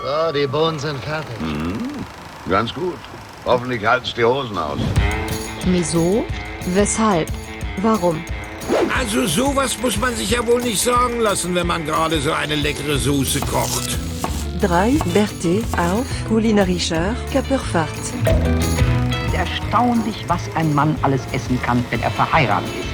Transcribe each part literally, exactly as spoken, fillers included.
So, die Bohnen sind fertig. Mhm. Ganz gut. Hoffentlich halt's die Hosen aus. Wieso? Weshalb? Warum? Also sowas muss man sich ja wohl nicht sagen lassen, wenn man gerade so eine leckere Soße kocht. drei Berthe auf kulinarischer Körperfahrt. Erstaunlich, was ein Mann alles essen kann, wenn er verheiratet ist.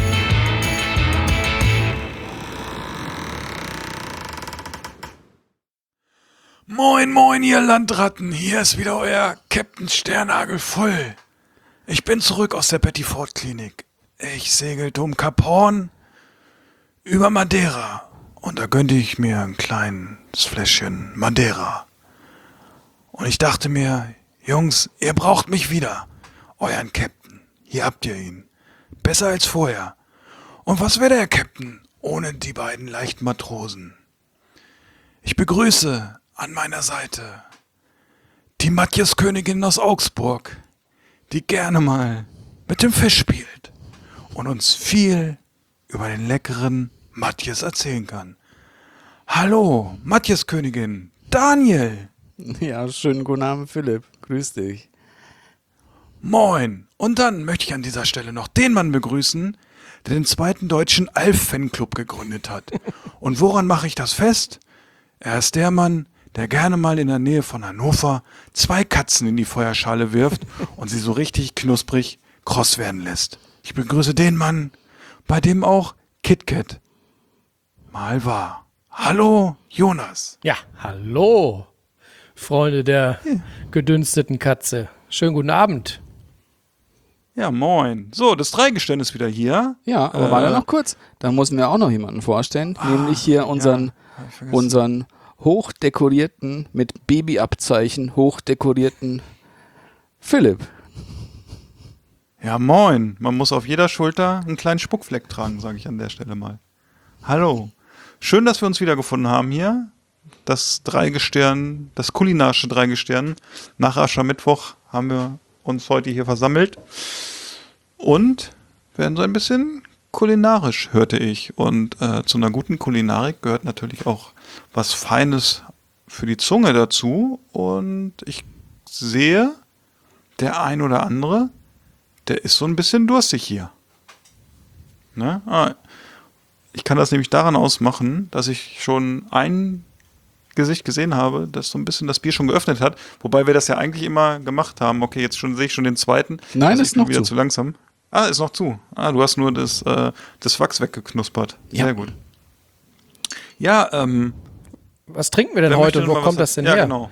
Moin, moin, ihr Landratten. Hier ist wieder euer Captain Sternagel voll. Ich bin zurück aus der Betty Ford Klinik. Ich segelte um Kap Horn über Madeira. Und da gönnte ich mir ein kleines Fläschchen Madeira. Und ich dachte mir, Jungs, ihr braucht mich wieder. Euren Captain. Hier habt ihr ihn. Besser als vorher. Und was wäre der Captain ohne die beiden leichten Matrosen? Ich begrüße an meiner Seite die Matjes-Königin aus Augsburg, die gerne mal mit dem Fisch spielt und uns viel über den leckeren Matjes erzählen kann. Hallo, Matjes-Königin, Daniel. Ja, schönen guten Abend, Philipp. Grüß dich. Moin. Und dann möchte ich an dieser Stelle noch den Mann begrüßen, der den zweiten deutschen Alf-Fanclub gegründet hat. Und woran mache ich das fest? Er ist der Mann, der gerne mal in der Nähe von Hannover zwei Katzen in die Feuerschale wirft und sie so richtig knusprig kross werden lässt. Ich begrüße den Mann, bei dem auch KitKat mal war. Hallo, Jonas. Ja, hallo, Freunde der gedünsteten Katze. Schönen guten Abend. Ja, moin. So, das Dreigestirn ist wieder hier. Ja, aber äh, warte noch kurz. Da müssen wir auch noch jemanden vorstellen, ah, nämlich hier unseren, ja, unseren hochdekorierten, mit Babyabzeichen hochdekorierten Philipp. Ja, moin. Man muss auf jeder Schulter einen kleinen Spuckfleck tragen, sage ich an der Stelle mal. Hallo. Schön, dass wir uns wiedergefunden haben hier. Das Dreigestirn, das kulinarische Dreigestirn. Nach Aschermittwoch haben wir uns heute hier versammelt und werden so ein bisschen kulinarisch, hörte ich. Und äh, zu einer guten Kulinarik gehört natürlich auch was Feines für die Zunge dazu. Und ich sehe, der ein oder andere, der ist so ein bisschen durstig hier. Ne? Ah, ich kann das nämlich daran ausmachen, dass ich schon ein Gesicht gesehen habe, das so ein bisschen das Bier schon geöffnet hat, wobei wir das ja eigentlich immer gemacht haben. Okay, jetzt schon sehe ich schon den zweiten. Nein, also ist noch wieder zu. zu langsam. Ah, ist noch zu. Ah, du hast nur das, äh, das Wachs weggeknuspert. Ja. Sehr gut. Ja, ähm. Was trinken wir denn wer heute möchte und wo mal kommt was- das denn ja, her? Genau.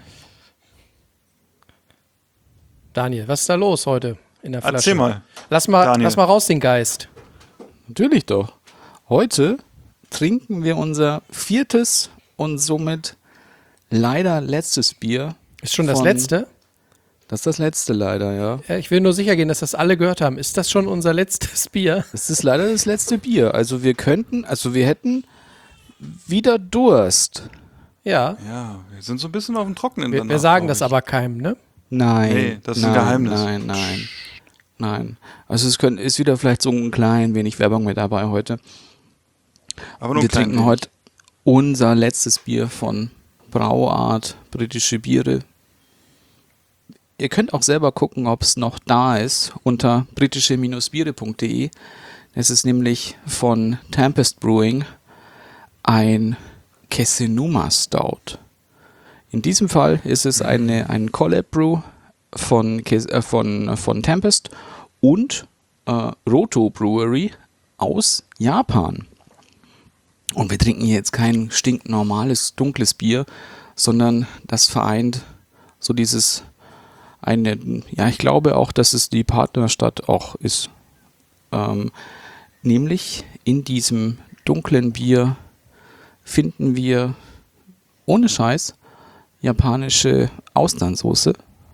Daniel, was ist da los heute in der Flasche? Erzähl mal. Lass mal, Daniel. lass mal raus den Geist. Natürlich doch. Heute trinken wir unser viertes und somit leider letztes Bier. Ist schon das von- letzte? Das ist das letzte leider, ja. Ja, ich will nur sicher gehen, dass das alle gehört haben. Ist das schon unser letztes Bier? Das ist leider das letzte Bier. Also wir könnten, also wir hätten wieder Durst. Ja. Ja, wir sind so ein bisschen auf dem Trockenen. Wir, danach, wir sagen glaub das ich. aber keinem, ne? Nein. Nee, das ist nein, ein Geheimnis. Nein, nein, nein. Also es können, ist wieder vielleicht so ein klein wenig Werbung mit dabei heute. Aber nur Wir ein klein trinken wenig. heute unser letztes Bier von Brauart Britische Biere. Ihr könnt auch selber gucken, ob es noch da ist, unter britische Biere punkt de. Es ist nämlich von Tempest Brewing ein Kessenuma Stout. In diesem Fall ist es eine, ein Collab Brew von, Kes- äh, von, von Tempest und äh, Roto Brewery aus Japan. Und wir trinken hier jetzt kein stinknormales, dunkles Bier, sondern das vereint so dieses eine, ja, ich glaube auch, dass es die Partnerstadt auch ist. Ähm, nämlich in diesem dunklen Bier finden wir ohne Scheiß japanische Austernsoße,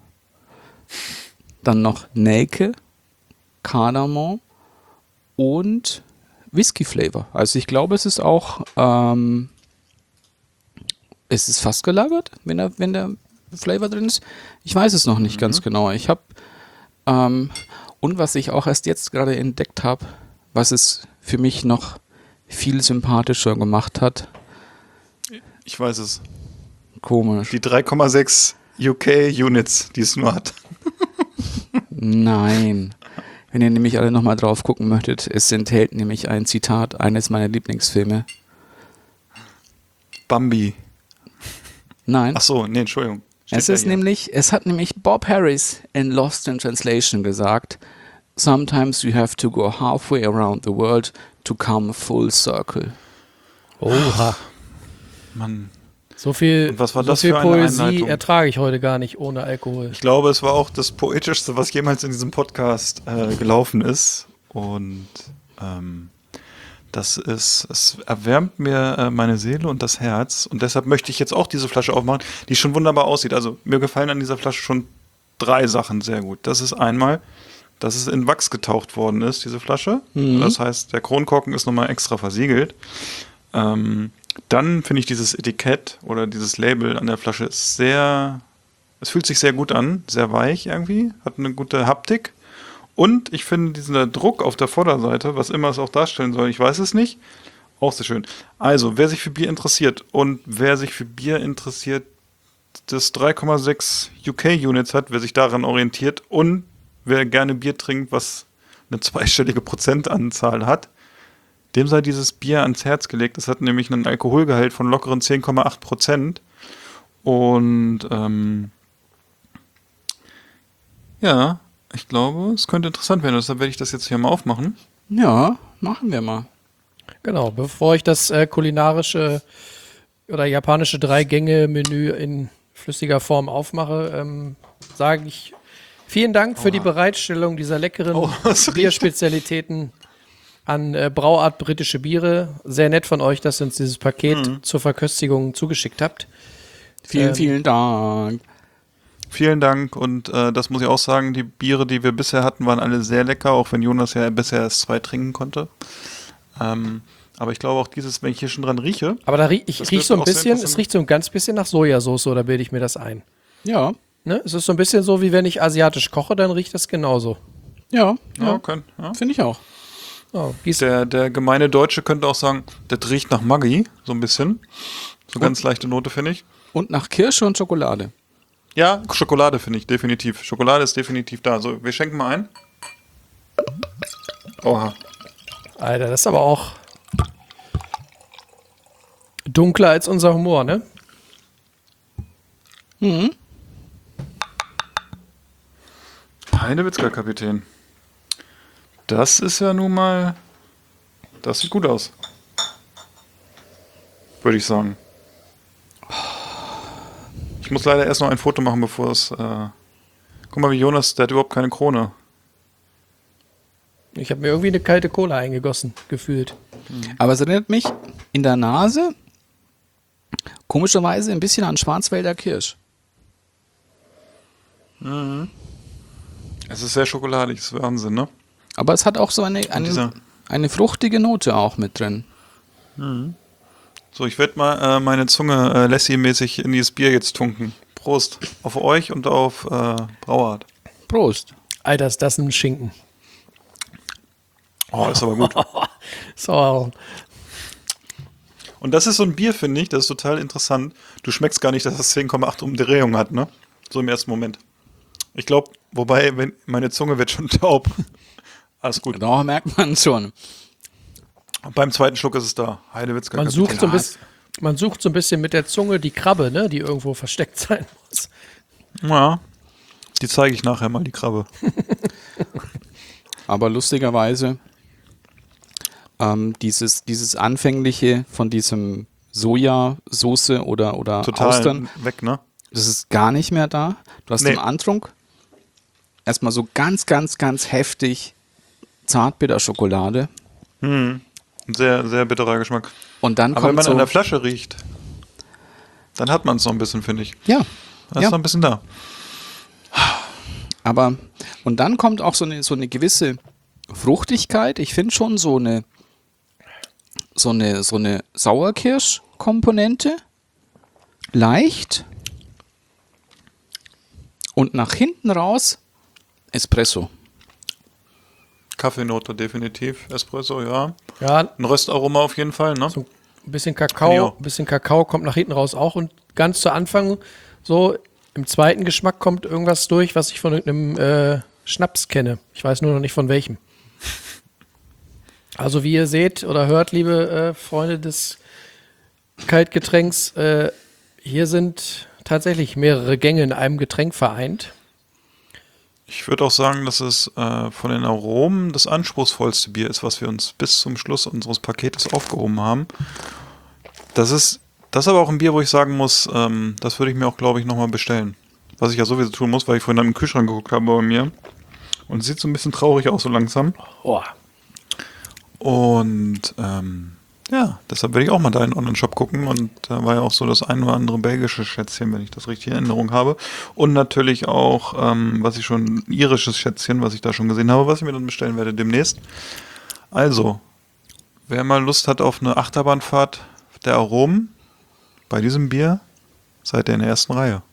dann noch Nelke, Kardamom und Whisky-Flavor. Also ich glaube, es ist auch, ähm, es ist fast gelagert, wenn der, wenn der Flavor drin ist. Ich weiß es noch nicht Mhm. ganz genau. Ich habe, ähm, und was ich auch erst jetzt gerade entdeckt habe, was es für mich noch viel sympathischer gemacht hat, Ich weiß es. Komisch. Die drei Komma sechs U K-Units, die es nur hat. Nein. Wenn ihr nämlich alle nochmal drauf gucken möchtet, es enthält nämlich ein Zitat eines meiner Lieblingsfilme. Bambi. Nein. Ach so, nee, Entschuldigung. Steht Es ja ist hier. nämlich, es hat nämlich Bob Harris in Lost in Translation gesagt, sometimes you have to go halfway around the world to come full circle. Oha. Mann. So viel, Und was war so das viel für eine Poesie Einleitung? ertrage ich heute gar nicht ohne Alkohol. Ich glaube, es war auch das Poetischste, was jemals in diesem Podcast äh, gelaufen ist. Und ähm, das ist, es erwärmt mir äh, meine Seele und das Herz. Und deshalb möchte ich jetzt auch diese Flasche aufmachen, die schon wunderbar aussieht. Also mir gefallen an dieser Flasche schon drei Sachen sehr gut. Das ist einmal, dass es in Wachs getaucht worden ist, diese Flasche. Mhm. Das heißt, der Kronkorken ist nochmal extra versiegelt. Ähm, Dann finde ich dieses Etikett oder dieses Label an der Flasche ist sehr, es fühlt sich sehr gut an, sehr weich irgendwie, hat eine gute Haptik. Und ich finde diesen Druck auf der Vorderseite, was immer es auch darstellen soll, ich weiß es nicht, auch sehr schön. Also, wer sich für Bier interessiert und wer sich für Bier interessiert, das drei Komma sechs U K-Units hat, wer sich daran orientiert und wer gerne Bier trinkt, was eine zweistellige Prozentanzahl hat, dem sei dieses Bier ans Herz gelegt. Es hat nämlich einen Alkoholgehalt von lockeren zehn Komma acht Prozent. Und ähm, ja, ich glaube, es könnte interessant werden. Deshalb werde ich das jetzt hier mal aufmachen. Ja, machen wir mal. Genau, bevor ich das äh, kulinarische oder japanische Drei-Gänge-Menü in flüssiger Form aufmache, ähm, sage ich vielen Dank für die Bereitstellung dieser leckeren Oh, was riecht- Bierspezialitäten an äh, Brauart britische Biere. Sehr nett von euch, dass ihr uns dieses Paket Mhm. zur Verköstigung zugeschickt habt. Vielen, Ähm, vielen Dank. Vielen Dank. Und äh, das muss ich auch sagen, die Biere, die wir bisher hatten, waren alle sehr lecker, auch wenn Jonas ja bisher erst zwei trinken konnte. Ähm, aber ich glaube auch dieses, wenn ich hier schon dran rieche, Aber da riech, ich Das riech so ein dürfte auch sehr bisschen, es interessant- riecht so ein ganz bisschen nach Sojasauce, oder bilde ich mir das ein? Ja, Ne? Es ist so ein bisschen so, wie wenn ich asiatisch koche, dann riecht das genauso. ja, ja, ja. können, ja. Finde ich auch. Oh, gieß- Der, der gemeine Deutsche könnte auch sagen, das riecht nach Maggi, so ein bisschen. So ganz leichte Note, finde ich. Und nach Kirsche und Schokolade. Ja, Schokolade finde ich, definitiv. Schokolade ist definitiv da. So, wir schenken mal ein. Oha. Alter, das ist aber auch dunkler als unser Humor, ne? Mhm. Heidewitzka, Kapitän. Das ist ja nun mal... Das sieht gut aus. Würde ich sagen. Ich muss leider erst noch ein Foto machen, bevor es... Äh Guck mal, wie Jonas, der hat überhaupt keine Krone. Ich habe mir irgendwie eine kalte Cola eingegossen, gefühlt. Aber es erinnert mich in der Nase komischerweise ein bisschen an Schwarzwälder Kirsch. Es ist sehr schokoladig, das ist Wahnsinn, ne? Aber es hat auch so eine, eine, dieser- eine fruchtige Note auch mit drin. So, ich werde mal äh, meine Zunge äh, Lassie-mäßig in dieses Bier jetzt tunken. Prost auf euch und auf äh, Brauart. Prost. Alter, ist das ein Schinken. Oh, ist aber gut. So, Und das ist so ein Bier, finde ich, das ist total interessant. Du schmeckst gar nicht, dass das zehn Komma acht Umdrehungen hat, ne? So im ersten Moment. Ich glaube, wobei, wenn meine Zunge wird schon taub. Alles gut. Da merkt man schon. Und beim zweiten Schluck ist es da. Heidewitzka. man Kapitän. sucht, so ein bisschen, man sucht so ein bisschen mit der Zunge die Krabbe, ne, die irgendwo versteckt sein muss. Ja. Die zeige ich nachher mal, die Krabbe. Aber lustigerweise ähm, dieses, dieses anfängliche von diesem Sojasauce oder, oder Total Austern, weg, ne? das ist gar nicht mehr da. Du hast Nee. im Antrunk erstmal so ganz, ganz, ganz heftig Zartbitterschokolade. Ein sehr, sehr bitterer Geschmack. Und dann Aber wenn kommt man so, an der Flasche riecht, dann hat man es noch ein bisschen, finde ich. ja, Da ist ja. noch ein bisschen da. Aber, und dann kommt auch so eine, so eine gewisse Fruchtigkeit. Ich finde schon so eine, so eine, so eine Sauerkirsch-Komponente. Leicht. Und nach hinten raus Espresso. Kaffeenote definitiv. Espresso, ja. Ja, Ein Röstaroma auf jeden Fall, ne? so ein bisschen Finde ich Kakao, auch. ein bisschen Kakao kommt nach hinten raus auch und ganz zu Anfang so, im zweiten Geschmack kommt irgendwas durch, was ich von irgendeinem äh, Schnaps kenne. Ich weiß nur noch nicht von welchem. Also wie ihr seht oder hört, liebe äh, Freunde des Kaltgetränks, äh, hier sind tatsächlich mehrere Gänge in einem Getränk vereint. Ich würde auch sagen, dass es äh, von den Aromen das anspruchsvollste Bier ist, was wir uns bis zum Schluss unseres Paketes aufgehoben haben. Das ist, das ist aber auch ein Bier, wo ich sagen muss, ähm, das würde ich mir auch, glaube ich, nochmal bestellen. Was ich ja sowieso tun muss, weil ich vorhin dann im Kühlschrank geguckt habe bei mir. Und es sieht so ein bisschen traurig aus, so langsam. Oh. Und ähm, ja, deshalb werde ich auch mal da in den Online-Shop gucken. Und da war ja auch so das ein oder andere belgische Schätzchen, wenn ich das richtig in Erinnerung habe. Und natürlich auch, ähm, was ich schon, ein irisches Schätzchen, was ich da schon gesehen habe, was ich mir dann bestellen werde demnächst. Also, wer mal Lust hat auf eine Achterbahnfahrt der Aromen, bei diesem Bier seid ihr in der ersten Reihe.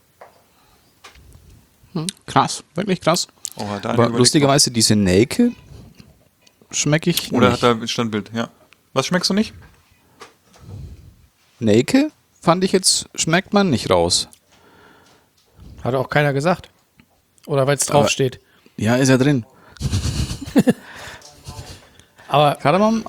Hm, krass, wirklich krass. Oh, hat Aber lustigerweise diese Nelke schmecke ich Oder nicht. hat er ein Standbild, ja. Was schmeckst du nicht? Nelke fand ich jetzt, schmeckt man nicht raus. Hat auch keiner gesagt. Oder weil es Aber- draufsteht. Ja, ist ja drin. Aber, Kardamom?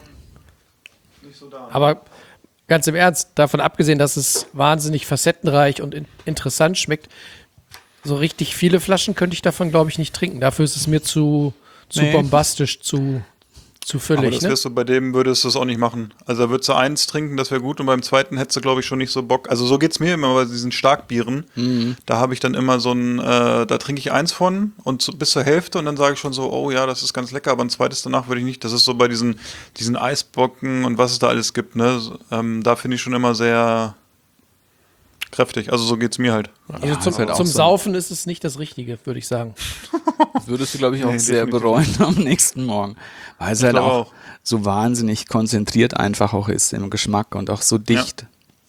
aber ganz im Ernst, davon abgesehen, dass es wahnsinnig facettenreich und in, interessant schmeckt, so richtig viele Flaschen könnte ich davon, glaube ich, nicht trinken. Dafür ist es mir zu, zu Nee. bombastisch, zu, zu Aber füllig. das Ne? wirst du, bei dem würdest du es auch nicht machen. Also da würdest du eins trinken, das wäre gut, und beim zweiten hättest du, glaube ich, schon nicht so Bock. Also so geht's mir immer bei diesen Starkbieren. Da habe ich dann immer so ein, äh, da trinke ich eins von und so, bis zur Hälfte und dann sage ich schon so, oh ja, das ist ganz lecker, aber ein zweites danach würde ich nicht. Das ist so bei diesen, diesen Eisbocken und was es da alles gibt, ne? So, ähm, da finde ich schon immer sehr kräftig. Also so geht's mir halt. Also Ja, zum, ist halt auch zum so. Saufen ist es nicht das Richtige, würde ich sagen. Das würdest du, glaube ich, auch Nee, sehr definitiv bereuen am nächsten Morgen. Weil es halt glaube auch, auch. so wahnsinnig konzentriert einfach auch ist im Geschmack und auch so dicht.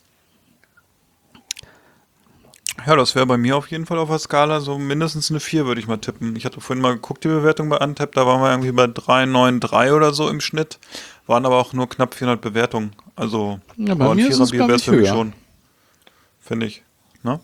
Ja, das wäre bei mir auf jeden Fall auf der Skala so mindestens eine vier, würde ich mal tippen. Ich hatte vorhin mal geguckt, die Bewertung bei Antep, da waren wir irgendwie bei drei Komma neun drei oder so im Schnitt, waren aber auch nur knapp vierhundert Bewertungen. Also Ja, bei aber ein mir ist es, Viererbier glaub wär's ich, für mich höher. schon. Finde ich. Ne?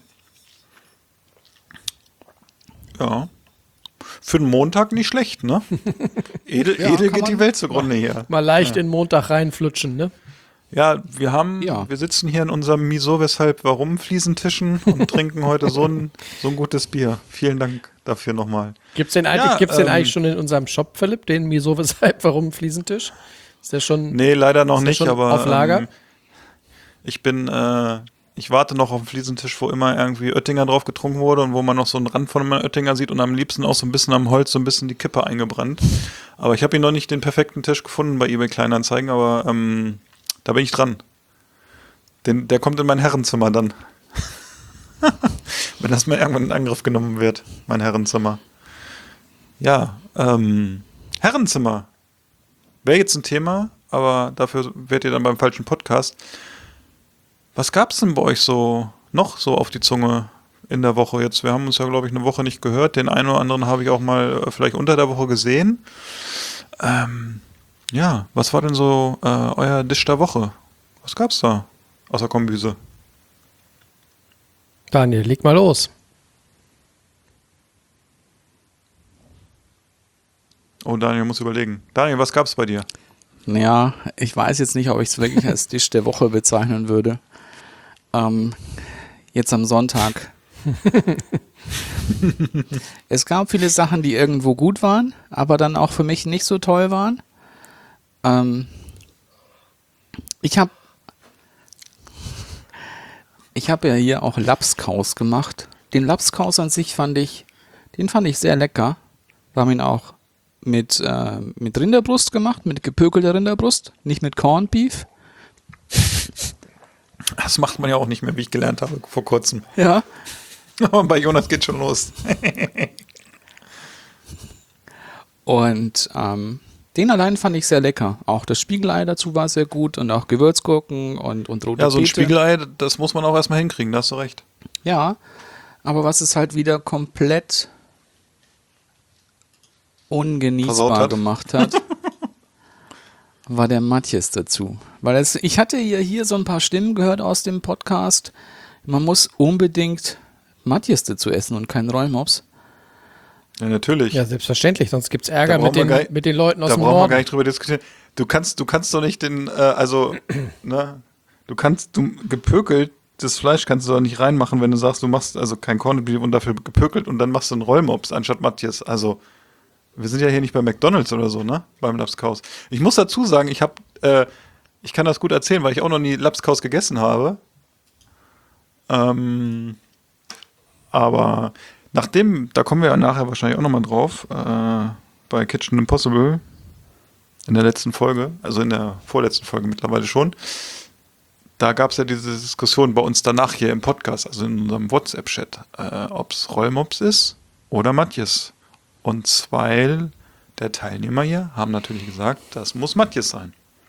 Ja. Für den Montag nicht schlecht, ne? Edel, Ja, edel kann geht man die Welt zugrunde hier. Mal leicht in den Montag reinflutschen, ne? Ja, wir haben, Ja. wir sitzen hier in unserem Miso, weshalb, warum Fliesentischen und trinken heute so ein, so ein gutes Bier. Vielen Dank dafür nochmal. Gibt's den eigentlich, Ja, gibt's den ähm, eigentlich schon in unserem Shop, Philipp? Den Miso, weshalb, warum Fliesentisch? Ist der schon, Nee, leider noch ist der nicht, schon aber auf Lager? Ähm, ich bin, äh, ich warte noch auf den Fliesentisch, wo immer irgendwie Oettinger drauf getrunken wurde und wo man noch so einen Rand von einem Oettinger sieht und am liebsten auch so ein bisschen am Holz so ein bisschen die Kippe eingebrannt. Aber ich habe ihn noch nicht den perfekten Tisch gefunden bei eBay Kleinanzeigen, aber ähm, da bin ich dran. Den, der kommt in mein Herrenzimmer dann. Wenn das mal irgendwann in Angriff genommen wird, mein Herrenzimmer. Ja, ähm, Herrenzimmer. Wäre jetzt ein Thema, aber dafür werdet ihr dann beim falschen Podcast. Was gab's denn bei euch so noch so auf die Zunge in der Woche jetzt? Wir haben uns ja, glaube ich, eine Woche nicht gehört. Den einen oder anderen habe ich auch mal äh, vielleicht unter der Woche gesehen. Ähm, ja, was war denn so äh, euer Dish der Woche? Was gab's da außer Kombüse? Daniel, leg mal los. Oh, Daniel muss überlegen. Daniel, was gab's bei dir? Ja, ich weiß jetzt nicht, ob ich es wirklich als Dish der Woche bezeichnen würde. Ähm, jetzt am Sonntag. Es gab viele Sachen, die irgendwo gut waren, aber dann auch für mich nicht so toll waren. Ähm, ich habe ich habe ja hier auch Lapskaus gemacht. Den Lapskaus an sich fand ich, den fand ich sehr lecker. Wir haben ihn auch mit, äh, mit Rinderbrust gemacht, mit gepökelter Rinderbrust, nicht mit Corned Beef. Das macht man ja auch nicht mehr, wie ich gelernt habe vor kurzem. Ja. Aber bei Jonas geht schon los. Und ähm, den allein fand ich sehr lecker. Auch das Spiegelei dazu war sehr gut und auch Gewürzgurken und, und rote Ja, so ein Beete. Spiegelei, das muss man auch erstmal hinkriegen, da hast du recht. Ja, aber was es halt wieder komplett Versaut ungenießbar hat. gemacht hat, war der Matjes dazu. Weil es, ich hatte ja hier so ein paar Stimmen gehört aus dem Podcast. Man muss unbedingt Matthias dazu essen und keinen Rollmops. Ja, natürlich. Ja, selbstverständlich, sonst gibt es Ärger Da mit brauchen wir den, gar nicht- mit den Leuten aus Da dem brauchen wir Norden. gar nicht drüber diskutieren. Du kannst, du kannst doch nicht den, äh, also, ne, du kannst, du gepökelt, das Fleisch kannst du doch nicht reinmachen, wenn du sagst, du machst also kein Corned Beef und dafür gepökelt und dann machst du einen Rollmops anstatt Matthias. Also, wir sind ja hier nicht bei McDonald's oder so, ne? Beim Lapskaus. Ich muss dazu sagen, ich habe, äh, ich kann das gut erzählen, weil ich auch noch nie Lapskaus gegessen habe. Ähm, aber nachdem, da kommen wir ja nachher wahrscheinlich auch nochmal drauf, äh, bei Kitchen Impossible, in der letzten Folge, also in der vorletzten Folge mittlerweile schon, da gab es ja diese Diskussion bei uns danach hier im Podcast, also in unserem WhatsApp-Chat, äh, ob es Rollmops ist oder Matthias. Und zwei der Teilnehmer hier haben natürlich gesagt, das muss Matthias sein.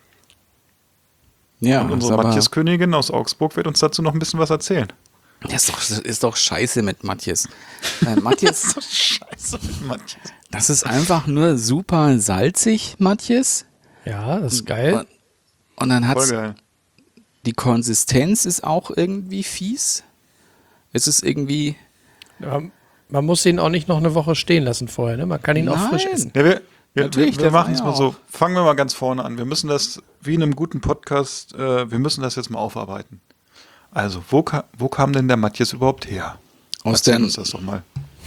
Ja, Und unsere ist aber- Matthias-Königin aus Augsburg wird uns dazu noch ein bisschen was erzählen. Das ist doch, ist doch scheiße mit Matthias. Äh, Matthias, Scheiße mit Matthias. das ist einfach nur super salzig, Matthias. Ja, das ist geil. Und, und dann Voll hat's, geil. die Konsistenz ist auch irgendwie fies. Es ist irgendwie, Ja, man muss ihn auch nicht noch eine Woche stehen lassen vorher, ne? Man kann ihn auch Nein. frisch essen. Ja, wir wir, Natürlich, wir, wir der machen war es ja mal so. auch. Fangen wir mal ganz vorne an. Wir müssen das, wie in einem guten Podcast, äh, wir müssen das jetzt mal aufarbeiten. Also, wo, ka wo kam denn der Matthias überhaupt her? aus Erzähl der, uns das doch mal.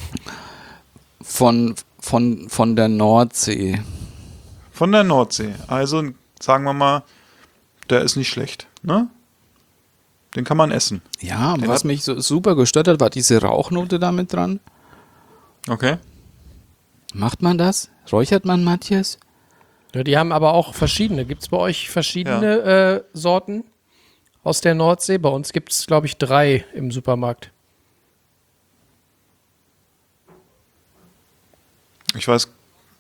von, von, von der Nordsee. Von der Nordsee. Also, sagen wir mal, der ist nicht schlecht, ne? Den kann man essen. Ja, Der was hat- mich so super gestört hat, war diese Rauchnote da mit dran. Okay. Macht man das? Räuchert man Matthias? Ja, die haben aber auch verschiedene. Gibt es bei euch verschiedene äh, Sorten aus der Nordsee? Bei uns gibt es, glaube ich, drei im Supermarkt. Ich weiß.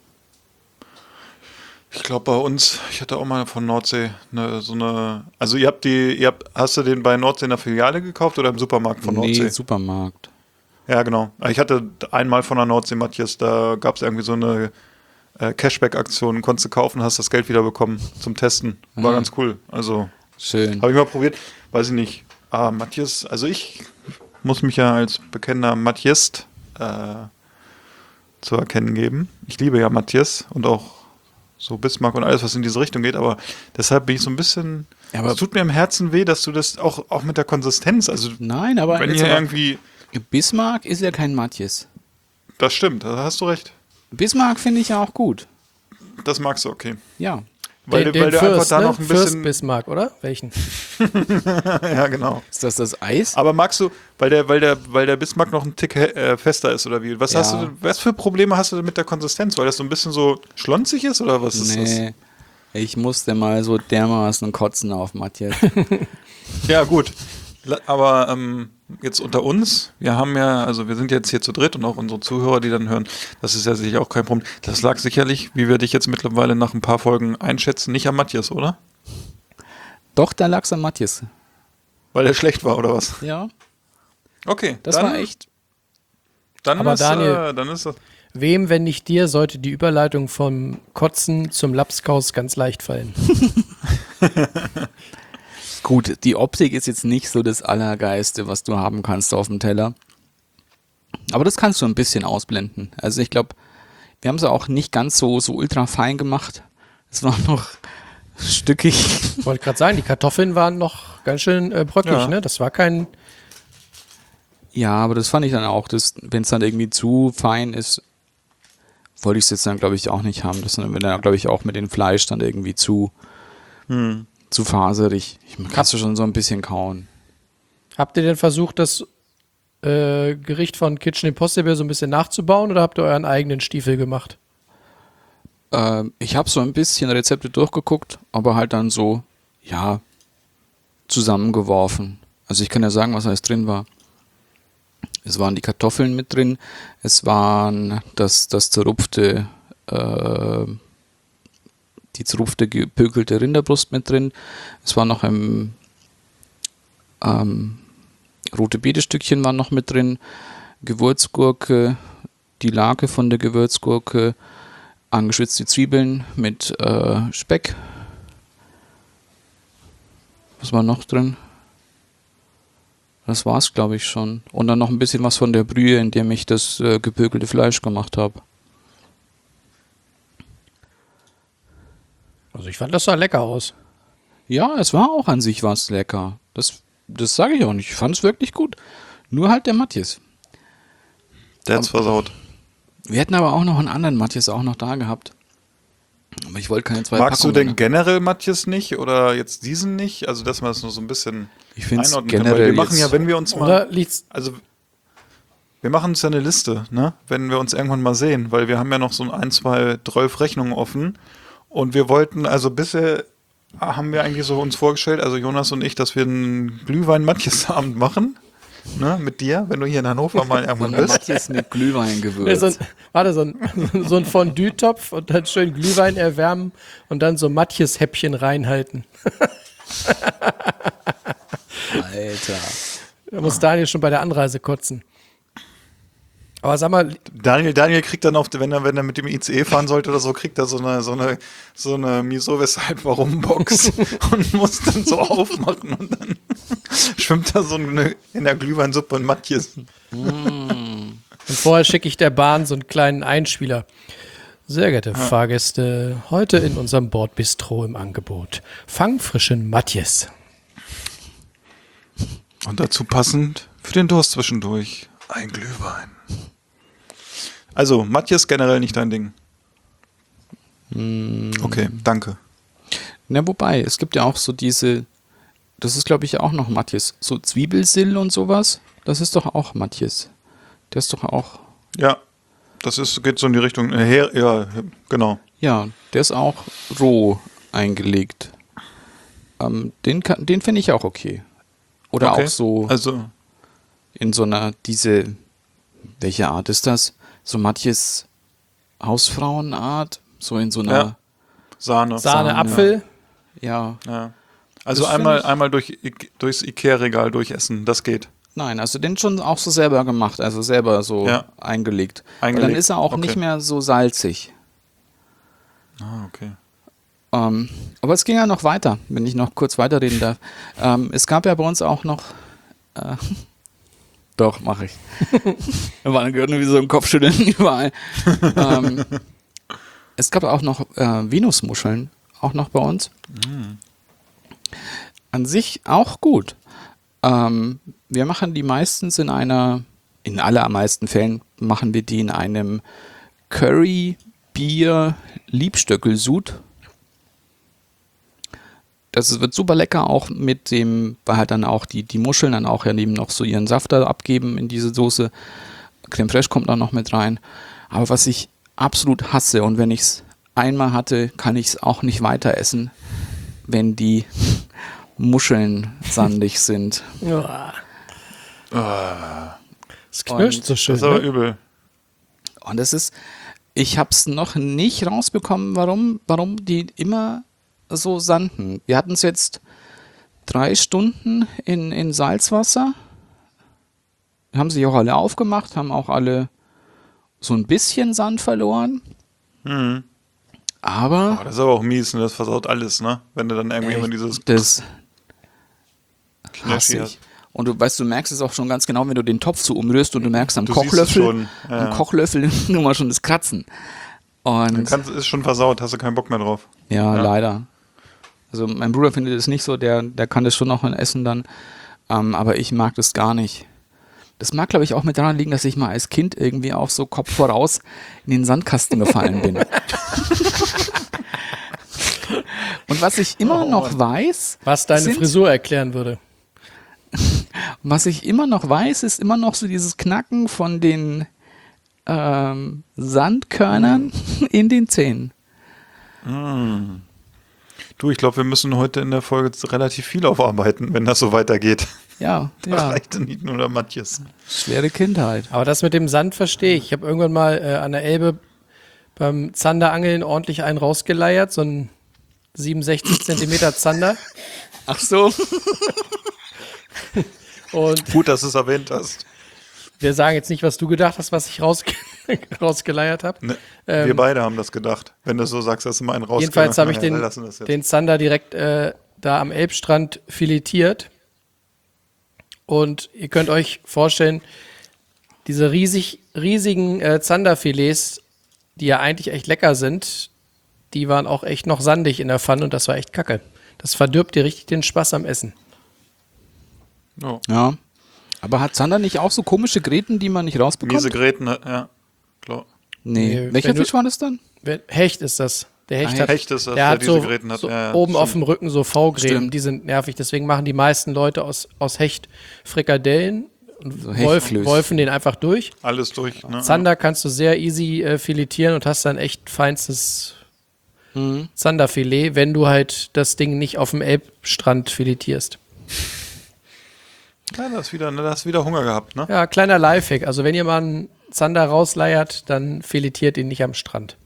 Ich glaube bei uns, ich hatte auch mal von Nordsee eine, so eine. Also ihr habt die, ihr habt, hast du den bei Nordsee in der Filiale gekauft oder im Supermarkt von Nordsee? Nee, Supermarkt. Ja, genau. Ich hatte einmal von der Nordsee, Matthias, da gab es irgendwie so eine äh, Cashback-Aktion, konntest du kaufen, hast das Geld wieder bekommen zum Testen. War Mhm. ganz cool. Also Schön. habe ich mal probiert, weiß ich nicht. Ah, Matthias, also ich muss mich ja als bekennender Matthiast äh, zu erkennen geben. Ich liebe ja Matthias und auch so Bismarck und alles, was in diese Richtung geht, aber deshalb bin ich so ein bisschen. Ja, aber- es tut mir im Herzen weh, dass du das auch, auch mit der Konsistenz, also Nein, aber wenn jetzt ihr aber- irgendwie. Bismarck ist ja kein Matthias. Das stimmt, da hast du recht. Bismarck finde ich ja auch gut. Das magst du, okay. Ja. Weil, den du- weil den du einfach Fürst, da ne? noch ein Fürst bisschen. Bismarck, oder? Welchen? Ja, genau. Ist das das Eis? Aber magst du, weil der, weil der, weil der Bismarck noch ein Tick äh, fester ist, oder wie? Was Ja. hast du denn, was für Probleme hast du denn mit der Konsistenz? Weil das so ein bisschen so schlonzig ist, oder was ist Nee. Ich musste mal so dermaßen kotzen auf Matthias. das? Ja, gut. La- Aber ähm, jetzt unter uns, wir haben ja, also wir sind jetzt hier zu dritt und auch unsere Zuhörer, die dann hören, das ist ja sicher auch kein Problem. Das lag sicherlich, wie wir dich jetzt mittlerweile nach ein paar Folgen einschätzen, nicht am Matthias, oder? Doch, da lag's an Matthias. Weil er schlecht war, oder was? Ja, Okay. das dann, war echt. Dann Aber ist, Daniel- äh, dann ist das. Wem, wenn nicht dir, sollte die Überleitung vom Kotzen zum Lapskaus ganz leicht fallen? Gut, die Optik ist jetzt nicht so das Allergeiste, was du haben kannst auf dem Teller. Aber das kannst du ein bisschen ausblenden. Also ich glaube, wir haben es auch nicht ganz so, so ultra fein gemacht. Es war noch stückig. Ich wollte gerade sagen, die Kartoffeln waren noch ganz schön äh, bröckelig, Ja. ne? Das war kein. Ja, aber das fand ich dann auch, wenn es dann irgendwie zu fein ist, wollte ich es jetzt dann, glaube ich, auch nicht haben. Das dann, wenn dann, glaube ich, auch mit dem Fleisch dann irgendwie zu, Hm. zu faserig. Ich kannst du schon so ein bisschen kauen. Habt ihr denn versucht, das äh, Gericht von Kitchen Impossible so ein bisschen nachzubauen oder habt ihr euren eigenen Stiefel gemacht? Ähm, ich habe so ein bisschen Rezepte durchgeguckt, aber halt dann so, ja, zusammengeworfen. Also ich kann ja sagen, was alles drin war. Es waren die Kartoffeln mit drin, es waren das, das zerrupfte, äh, die zerrupfte gepökelte Rinderbrust mit drin, es war noch ein ähm, rote Beetestückchen waren noch mit drin, Gewürzgurke, die Lake von der Gewürzgurke, angeschwitzte Zwiebeln mit äh, Speck, Was war noch drin? Das war's, glaube ich, schon. Und dann noch ein bisschen was von der Brühe, in dem ich das äh, gepökelte Fleisch gemacht habe. Also ich fand, das sah lecker aus. Ja, es war auch an sich was lecker. Das, das sage ich auch nicht. Ich fand es wirklich gut. Nur halt der Matthias. Der hat's versaut. Wir hätten aber auch noch einen anderen Matthias auch noch da gehabt. Aber ich wollte keine zwei Magst du Packungen. denn generell Matthias nicht oder jetzt diesen nicht? Also, dass man das nur so ein bisschen Ich finde es einordnen kann. Weil generell wir machen jetzt- ja, wenn wir uns mal... Oder liegt's? Also, wir machen uns ja eine Liste, ne? Wenn wir uns irgendwann mal sehen, weil wir haben ja noch so ein, zwei, zwölf Rechnungen offen und wir wollten, also bisher haben wir eigentlich so uns vorgestellt, also Jonas und ich, dass wir einen Glühwein-Matthias-Abend machen, ne? Mit dir, wenn du hier in Hannover mal irgendwann bist. Matthias mit Glühwein Ja, gewürzt. so ein, warte, so ein, so ein Fondue-Topf und dann schön Glühwein erwärmen und dann so Matthias-Häppchen reinhalten. Alter. Da muss Daniel schon bei der Anreise kotzen. Aber sag mal, Daniel, Daniel kriegt dann auf, wenn er, wenn er mit dem I C E fahren sollte oder so, kriegt er so eine, so eine, so eine Wieso, weshalb, warum Box und muss dann so aufmachen und dann schwimmt da so eine, in der Glühweinsuppe ein Matthias. und vorher schicke ich der Bahn so einen kleinen Einspieler. Sehr geehrte Fahrgäste, heute in unserem Bordbistro im Angebot fangfrischen Matthias. Und dazu passend für den Durst zwischendurch ein Glühwein. Also, Matthias generell nicht dein Ding. Okay, danke. Na, wobei, es gibt ja auch so diese, das ist glaube ich auch noch Matthias, so Zwiebelsill und sowas, das ist doch auch Matthias. Der ist doch auch, Ja, das ist, geht so in die Richtung. äh, Her, ja, genau. ja, der ist auch roh eingelegt. Ähm, den kann, den finde ich auch okay. Oder Okay. auch so Also, in so einer, diese, welche Art ist das? So Matthias Hausfrauenart, so in so einer, Ja. Sahne. Sahne, Sahne. Apfel. ja. Ja. Also Das find einmal, ich- einmal durch, I- durchs Ikea-Regal durchessen, das geht. Nein, also den schon auch so selber gemacht, also selber so Ja. eingelegt. Eingelegt. Und dann ist er auch Okay. nicht mehr so salzig. Ah, okay. Ähm, aber es ging ja noch weiter, wenn ich noch kurz weiterreden darf. Ähm, es gab ja bei uns auch noch. Äh, doch, mache ich. Da war gehört nur wie so ein Kopfschütteln überall. ähm, es gab auch noch äh, Venusmuscheln, auch noch bei uns. An sich auch gut. Ähm, wir machen die meistens in einer, in allermeisten Fällen machen wir die in einem Curry-Bier-Liebstöckelsud. Das wird super lecker, auch mit dem, weil halt dann auch die, die Muscheln dann auch ja neben noch so ihren Saft da abgeben in diese Soße. Creme Fraiche kommt dann noch mit rein. Aber was ich absolut hasse und wenn ich es einmal hatte, kann ich es auch nicht weiter essen, wenn die Muscheln sandig sind. Uah. Es knirscht Und so schön. Das ist aber Ne? übel. Und es ist, ich habe es noch nicht rausbekommen, warum, warum die immer so sanden. Wir hatten es jetzt drei Stunden in, in Salzwasser. Haben sich auch alle aufgemacht, haben auch alle so ein bisschen Sand verloren. Mhm. Aber Oh, das ist aber auch mies, ne? Das versaut alles, ne? Wenn du dann irgendwie echt, immer dieses das Knirschi hasse hast. ich. Und du weißt, du merkst es auch schon ganz genau, wenn du den Topf so umrührst und du merkst am Du siehst es Kochlöffel, schon, ja. am Kochlöffel nur mal schon das Kratzen. Dann Und kannst, ist schon versaut, hast du keinen Bock mehr drauf. ja, Ja. leider. Also mein Bruder findet es nicht so, der, der kann das schon noch essen dann, ähm, aber ich mag das gar nicht. Das mag, glaube ich, auch mit daran liegen, dass ich mal als Kind irgendwie auch so Kopf voraus in den Sandkasten gefallen bin. Und was ich immer Oh. noch weiß, Was deine sind- Frisur erklären würde. was ich immer noch weiß, ist immer noch so dieses Knacken von den ähm, Sandkörnern in den Zähnen. Du, ich glaube, wir müssen heute in der Folge relativ viel aufarbeiten, wenn das so weitergeht. Ja, Das ja, reicht nicht nur der Matthias. schwere Kindheit. Aber das mit dem Sand verstehe ich. Ich habe irgendwann mal äh, an der Elbe beim Zanderangeln ordentlich einen rausgeleiert, so ein siebenundsechzig Zentimeter Zander. Ach so. Und Gut, dass du es erwähnt hast. wir sagen jetzt nicht, was du gedacht hast, was ich rausge rausgeleiert habe. Ne, Ähm, wir beide haben das gedacht. Wenn du so sagst, dass du mal einen raus Jedenfalls habe ich den, lassen das jetzt. den Zander direkt äh, da am Elbstrand filetiert. Und ihr könnt euch vorstellen, diese riesig, riesigen äh, Zanderfilets, die ja eigentlich echt lecker sind, die waren auch echt noch sandig in der Pfanne und das war echt kacke. Das verdirbt dir richtig den Spaß am Essen. Oh. Ja. Aber hat Zander nicht auch so komische Gräten, die man nicht rausbekommt? Miese Gräten, ja, klar. Nee. Nee, Welcher wenn du- Fisch war das dann? Wer- Hecht ist das. Der Hecht Ah, hat, Hecht ist das, der der hat diese so, Gräten hat. so Ja, ja, oben stimmt. auf dem Rücken so V-Gräten, Stimmt. die sind nervig. Deswegen machen die meisten Leute aus, aus Hecht Frikadellen und So wolf, Hechtflöß. wolfen den einfach durch. Alles durch. Ne? Zander kannst du sehr easy äh, filetieren und hast dann echt feinstes Mhm. Zanderfilet, wenn du halt das Ding nicht auf dem Elbstrand filetierst. Ja, da hast wieder, ne, da hast wieder Hunger gehabt, ne? Ja, kleiner Lifehack. Also wenn ihr mal einen Zander rausleiert, dann filetiert ihn nicht am Strand.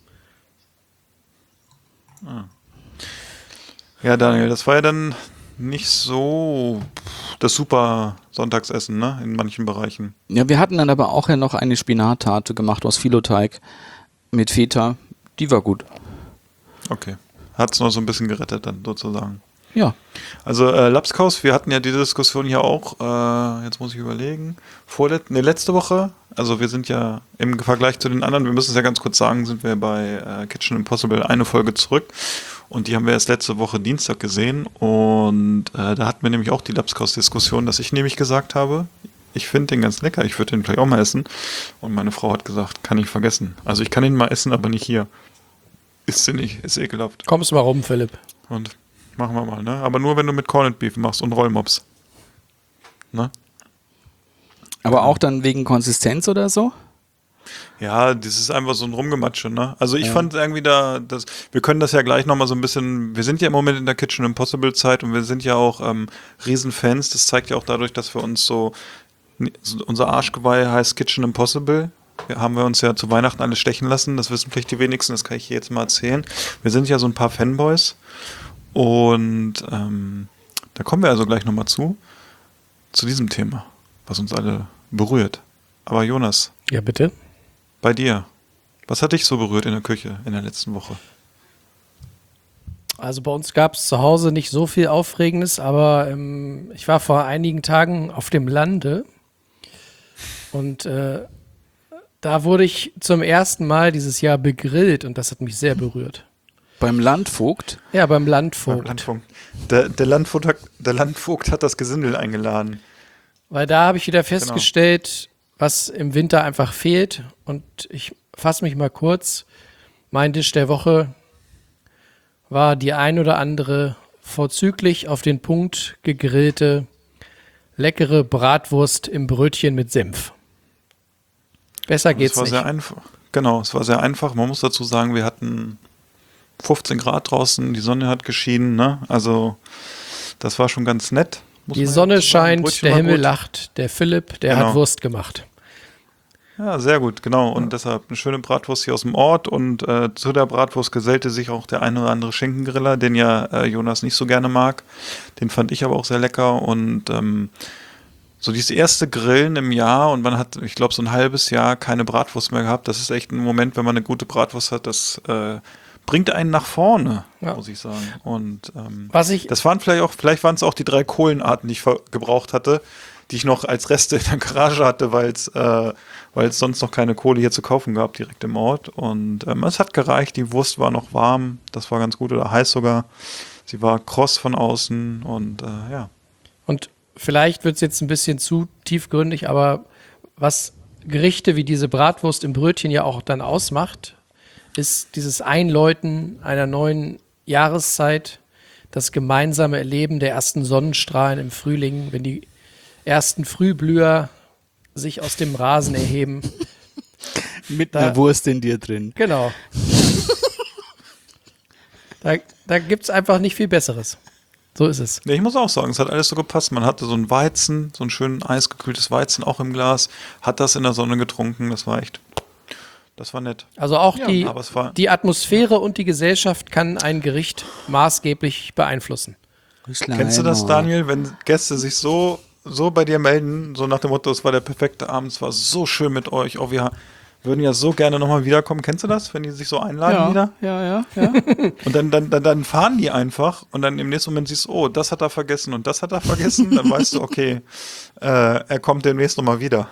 Ja, Daniel, das war ja dann nicht so das super Sonntagsessen, ne? In manchen Bereichen. Ja, wir hatten dann aber auch ja noch eine Spinattarte gemacht aus Filoteig mit Feta. Die war gut. Okay. Hat's noch so ein bisschen gerettet dann sozusagen. Ja. Also äh, Lapskaus, wir hatten ja die Diskussion hier auch, äh, jetzt muss ich überlegen, vorlet nee, letzte Woche, also wir sind ja im Vergleich zu den anderen, wir müssen es ja ganz kurz sagen, sind wir bei äh, Kitchen Impossible eine Folge zurück und die haben wir erst letzte Woche Dienstag gesehen und äh, da hatten wir nämlich auch die Lapskaus-Diskussion, dass ich nämlich gesagt habe, ich finde den ganz lecker, ich würde den vielleicht auch mal essen und meine Frau hat gesagt, kann ich vergessen. Also ich kann ihn mal essen, aber nicht hier. Ist sie nicht, ist ekelhaft. Kommst mal rum, Philipp. Und machen wir mal, ne? Aber nur, wenn du mit Corned Beef machst und Rollmops. Ne? Aber auch dann wegen Konsistenz oder so? Ja, das ist einfach so ein Rumgematsche, ne? Also ich fand irgendwie da, das, wir können das ja gleich nochmal so ein bisschen, wir sind ja im Moment in der Kitchen Impossible Zeit und wir sind ja auch ähm, Riesenfans, das zeigt ja auch dadurch, dass wir uns so, so unser Arschgeweih heißt Kitchen Impossible. Wir haben wir uns ja zu Weihnachten alles stechen lassen, das wissen vielleicht die wenigsten, das kann ich hier jetzt mal erzählen. Wir sind ja so ein paar Fanboys und ähm, da kommen wir also gleich nochmal zu, zu diesem Thema, was uns alle berührt. Aber Jonas, Ja, bitte. bei dir, was hat dich so berührt in der Küche in der letzten Woche? Also bei uns gab es zu Hause nicht so viel Aufregendes, aber ähm, ich war vor einigen Tagen auf dem Lande und äh, da wurde ich zum ersten Mal dieses Jahr begrillt und das hat mich sehr berührt. Beim Landvogt? Ja, beim Landvogt. Beim Landvogt. Der, der, Landvogt hat, der Landvogt hat das Gesindel eingeladen. Weil da habe ich wieder festgestellt, was im Winter einfach fehlt. Und ich fasse mich mal kurz. Mein Dish der Woche war die ein oder andere vorzüglich auf den Punkt gegrillte, leckere Bratwurst im Brötchen mit Senf. Besser geht's Es war nicht. sehr einfach. Genau, es war sehr einfach. Man muss dazu sagen, wir hatten fünfzehn Grad draußen, die Sonne hat geschienen, ne? Also das war schon ganz nett. muss Die man Sonne dazu sagen. scheint, Brötchen der war Himmel gut. lacht, der Philipp, der Genau. hat Wurst gemacht. Ja, sehr gut, genau. Und deshalb eine schöne Bratwurst hier aus dem Ort. Und äh, zu der Bratwurst gesellte sich auch der eine oder andere Schinkengriller, den ja äh, Jonas nicht so gerne mag. Den fand ich aber auch sehr lecker. Und ähm, so dieses erste Grillen im Jahr und man hat, ich glaube, so ein halbes Jahr keine Bratwurst mehr gehabt. Das ist echt ein Moment, wenn man eine gute Bratwurst hat, das äh, bringt einen nach vorne, Ja. muss ich sagen. Und ähm, Was ich, das waren vielleicht auch, vielleicht waren es auch die drei Kohlenarten, die ich ver- gebraucht hatte, die ich noch als Reste in der Garage hatte, weil es äh, weil es sonst noch keine Kohle hier zu kaufen gab, direkt im Ort. Und ähm, es hat gereicht, die Wurst war noch warm, das war ganz gut oder heiß sogar. Sie war kross von außen und äh, ja. und vielleicht wird es jetzt ein bisschen zu tiefgründig, aber was Gerichte wie diese Bratwurst im Brötchen ja auch dann ausmacht, ist dieses Einläuten einer neuen Jahreszeit, das gemeinsame Erleben der ersten Sonnenstrahlen im Frühling, wenn die ersten Frühblüher sich aus dem Rasen erheben. Mit Da- einer Wurst in dir drin. Genau. Da, da gibt es einfach nicht viel Besseres. So ist es. Nee, ich muss auch sagen, es hat alles so gepasst. Man hatte so ein Weizen, so ein schön eisgekühltes Weizen auch im Glas, hat das in der Sonne getrunken, das war echt, das war nett. Also auch die, aber es war- die Atmosphäre und die Gesellschaft kann ein Gericht maßgeblich beeinflussen. Kennst du das, Daniel, wenn Gäste sich so, so bei dir melden, so nach dem Motto, es war der perfekte Abend, es war so schön mit euch, oh, wir, würden ja so gerne nochmal wiederkommen. Kennst du das, wenn die sich so einladen Ja, wieder? ja, ja, ja. Und dann, dann, dann, dann fahren die einfach und dann im nächsten Moment siehst du, oh, das hat er vergessen und das hat er vergessen. Dann weißt du, okay, äh, er kommt demnächst nochmal wieder.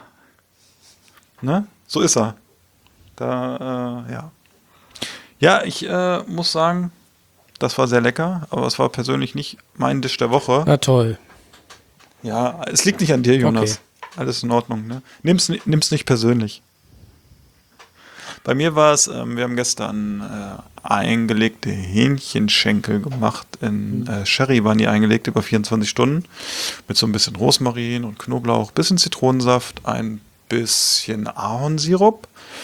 Ne? So ist er. Da, äh, ja. Ja, ich äh, muss sagen, das war sehr lecker, aber es war persönlich nicht mein Dish der Woche. Na toll. Ja, es liegt nicht an dir, Jonas. Okay. Alles in Ordnung, ne? Nimm's, ni- nimm's nicht persönlich. Bei mir war es, ähm, wir haben gestern äh, eingelegte Hähnchenschenkel gemacht. In äh, Sherry waren die eingelegt über vierundzwanzig Stunden. Mit so ein bisschen Rosmarin und Knoblauch, bisschen Zitronensaft, ein bisschen Ahornsirup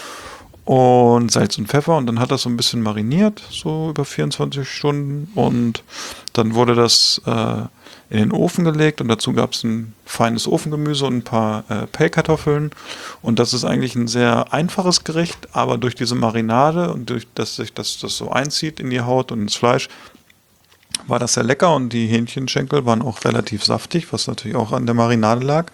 und Salz und Pfeffer. Und dann hat das so ein bisschen mariniert, so über vierundzwanzig Stunden. Und dann wurde das äh, in den Ofen gelegt und dazu gab es ein feines Ofengemüse und ein paar äh, Pellkartoffeln. Und das ist eigentlich ein sehr einfaches Gericht, aber durch diese Marinade und durch dass sich das, das so einzieht in die Haut und ins Fleisch, war das sehr lecker und die Hähnchenschenkel waren auch relativ saftig, was natürlich auch an der Marinade lag.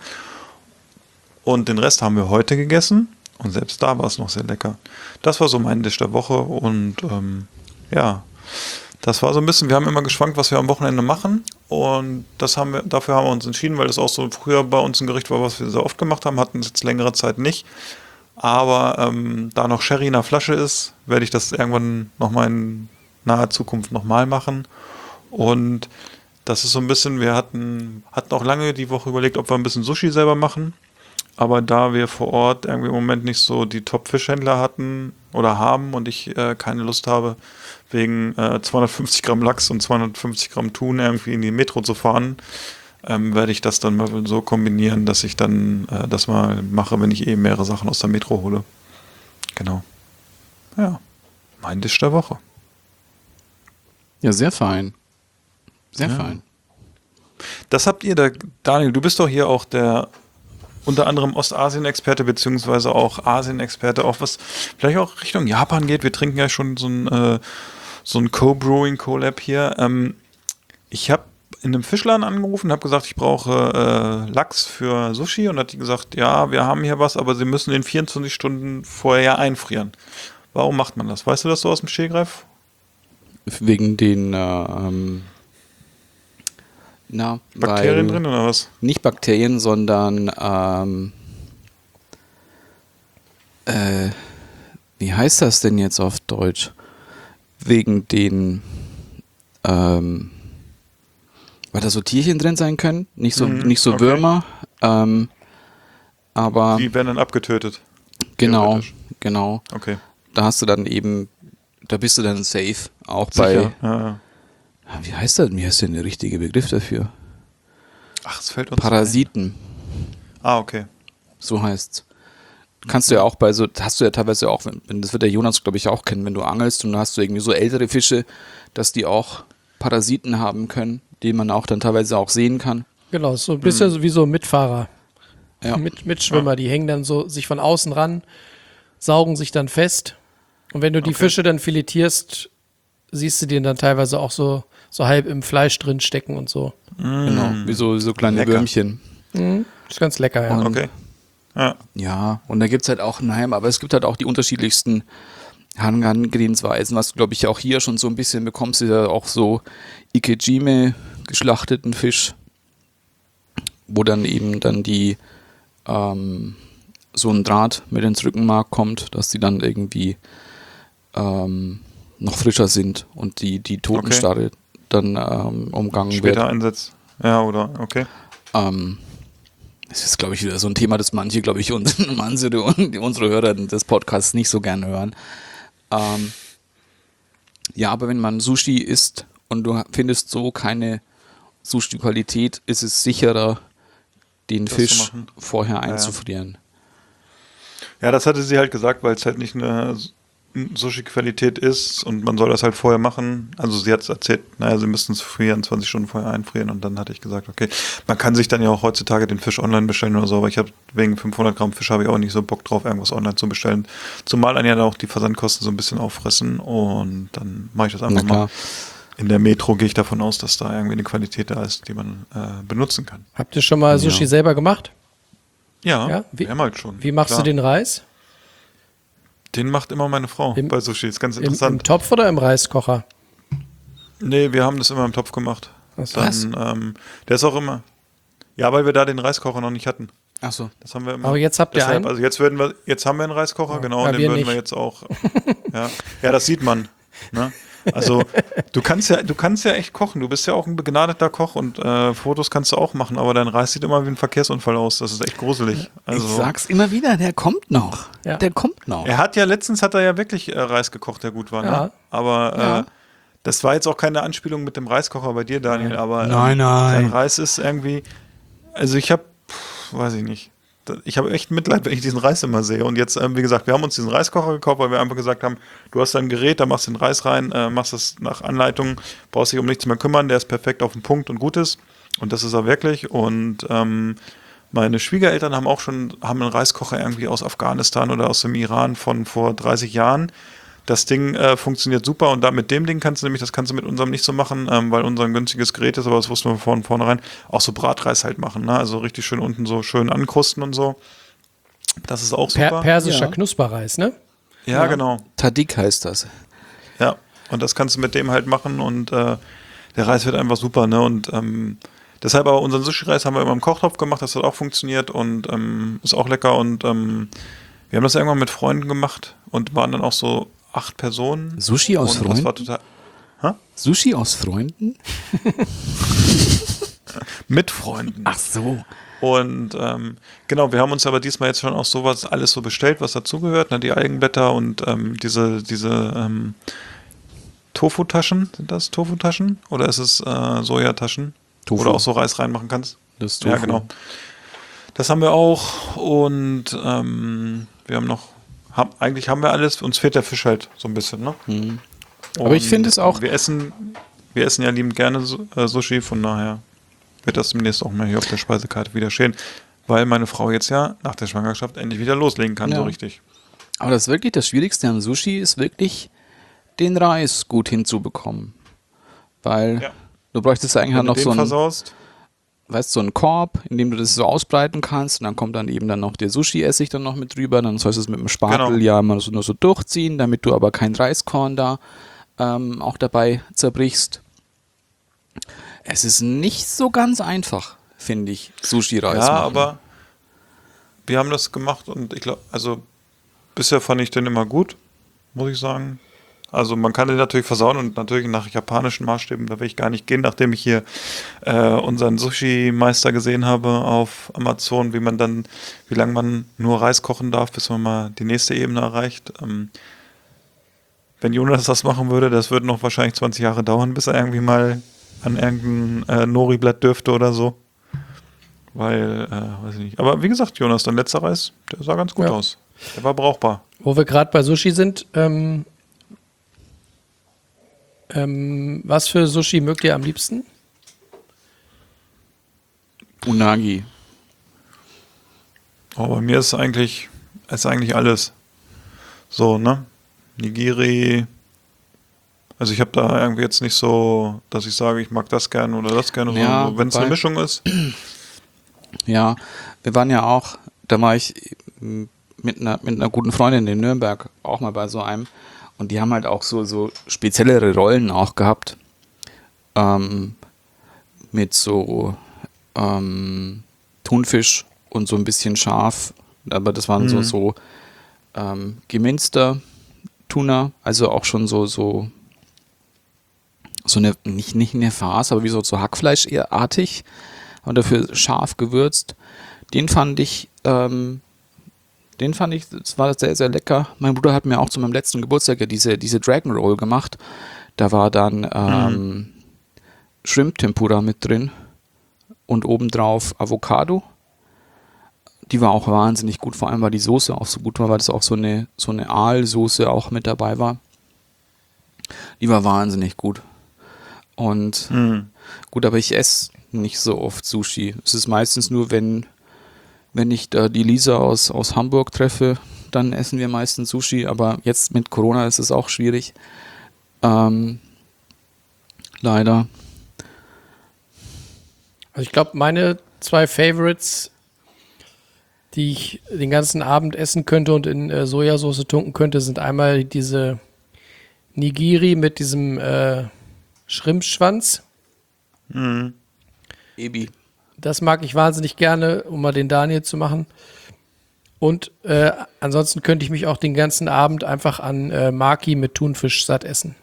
Und den Rest haben wir heute gegessen und selbst da war es noch sehr lecker. Das war so mein Dish der Woche und ähm, ja, das war so ein bisschen, wir haben immer geschwankt, was wir am Wochenende machen und das haben wir, dafür haben wir uns entschieden, weil das auch so früher bei uns ein Gericht war, was wir sehr oft gemacht haben, hatten es jetzt längere Zeit nicht. Aber ähm, da noch Sherry in der Flasche ist, werde ich das irgendwann nochmal in naher Zukunft nochmal machen. Und das ist so ein bisschen, wir hatten, hatten auch lange die Woche überlegt, ob wir ein bisschen Sushi selber machen. Aber da wir vor Ort irgendwie im Moment nicht so die Top-Fischhändler hatten oder haben und ich äh, keine Lust habe, wegen äh, zweihundertfünfzig Gramm Lachs und zweihundertfünfzig Gramm Thun irgendwie in die Metro zu fahren, ähm, werde ich das dann mal so kombinieren, dass ich dann äh, das mal mache, wenn ich eh mehrere Sachen aus der Metro hole. Genau. Ja, mein Dish der Woche. Ja, sehr fein. Sehr Ja. fein. Das habt ihr da, Daniel, du bist doch hier auch der unter anderem Ostasien-Experte beziehungsweise auch Asien-Experte, auch was vielleicht auch Richtung Japan geht. Wir trinken ja schon so ein, äh, so ein Co-Brewing-Collab hier. Ähm, ich habe in einem Fischladen angerufen, habe gesagt, ich brauche äh, Lachs für Sushi und hat die gesagt, ja, wir haben hier was, aber Sie müssen den vierundzwanzig Stunden vorher ja einfrieren. Warum macht man das? Weißt du das so aus dem Stegreif? Wegen den äh, ähm, na, Bakterien weil, drin oder was? Nicht Bakterien, sondern ähm, äh, wie heißt das denn jetzt auf Deutsch? Wegen den ähm, weil da so Tierchen drin sein können, nicht so, Mhm, nicht so okay. Würmer, ähm, aber Die werden dann abgetötet. genau, theoretisch. genau. Okay. Da hast du dann eben, da bist du dann safe, auch Sicher. bei, Ja, ja. wie heißt das, wie heißt denn der richtige Begriff dafür? Ach, es fällt uns Parasiten, ein. Ah, okay. so heißt's. Kannst du ja auch bei so, hast du ja teilweise auch, wenn, wenn- das wird der Jonas, glaube ich, auch kennen, wenn du angelst und dann hast du irgendwie so ältere Fische, dass die auch Parasiten haben können, die man auch dann teilweise auch sehen kann. Genau, so ein bisschen so wie so Mitfahrer, Ja. Mit, Mitschwimmer, die hängen dann so sich von außen ran, saugen sich dann fest. Und wenn du die Okay. Fische dann filetierst, siehst du die dann teilweise auch so, so halb im Fleisch drin stecken und so. Genau, wie so, so kleine Lecker. Würmchen. Mhm. Ist ganz lecker, ja. Und- Okay. Ja. Ja, und da gibt es halt auch, nein, aber es gibt halt auch die unterschiedlichsten Herangehensweisen, was du, glaube ich, auch hier schon so ein bisschen bekommst, ist ja auch so Ikejime geschlachteten Fisch, wo dann eben dann die ähm, so ein Draht mit ins Rückenmark kommt, dass die dann irgendwie ähm, noch frischer sind und die, die Totenstarre dann ähm, umgangen Später wird. Einsatz. Ja, oder? Okay. Ähm, das ist, glaube ich, wieder so ein Thema, das manche, glaube ich, unsere, unsere, unsere Hörer des Podcasts nicht so gerne hören. Ähm, ja, aber wenn man Sushi isst und du findest so keine Sushi-Qualität, ist es sicherer, den Das zu Fisch machen. vorher ja. einzufrieren. Ja, das hatte sie halt gesagt, weil es halt nicht eine Sushi-Qualität ist und man soll das halt vorher machen. Also sie hat es erzählt, naja, sie müssten es vierundzwanzig Stunden vorher einfrieren und dann hatte ich gesagt, okay, man kann sich dann ja auch heutzutage den Fisch online bestellen oder so, aber ich habe wegen fünfhundert Gramm Fisch habe ich auch nicht so Bock drauf, irgendwas online zu bestellen. Zumal dann ja auch die Versandkosten so ein bisschen auffressen und dann mache ich das einfach Na klar. mal. In der Metro gehe ich davon aus, dass da irgendwie eine Qualität da ist, die man äh, benutzen kann. Habt ihr schon mal Sushi Ja. selber gemacht? Ja, Ja, wie- mehrmals schon. Wie machst klar. du den Reis? Den macht immer meine Frau Im- bei Sushi. Ist ganz Im, interessant. Im Topf oder im Reiskocher? Nee, wir haben das immer im Topf gemacht. Ach so. Dann, ähm, der ist auch immer. Ja, weil wir da den Reiskocher noch nicht hatten. Ach so. Das haben wir immer. Aber jetzt habt ihr Deshalb, einen? Also jetzt würden wir, jetzt haben wir einen Reiskocher, genau, Ja, und den wir würden nicht. wir jetzt auch. Ja, ja, das sieht man. Ne? Also du kannst ja, du kannst ja echt kochen. Du bist ja auch ein begnadeter Koch und äh, Fotos kannst du auch machen, aber dein Reis sieht immer wie ein Verkehrsunfall aus. Das ist echt gruselig. Also, Ich sag's immer wieder, der kommt noch. Ja. Der kommt noch. er hat ja letztens hat er ja wirklich äh, Reis gekocht, der gut war. Ja. Ne? Aber Ja. äh, das war jetzt auch keine Anspielung mit dem Reiskocher bei dir, Daniel. Aber ähm, Nein, nein. sein Reis ist irgendwie. Also ich habe, weiß ich nicht. Ich habe echt Mitleid, wenn ich diesen Reis immer sehe. Und jetzt, ähm, wie gesagt, wir haben uns diesen Reiskocher gekauft, weil wir einfach gesagt haben, du hast ein Gerät, da machst du den Reis rein, äh, machst es nach Anleitung, brauchst dich um nichts mehr kümmern, der ist perfekt auf den Punkt und gut ist. Und das ist er wirklich. Und ähm, meine Schwiegereltern haben auch schon, haben einen Reiskocher irgendwie aus Afghanistan oder aus dem Iran von vor dreißig Jahren. Das Ding äh, funktioniert super und da mit dem Ding kannst du nämlich, das kannst du mit unserem nicht so machen, ähm, weil unser ein günstiges Gerät ist, aber das wussten wir von vornherein, auch so Bratreis halt machen, ne? Also richtig schön unten so schön ankrusten und so. Das ist auch super. Per persischer Ja. Knusperreis, ne? ja, genau. Tadik heißt das. Ja, und das kannst du mit dem halt machen und äh, der Reis wird einfach super, ne? Und ähm, deshalb aber unseren Sushi-Reis haben wir immer im Kochtopf gemacht, das hat auch funktioniert und ähm, ist auch lecker und ähm, wir haben das irgendwann mit Freunden gemacht und waren dann auch so acht Personen. Sushi aus und das war Freunden? total. Sushi aus Freunden? Mit Freunden. Ach so. Und ähm, genau, wir haben uns aber diesmal jetzt schon auch sowas alles so bestellt, was dazugehört, ne? Die Algenblätter und ähm, diese, diese ähm, Tofu-Taschen, sind das Tofu-Taschen? Oder ist es äh, Sojataschen? Tofu. Wo du auch so Reis reinmachen kannst? Das ist Ja, Tofu. genau. Das haben wir auch und ähm, wir haben noch, haben, eigentlich haben wir alles, uns fehlt der Fisch halt so ein bisschen, ne? Mhm. Aber ich finde es auch- Wir essen, wir essen ja liebend gerne Su- äh, Sushi, von daher wird das demnächst auch mal hier auf der Speisekarte wieder stehen, weil meine Frau jetzt ja nach der Schwangerschaft endlich wieder loslegen kann, Ja. so richtig. Aber das ist wirklich das Schwierigste am Sushi, ist wirklich den Reis gut hinzubekommen. Weil Ja. du bräuchtest eigentlich Wenn noch du so den einen, versaust, weißt, so einen Korb, in dem du das so ausbreiten kannst und dann kommt dann eben dann noch der Sushi-Essig dann noch mit drüber, dann sollst du es mit dem Spatel Genau. ja immer so, nur so durchziehen, damit du aber kein Reiskorn da ähm, auch dabei zerbrichst. Es ist nicht so ganz einfach, finde ich, Sushi-Reis ja, machen. aber wir haben das gemacht und ich glaube, also bisher fand ich den immer gut, muss ich sagen. Also man kann den natürlich versauen und natürlich nach japanischen Maßstäben, da will ich gar nicht gehen, nachdem ich hier äh, unseren Sushi-Meister gesehen habe auf Amazon, wie man dann, wie lange man nur Reis kochen darf, bis man mal die nächste Ebene erreicht. Ähm, wenn Jonas das machen würde, das würde noch wahrscheinlich zwanzig Jahre dauern, bis er irgendwie mal an irgendein äh, Nori-Blatt dürfte oder so. Weil, äh, weiß ich nicht. Aber wie gesagt, Jonas, dein letzter Reis, der sah ganz gut Ja. aus. Der war brauchbar. Wo wir gerade bei Sushi sind, ähm, ähm, was für Sushi mögt ihr am liebsten? Unagi. Oh, bei mir ist eigentlich, ist eigentlich alles. So, ne? Nigiri. Also ich habe da irgendwie jetzt nicht so, dass ich sage, ich mag das gerne oder das gerne. Ja, so, wenn es eine wobei- Mischung ist. Ja, wir waren ja auch, da war ich m, mit einer, mit einer guten Freundin in Nürnberg auch mal bei so einem und die haben halt auch so, so speziellere Rollen auch gehabt. Ähm, mit so ähm, Thunfisch und so ein bisschen scharf, aber das waren so, Mhm. so ähm, geminzter Tuna, also auch schon so, so so eine, nicht, nicht eine Farce, aber wie so, so Hackfleisch eher artig und dafür scharf gewürzt. Den fand ich, ähm, den fand ich, das war sehr, sehr lecker. Mein Bruder hat mir auch zu meinem letzten Geburtstag ja diese, diese Dragon Roll gemacht. Da war dann ähm, Shrimp Tempura mit drin und obendrauf Avocado. Die war auch wahnsinnig gut, vor allem weil die Soße auch so gut war, weil das auch so eine, so eine Aalsoße auch mit dabei war. Die war wahnsinnig gut. Und Mhm. gut, aber ich esse nicht so oft Sushi. Es ist meistens nur, wenn, wenn ich da die Lisa aus, aus Hamburg treffe, dann essen wir meistens Sushi. Aber jetzt mit Corona ist es auch schwierig. Ähm, leider. Also ich glaube, meine zwei Favorites die ich den ganzen Abend essen könnte und in äh, Sojasauce tunken könnte, sind einmal diese Nigiri mit diesem äh, Schrimpschwanz. Mhm. Ebi. Das mag ich wahnsinnig gerne, um mal den Daniel zu machen. Und äh, ansonsten könnte ich mich auch den ganzen Abend einfach an äh, Maki mit Thunfisch satt essen.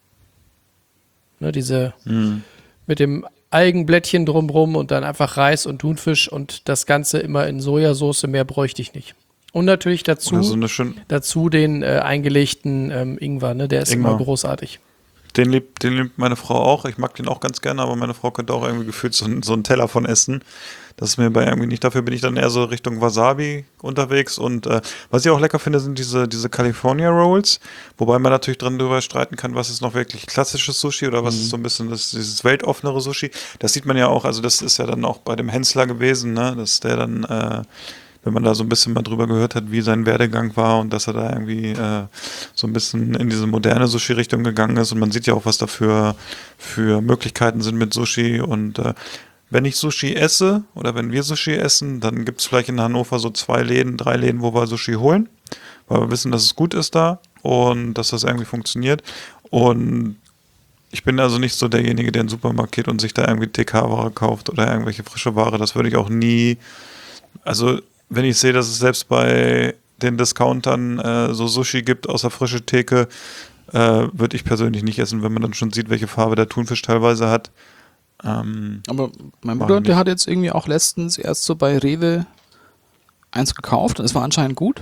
Ne, diese Mhm. mit dem Algenblättchen drumrum und dann einfach Reis und Thunfisch und das Ganze immer in Sojasauce, mehr bräuchte ich nicht. Und natürlich dazu, Oder so eine schön, dazu den äh, eingelegten ähm, Ingwer, ne? Der ist Ingwer. immer großartig. den liebt, den liebt meine Frau auch. Ich mag den auch ganz gerne, aber meine Frau könnte auch irgendwie gefühlt so, so einen Teller von essen. Das ist mir bei irgendwie nicht. Dafür bin ich dann eher so Richtung Wasabi unterwegs. Und äh, was ich auch lecker finde, sind diese, diese California Rolls. Wobei man natürlich dran drüber streiten kann, was ist noch wirklich klassisches Sushi oder was Mhm. ist so ein bisschen das, dieses weltoffenere Sushi. Das sieht man ja auch, also das ist ja dann auch bei dem Hensler gewesen, ne? Dass der dann, äh, wenn man da so ein bisschen mal drüber gehört hat, wie sein Werdegang war und dass er da irgendwie äh, so ein bisschen in diese moderne Sushi-Richtung gegangen ist. Und man sieht ja auch, was da für, für Möglichkeiten sind mit Sushi. Und äh, wenn ich Sushi esse oder wenn wir Sushi essen, dann gibt es vielleicht in Hannover so zwei Läden, drei Läden, wo wir Sushi holen, weil wir wissen, dass es gut ist da und dass das irgendwie funktioniert. Und ich bin also nicht so derjenige, der in den Supermarkt geht und sich da irgendwie T K-Ware kauft oder irgendwelche frische Ware. Das würde ich auch nie, also wenn ich sehe, dass es selbst bei den Discountern äh, so Sushi gibt aus der frischen Theke, äh, würde ich persönlich nicht essen, wenn man dann schon sieht, welche Farbe der Thunfisch teilweise hat. Ähm, Aber mein Mach Bruder, ich der nicht. hat jetzt irgendwie auch letztens erst so bei Rewe eins gekauft und es war anscheinend gut.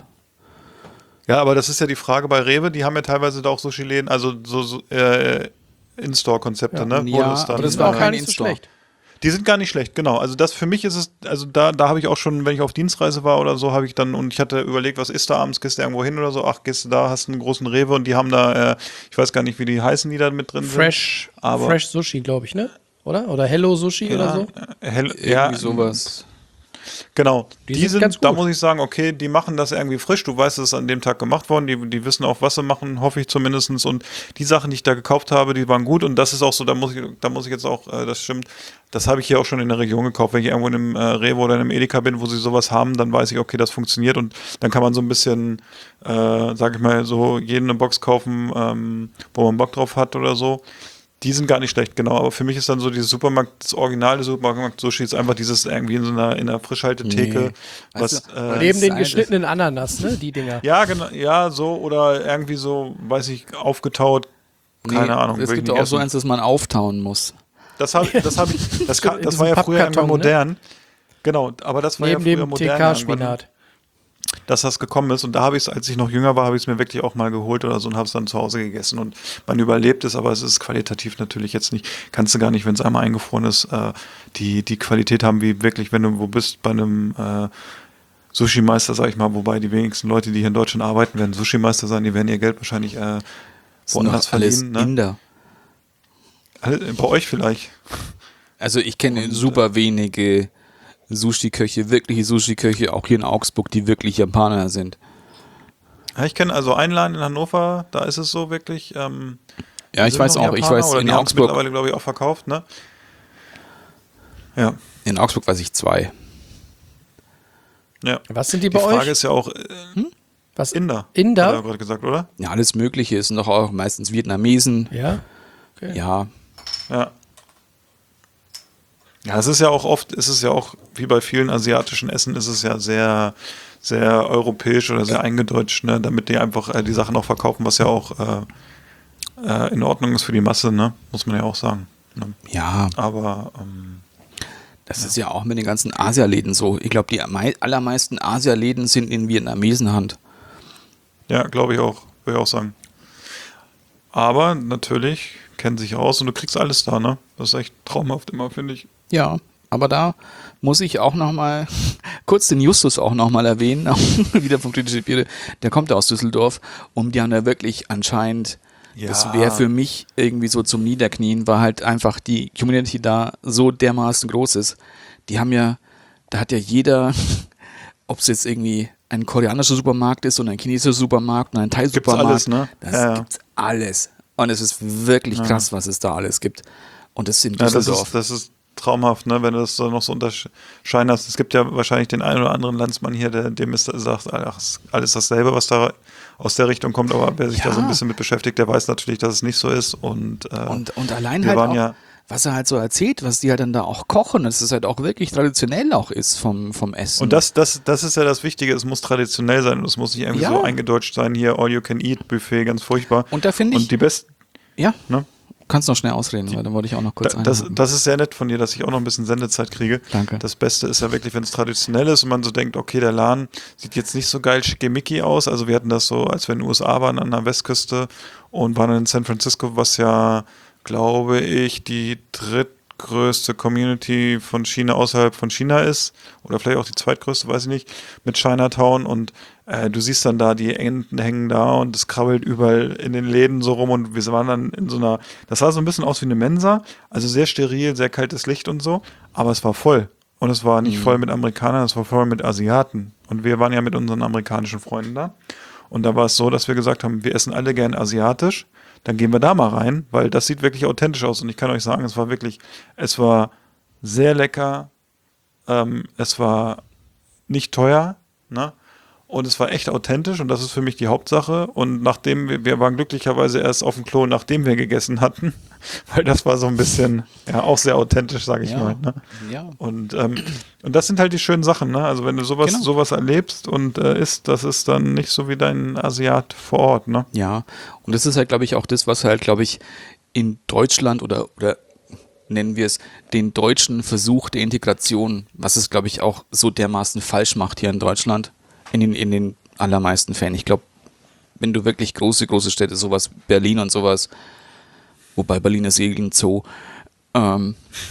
ja, aber das ist ja die Frage bei Rewe, die haben ja teilweise da auch Sushi-Läden, also so, so äh, In-Store-Konzepte, Ja. ne? Wo Ja, das dann, aber das ist war auch auch gar kein nicht so In-Store. schlecht. Die sind gar nicht schlecht, genau. Also das für mich ist es, also da, da habe ich auch schon, wenn ich auf Dienstreise war oder so, habe ich dann, und ich hatte überlegt, was ist da abends, gehst du irgendwo hin oder so, ach, gehst du da, hast einen großen Rewe und die haben da, äh, ich weiß gar nicht, wie die heißen, die da mit drin Fresh, sind. Aber Fresh Sushi, glaube ich, ne? Oder? Oder Hello Sushi oder so? äh, hell, Irgendwie ja, sowas. Genau, Die die, sind sind, ganz da gut. muss ich sagen, okay, die machen das irgendwie frisch, du weißt, es ist an dem Tag gemacht worden, die, die wissen auch, was sie machen, hoffe ich zumindest, und die Sachen, die ich da gekauft habe, die waren gut und das ist auch so, da muss ich, da muss ich jetzt auch, äh, das stimmt, das habe ich hier auch schon in der Region gekauft, wenn ich irgendwo in einem äh, Rewe oder in einem Edeka bin, wo sie sowas haben, dann weiß ich, okay, das funktioniert und dann kann man so ein bisschen, äh, sag ich mal, so jeden eine Box kaufen, ähm, wo man Bock drauf hat oder so. Die sind gar nicht schlecht, genau. Aber für mich ist dann so dieses Supermarkt, das originale Supermarkt-Sushi ist einfach dieses irgendwie in so einer, in einer Frischhaltetheke. Nee. Was, Weißt du, äh, Neben den sein, geschnittenen Ananas, ne? Die Dinger. ja, genau, ja, so oder irgendwie so, weiß ich, aufgetaut. Keine Nee, Ahnung. Es will ich gibt nicht auch so essen. eins, das man auftauen muss. Das habe das hab ich, das, kann, In das diesem war ja früher Pappkarton, irgendwann ne? modern. Genau, aber das war Neben ja früher dem T modern, irgendwann, K-Spinat. dass das gekommen ist. Und da habe ich es, als ich noch jünger war, habe ich es mir wirklich auch mal geholt oder so und habe es dann zu Hause gegessen. Und man überlebt es, aber es ist qualitativ natürlich jetzt nicht, kannst du gar nicht, wenn es einmal eingefroren ist, äh, die, die Qualität haben, wie wirklich, wenn du wo bist bei einem äh, Sushi-Meister, sag ich mal, wobei die wenigsten Leute, die hier in Deutschland arbeiten, werden Sushi-Meister sein, die werden ihr Geld wahrscheinlich äh, Das sind woanders doch alles verdienen. Ne? Inder. Alle- Bei euch vielleicht. Also ich kenne Und, super wenige Sushi-Köche, wirkliche Sushi-Köche, auch hier in Augsburg, die wirklich Japaner sind. Ja, ich kenne also einen Laden in Hannover, da ist es so wirklich. Ähm, Ja, ich sind weiß noch auch, ich Japaner, weiß oder in die haben's Augsburg, mittlerweile, glaube ich, auch verkauft, ne? Ja, in Augsburg weiß ich zwei. ja. Was sind die Die bei Frage euch? ist ja auch äh, Was? Inder. Inder? Hat er gerade gesagt, oder? Ja, alles Mögliche, es sind doch auch meistens Vietnamesen. Ja. Okay. Ja, Ja. Ja, es ist ja auch oft, es ist ja auch, wie bei vielen asiatischen Essen, ist es ja sehr, sehr europäisch oder sehr eingedeutscht, ne, damit die einfach äh, die Sachen auch verkaufen, was ja auch äh, äh, in Ordnung ist für die Masse, ne, muss man ja auch sagen. Ne? ja, Aber ähm, das ist ja auch mit den ganzen Asialäden so. Ich glaube, die mei- allermeisten Asialäden sind in Vietnamesenhand. ja, glaube ich auch, würde ich auch sagen. Aber natürlich kennen sich aus und du kriegst alles da, ne? Das ist echt traumhaft immer, finde ich. Ja, aber da muss ich auch noch mal kurz den Justus auch noch mal erwähnen, auch wieder vom Kritische Biere. Der kommt aus Düsseldorf und die haben da wirklich anscheinend, Ja. das wäre für mich irgendwie so zum Niederknien, weil halt einfach die Community da so dermaßen groß ist. Die haben ja, da hat ja jeder, ob es jetzt irgendwie ein koreanischer Supermarkt ist und ein chinesischer Supermarkt und ein Thai-Supermarkt. alles, ne? Das Ja, ja. gibt's alles. Und es ist wirklich Ja. krass, was es da alles gibt. Und das ist in Ja, das Düsseldorf. ist, das ist, traumhaft, ne, wenn du das so noch so unterscheiden hast. Es gibt ja wahrscheinlich den einen oder anderen Landsmann hier, der dem ist, sagt, ach, ist alles dasselbe, was da aus der Richtung kommt, aber wer sich Ja. da so ein bisschen mit beschäftigt, der weiß natürlich, dass es nicht so ist. Und, äh, Und, und allein wir halt waren auch, ja, was er halt so erzählt, was die halt dann da auch kochen, dass es halt auch wirklich traditionell auch ist vom, vom Essen. und das, das, das ist ja das Wichtige, es muss traditionell sein und es muss nicht irgendwie Ja. so eingedeutscht sein, hier All-You-Can-Eat-Buffet, ganz furchtbar. Und da finde ich, Und die besten, ja, ne? kannst noch schnell ausreden, weil dann wollte ich auch noch kurz Da, das, einhaken. das ist sehr nett von dir, dass ich auch noch ein bisschen Sendezeit kriege. Danke. Das Beste ist ja wirklich, wenn es traditionell ist und man so denkt, okay, der Laden sieht jetzt nicht so geil schickimicki aus. Also wir hatten das so, als wir in den U S A waren, an der Westküste und waren in San Francisco, was ja, glaube ich, die drittgrößte Community von China außerhalb von China ist. Oder vielleicht auch die zweitgrößte, weiß ich nicht, mit Chinatown. Und äh, du siehst dann da, die Enten hängen da und es krabbelt überall in den Läden so rum. Und wir waren dann in so einer, das sah so ein bisschen aus wie eine Mensa. Also sehr steril, sehr kaltes Licht und so. Aber es war voll. Und es war nicht voll mit Amerikanern, es war voll mit Asiaten. Und wir waren ja mit unseren amerikanischen Freunden da. Und da war es so, dass wir gesagt haben, wir essen alle gern asiatisch. Dann gehen wir da mal rein, weil das sieht wirklich authentisch aus. Und ich kann euch sagen, es war wirklich, es war sehr lecker. Ähm, es war nicht teuer, ne? Und es war echt authentisch und das ist für mich die Hauptsache. Und nachdem wir, wir waren glücklicherweise erst auf dem Klo, nachdem wir gegessen hatten, weil das war so ein bisschen, ja, auch sehr authentisch, sage ich Ja. mal. Ne? Ja. Und, ähm, und das sind halt die schönen Sachen, ne? Also wenn du sowas, Genau. sowas erlebst und äh, isst, das ist dann nicht so wie dein Asiat vor Ort, ne? Ja, und das ist halt, glaube ich, auch das, was halt, glaube ich, in Deutschland oder, oder nennen wir es, den deutschen Versuch der Integration, was es, glaube ich, auch so dermaßen falsch macht hier in Deutschland, in den, in den allermeisten Fällen. Ich glaube, wenn du wirklich große, große Städte, sowas, Berlin und sowas, wobei Berlin ist eh ein Zoo, ähm,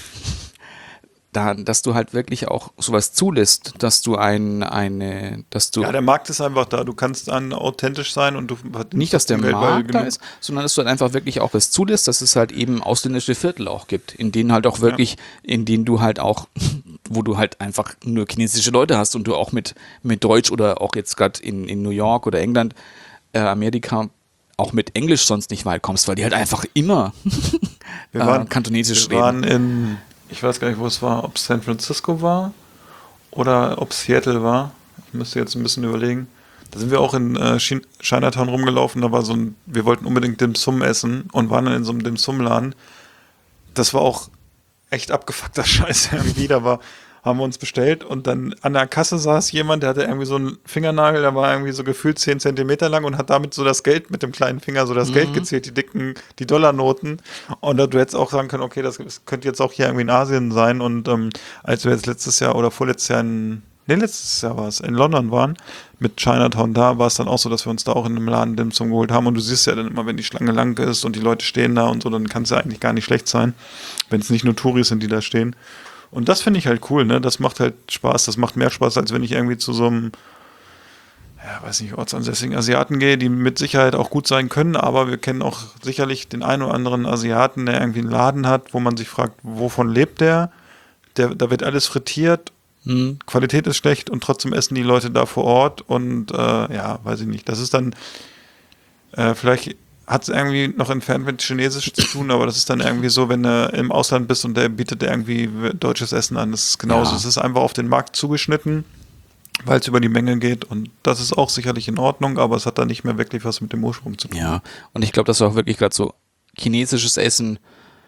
da, dass du halt wirklich auch sowas zulässt, dass du ein, eine, dass du Ja, der Markt ist einfach da. Du kannst dann authentisch sein und du nicht, dass der Geld, weil Markt da genug- ist, sondern dass du halt einfach wirklich auch was zulässt, dass es halt eben ausländische Viertel auch gibt, in denen halt auch wirklich, in denen du halt auch, wo du halt einfach nur chinesische Leute hast und du auch mit, mit Deutsch oder auch jetzt gerade in, in New York oder England, äh, Amerika, auch mit Englisch sonst nicht weit kommst, weil die halt einfach immer Wir äh, waren, kantonesisch wir waren reden. in, ich weiß gar nicht, wo es war, ob es San Francisco war oder ob es Seattle war. Ich müsste jetzt ein bisschen überlegen. Da sind wir auch in äh, Ch- Chinatown rumgelaufen, da war so ein, wir wollten unbedingt Dim Sum essen und waren dann in so einem Dim Sum Laden. Das war auch echt abgefuckter Scheiß irgendwie, da war, haben wir uns bestellt und dann an der Kasse saß jemand, der hatte irgendwie so einen Fingernagel, der war irgendwie so gefühlt zehn Zentimeter lang und hat damit so das Geld mit dem kleinen Finger so das Geld gezählt, die dicken, die Dollarnoten. Und da du hättest auch sagen können, okay, das, das könnte jetzt auch hier irgendwie in Asien sein. Und ähm, als wir jetzt letztes Jahr oder vorletztes Jahr in, nee, letztes Jahr war es, in London waren, mit Chinatown da, war es dann auch so, dass wir uns da auch in einem Laden Dim Sum geholt haben. Und du siehst ja dann immer, wenn die Schlange lang ist und die Leute stehen da und so, dann kann es ja eigentlich gar nicht schlecht sein, wenn es nicht nur Touris sind, die da stehen. Und das finde ich halt cool, ne? Das macht halt Spaß. Das macht mehr Spaß, als wenn ich irgendwie zu so einem, ja, weiß nicht, ortsansässigen Asiaten gehe, die mit Sicherheit auch gut sein können, aber wir kennen auch sicherlich den einen oder anderen Asiaten, der irgendwie einen Laden hat, wo man sich fragt, wovon lebt der? Der, da wird alles frittiert, Hm. Qualität ist schlecht und trotzdem essen die Leute da vor Ort und äh, ja, weiß ich nicht. Das ist dann äh, vielleicht hat es irgendwie noch entfernt mit Chinesisch zu tun, aber das ist dann irgendwie so, wenn du im Ausland bist und der bietet dir irgendwie deutsches Essen an. Das ist genauso. Ja. Es ist einfach auf den Markt zugeschnitten, weil es über die Menge geht und das ist auch sicherlich in Ordnung, aber es hat dann nicht mehr wirklich was mit dem Ursprung zu tun. Ja, und ich glaube, dass auch wirklich gerade so chinesisches Essen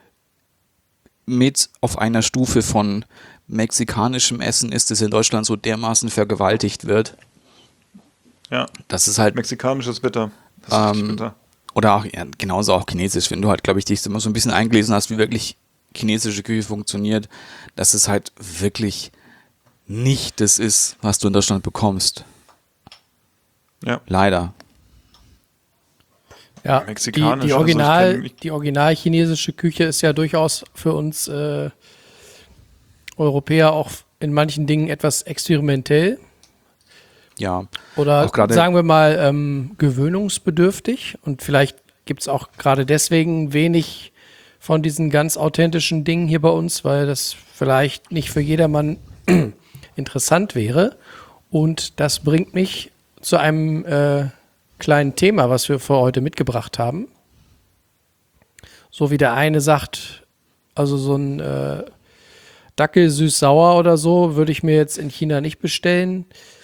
mit auf einer Stufe von mexikanischem Essen ist, das in Deutschland so dermaßen vergewaltigt wird. Ja, Das ist halt, mexikanisch ist bitter. Das ist richtig Ähm, bitter. oder auch, ja, genauso auch chinesisch, wenn du halt, glaube ich, dich immer so ein bisschen eingelesen hast, wie wirklich chinesische Küche funktioniert, dass es halt wirklich nicht das ist, was du in Deutschland bekommst. Ja. Leider. Ja, die, Mexikanisch, die, also ich Original, kenn- ich- die original chinesische Küche ist ja durchaus für uns äh, Europäer auch in manchen Dingen etwas experimentell Ja. oder Auch gerade- sagen wir mal ähm, gewöhnungsbedürftig und vielleicht gibt es auch gerade deswegen wenig von diesen ganz authentischen Dingen hier bei uns, weil das vielleicht nicht für jedermann interessant wäre. Und das bringt mich zu einem äh, kleinen Thema, was wir für heute mitgebracht haben. So wie der eine sagt, also so ein äh, Dackel süß-sauer oder so würde ich mir jetzt in China nicht bestellen.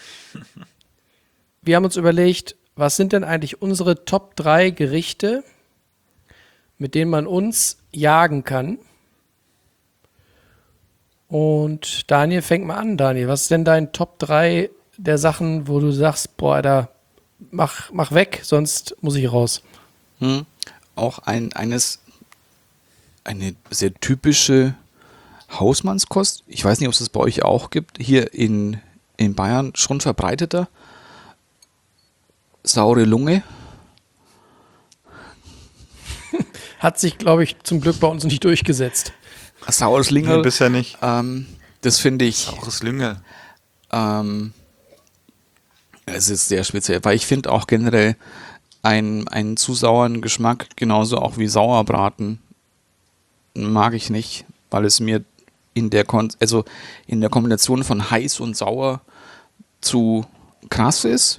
Wir haben uns überlegt, was sind denn eigentlich unsere Top drei Gerichte, mit denen man uns jagen kann? Und Daniel, fängt mal an, Daniel. Was ist denn dein Top drei der Sachen, wo du sagst, boah, Alter, mach, mach weg, sonst muss ich raus? Hm. Auch ein, eines, eine sehr typische Hausmannskost. Ich weiß nicht, ob es das bei euch auch gibt. Hier in, in Bayern schon verbreiteter. Saure Lunge. Hat sich, glaube ich, zum Glück bei uns nicht durchgesetzt. Saures Lingel. Nee, bisher nicht. Ähm, das finde ich. Saures Lingel. Ähm, es ist sehr speziell, weil ich finde auch generell einen, einen zu sauren Geschmack, genauso auch wie Sauerbraten, mag ich nicht, weil es mir in der, Kon- also in der Kombination von heiß und sauer zu krass ist.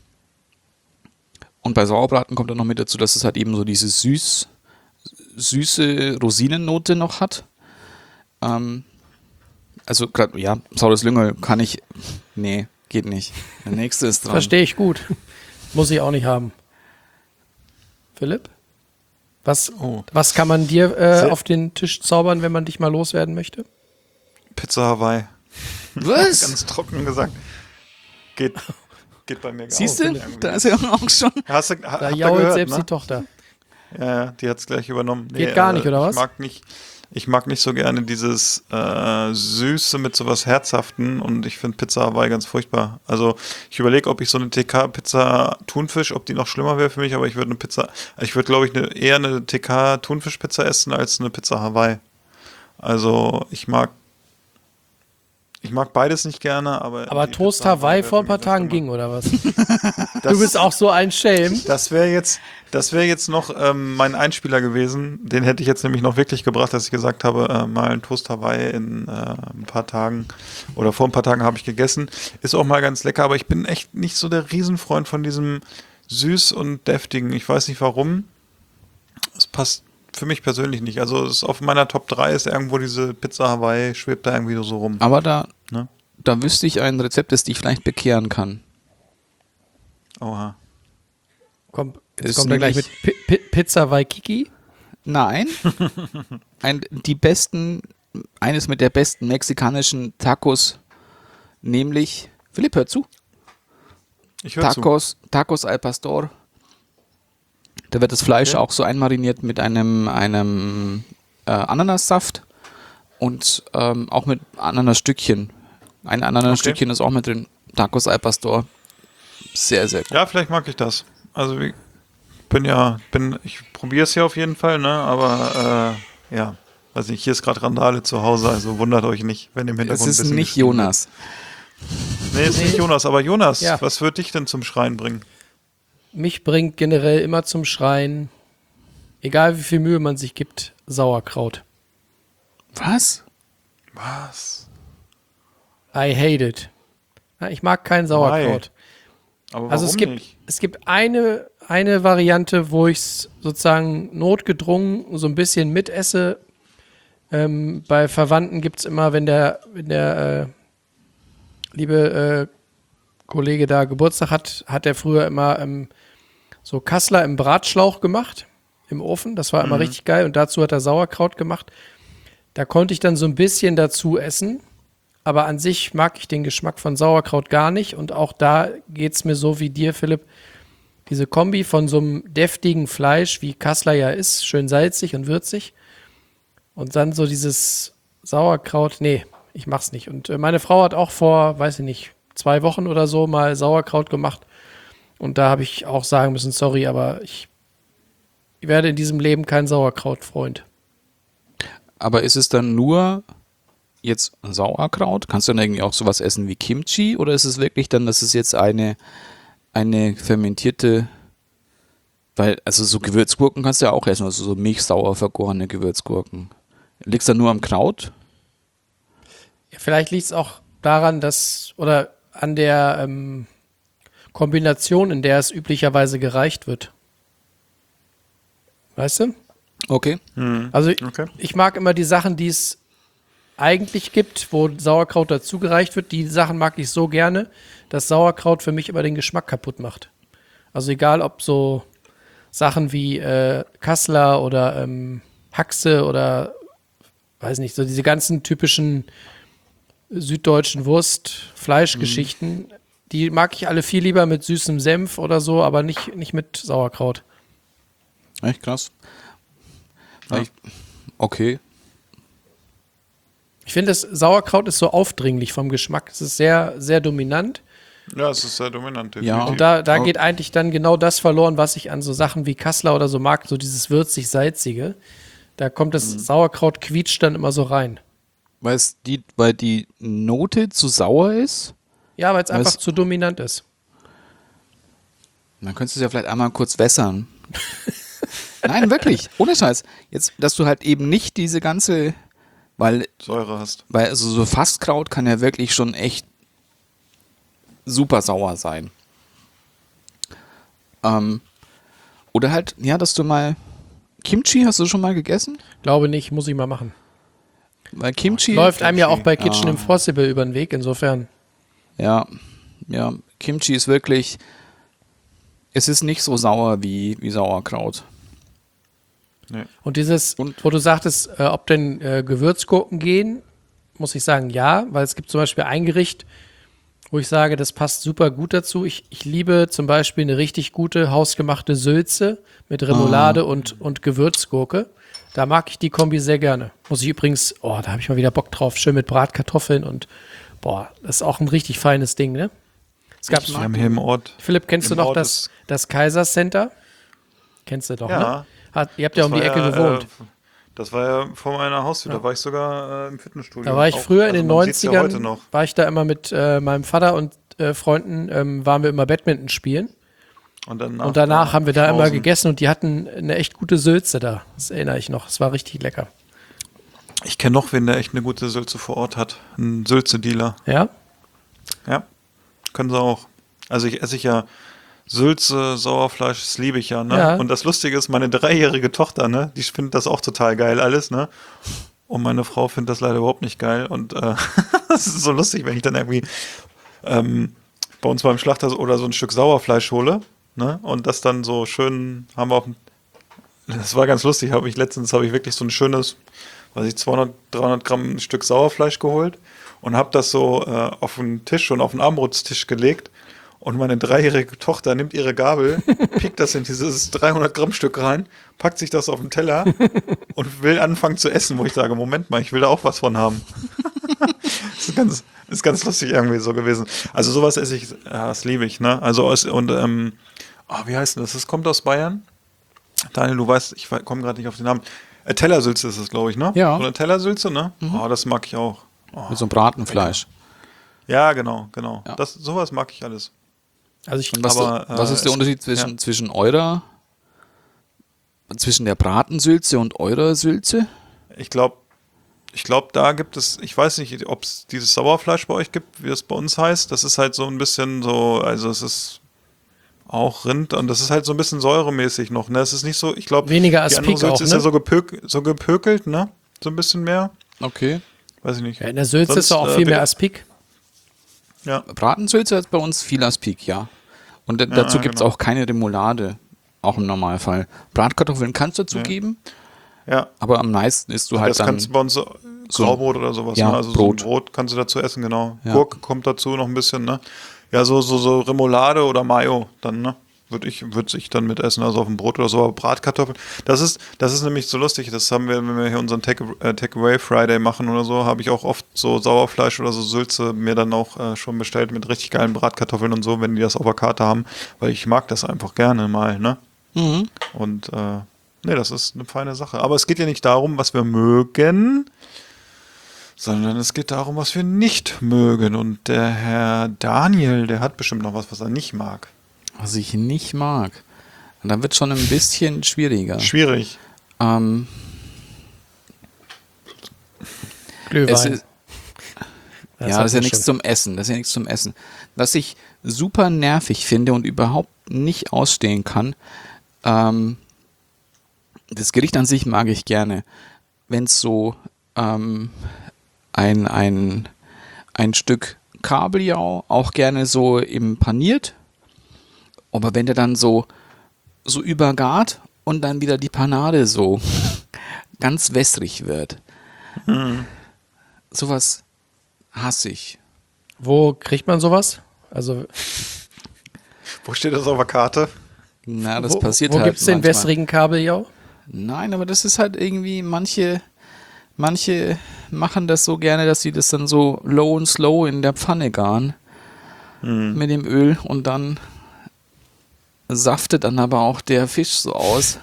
Und bei Sauerbraten kommt dann noch mit dazu, dass es halt eben so diese süß, süße Rosinennote noch hat. Ähm, also gerade, ja, saures Lüngel kann ich, nee, geht nicht. Der nächste ist dran. Verstehe ich gut. Muss ich auch nicht haben. Philipp? Was, Oh. was kann man dir äh, Sehr- auf den Tisch zaubern, wenn man dich mal loswerden möchte? Pizza Hawaii. Was? Ganz trocken gesagt. Geht, geht bei mir gar Siehst nicht. du, da ist ja auch schon. Hast du, ha, Da habt ihr jault gehört, selbst ne? die Tochter. Ja, ja, die hat es gleich übernommen. Geht gar nicht, oder ich was? Mag nicht, ich mag nicht so gerne dieses äh, Süße mit sowas Herzhaften und ich finde Pizza Hawaii ganz furchtbar. Also ich überlege, ob ich so eine T K-Pizza Thunfisch, ob die noch schlimmer wäre für mich, aber ich würde eine Pizza, ich würde glaube ich eine, eher eine T K Thunfisch-Pizza essen als eine Pizza Hawaii. Also ich mag Ich mag beides nicht gerne, aber. Aber die Toast Pizza Hawaii wäre vor für ein paar mich Tagen das ging, oder was? Das- Du bist auch so ein Schelm. Das wäre jetzt, das wäre jetzt noch ähm, mein Einspieler gewesen. Den hätte ich jetzt nämlich noch wirklich gebracht, dass ich gesagt habe, äh, mal ein Toast Hawaii in äh, ein paar Tagen oder vor ein paar Tagen habe ich gegessen. Ist auch mal ganz lecker, aber ich bin echt nicht so der Riesenfreund von diesem süß und deftigen. Ich weiß nicht warum. Es passt für mich persönlich nicht. Also es ist auf meiner Top drei ist irgendwo diese Pizza Hawaii, schwebt da irgendwie so rum. Aber da, Ne? da wüsste ich ein Rezept, das dich vielleicht bekehren kann. Oha. Komm, jetzt Ist kommt er gleich mit nämlich- Pi Pi Pizza Waikiki. Nein. ein, die besten, eines mit der besten mexikanischen Tacos, nämlich, Philipp, hör zu. Ich höre zu. Tacos, Tacos al Pastor. Da wird das Fleisch Okay. auch so einmariniert mit einem, einem äh, Ananassaft und ähm, auch mit Ananasstückchen. Ein Ananasstückchen ist auch mit drin. Tacos al Pastor. Sehr, sehr gut. Ja, vielleicht mag ich das. Also ich bin ja, bin, ich probiere es ja auf jeden Fall, ne? Aber äh, ja, weiß nicht, hier ist gerade Randale zu Hause, also wundert euch nicht, wenn im Hintergrund Es ist ein bisschen nicht geschrien wird. Jonas. Nee, ist nicht Jonas, aber Jonas, Ja. was wird dich denn zum Schreien bringen? Mich bringt generell immer zum Schreien, egal wie viel Mühe man sich gibt, Sauerkraut. Was? Was? I hate it. Ja, ich mag kein Sauerkraut. Aber Also warum es gibt, nicht? es gibt eine, eine Variante, wo ich es sozusagen notgedrungen so ein bisschen mitesse. Ähm, bei Verwandten gibt es immer, wenn der, wenn der äh, liebe äh, Kollege da Geburtstag hat, hat er früher immer ähm, so Kassler im Bratschlauch gemacht, im Ofen. Das war immer richtig geil. Und dazu hat er Sauerkraut gemacht. Da konnte ich dann so ein bisschen dazu essen. Aber an sich mag ich den Geschmack von Sauerkraut gar nicht. Und auch da geht es mir so wie dir, Philipp. Diese Kombi von so einem deftigen Fleisch, wie Kassler ja ist, schön salzig und würzig. Und dann so dieses Sauerkraut, nee, ich mach's nicht. Und äh, meine Frau hat auch vor, weiß ich nicht, zwei Wochen oder so mal Sauerkraut gemacht. Und da habe ich auch sagen müssen, sorry, aber ich, ich werde in diesem Leben kein Sauerkraut-Freund. Aber ist es dann nur jetzt Sauerkraut? Kannst du dann irgendwie auch sowas essen wie Kimchi? Oder ist es wirklich dann, dass es jetzt eine, eine fermentierte, weil, also so Gewürzgurken kannst du ja auch essen, also so milchsauer vergorene Gewürzgurken. Liegt's dann nur am Kraut? Ja, vielleicht liegt es auch daran, dass, oder an der ähm, Kombination, in der es üblicherweise gereicht wird. Weißt du? Okay. Also ich, Okay. ich mag immer die Sachen, die es eigentlich gibt, wo Sauerkraut dazugereicht wird. Die Sachen mag ich so gerne, dass Sauerkraut für mich immer den Geschmack kaputt macht. Also egal, ob so Sachen wie äh, Kassler oder ähm, Haxe oder weiß nicht, so diese ganzen typischen süddeutschen Wurst-Fleischgeschichten, mhm. die mag ich alle viel lieber mit süßem Senf oder so, aber nicht, nicht mit Sauerkraut. Echt krass. Ja. Ich, okay. Ich finde, das Sauerkraut ist so aufdringlich vom Geschmack. Es ist sehr, sehr dominant. Ja, es ist sehr dominant. Ja. Und da, da geht eigentlich dann genau das verloren, was ich an so Sachen wie Kassler oder so mag, so dieses würzig-salzige. Da kommt das mhm. Sauerkraut, quietscht dann immer so rein. Weil es die, weil die Note zu sauer ist? Ja, weil es einfach zu dominant ist. Dann könntest du es ja vielleicht einmal kurz wässern. Nein, wirklich, ohne Scheiß. Jetzt, dass du halt eben nicht diese ganze, weil Säure hast. Weil also so Fasskraut kann ja wirklich schon echt super sauer sein. Ähm, oder halt, ja, dass du mal Kimchi, hast du schon mal gegessen? Glaube nicht, muss ich mal machen. Weil Kimchi läuft Kimchi. einem ja auch bei Kitchen ah. Impossible über den Weg, insofern. Ja, ja, Kimchi ist wirklich, es ist nicht so sauer wie, wie Sauerkraut. Nee. Und dieses, Und- wo du sagtest, äh, ob denn äh, Gewürzgurken gehen, muss ich sagen, ja, weil es gibt zum Beispiel ein Gericht, wo ich sage, das passt super gut dazu. Ich, ich liebe zum Beispiel eine richtig gute hausgemachte Sülze mit Remoulade Ah. und, und Gewürzgurke. Da mag ich die Kombi sehr gerne. Muss ich übrigens, oh, da habe ich mal wieder Bock drauf, schön mit Bratkartoffeln und boah, das ist auch ein richtig feines Ding, ne? Es gab Wir haben hier im Ort. Philipp, kennst im du noch Ort das, ist- das Kaiser Center? Kennst du doch, Ja. ne? Hat, ihr habt ja um die war Ecke ja, gewohnt. Äh, das war ja vor meiner Haustür. Ja. Da war ich sogar äh, im Fitnessstudio. Da war ich Auch- früher in also den man sieht's neunzigern, ja heute noch. war ich da immer mit äh, meinem Vater und äh, Freunden, ähm, waren wir immer Badminton spielen. Und danach, Und danach haben wir da immer Schmausen. gegessen und die hatten eine echt gute Sülze da. Das erinnere ich noch. Es war richtig lecker. Ich kenne noch wen, der echt eine gute Sülze vor Ort hat. Ein Sülze-Dealer. Ja? Ja, können sie auch. Also ich esse ich ja Sülze, Sauerfleisch, das liebe ich ja, ne? Ja. Und das Lustige ist, meine dreijährige Tochter, ne, die findet das auch total geil alles, ne? Und meine Frau findet das leider überhaupt nicht geil. Und äh, das ist so lustig, wenn ich dann irgendwie ähm, bei uns beim Schlachter oder so ein Stück Sauerfleisch hole, ne? Und das dann so schön haben wir auf dem. Das war ganz lustig, habe ich letztens habe ich wirklich so ein schönes, weiß ich, zweihundert, dreihundert Gramm Stück Sauerfleisch geholt und habe das so äh, auf den Tisch und auf den Armbrotstisch gelegt. Und meine dreijährige Tochter nimmt ihre Gabel, piekt das in dieses dreihundert Gramm Stück rein, packt sich das auf den Teller und will anfangen zu essen, wo ich sage, Moment mal, ich will da auch was von haben. Das ist ganz, ist ganz lustig irgendwie so gewesen. Also sowas esse ich, ja, das liebe ich, ne? Also aus, und, ähm, oh, wie heißt denn das? Das kommt aus Bayern. Daniel, du weißt, ich komme gerade nicht auf den Namen. Äh, Tellersülze ist es, glaube ich, ne? Ja. So eine Tellersülze, ne? Mhm. Oh, das mag ich auch. Oh. Mit so einem Bratenfleisch. Ja, genau, genau. Ja. Das, sowas mag ich alles. Also ich, Und was, Aber, was äh, ist der es- Unterschied zwischen, ja. zwischen eurer, zwischen der Bratensülze und eurer Sülze? Ich glaube, ich glaube, da gibt es, ich weiß nicht, ob es dieses Sauerfleisch bei euch gibt, wie es bei uns heißt. Das ist halt so ein bisschen so, also es ist auch Rind und das ist halt so ein bisschen säuremäßig noch. Ne? Es ist nicht so, ich glaube, Weniger die andere Aspik Sülze auch, ist ne? ja so, gepök, so gepökelt, ne? So ein bisschen mehr. Okay. Weiß ich nicht. ja, in der Sülze ist Sonst, doch auch äh, viel mehr bitte- Aspik. Ja, Bratensülze hat bei uns viel Aspik, ja. Und d- dazu gibt es genau. auch keine Remoulade, auch im Normalfall. Bratkartoffeln kannst du dazu Ja. geben, ja. aber am meisten isst du halt das dann... kannst du bei uns so so- Graubrot oder sowas, ja, ne? Also Brot. so ein Brot kannst du dazu essen, genau. Ja. Gurke kommt dazu noch ein bisschen, ne? Ja, so, so, so Remoulade oder Mayo dann, ne? Würde ich, würde ich dann mit essen, also auf dem Brot oder so, aber Bratkartoffeln. Das ist, das ist nämlich so lustig, das haben wir, wenn wir hier unseren Take, äh, Takeaway Friday machen oder so, habe ich auch oft so Sauerfleisch oder so Sülze mir dann auch äh, schon bestellt mit richtig geilen Bratkartoffeln und so, wenn die das auf der Karte haben, weil ich mag das einfach gerne mal, ne? Mhm. Und äh, ne, das ist eine feine Sache. Aber es geht ja nicht darum, was wir mögen, sondern es geht darum, was wir nicht mögen. Und der Herr Daniel, der hat bestimmt noch was, was er nicht mag. Was ich nicht mag. Und dann wird schon ein bisschen schwieriger. Schwierig. Ähm, Glühwein. es ist, Das ja, hat das ist ja man nichts schon. zum Essen. Das ist ja nichts zum Essen. Was ich super nervig finde und überhaupt nicht ausstehen kann, ähm, das Gericht an sich mag ich gerne. Wenn es so ähm, ein, ein, ein Stück Kabeljau, auch gerne so im paniert. Aber wenn der dann so, so übergart und dann wieder die Panade so ganz wässrig wird, Mhm. sowas hasse ich. Wo kriegt man sowas? Also, Wo steht das auf der Karte? Na, das wo, passiert wo halt gibt's den manchmal. wässrigen Kabeljau? Nein, aber das ist halt irgendwie, manche, manche machen das so gerne, dass sie das dann so low und slow in der Pfanne garen mit dem Öl und dann saftet dann aber auch der Fisch so aus.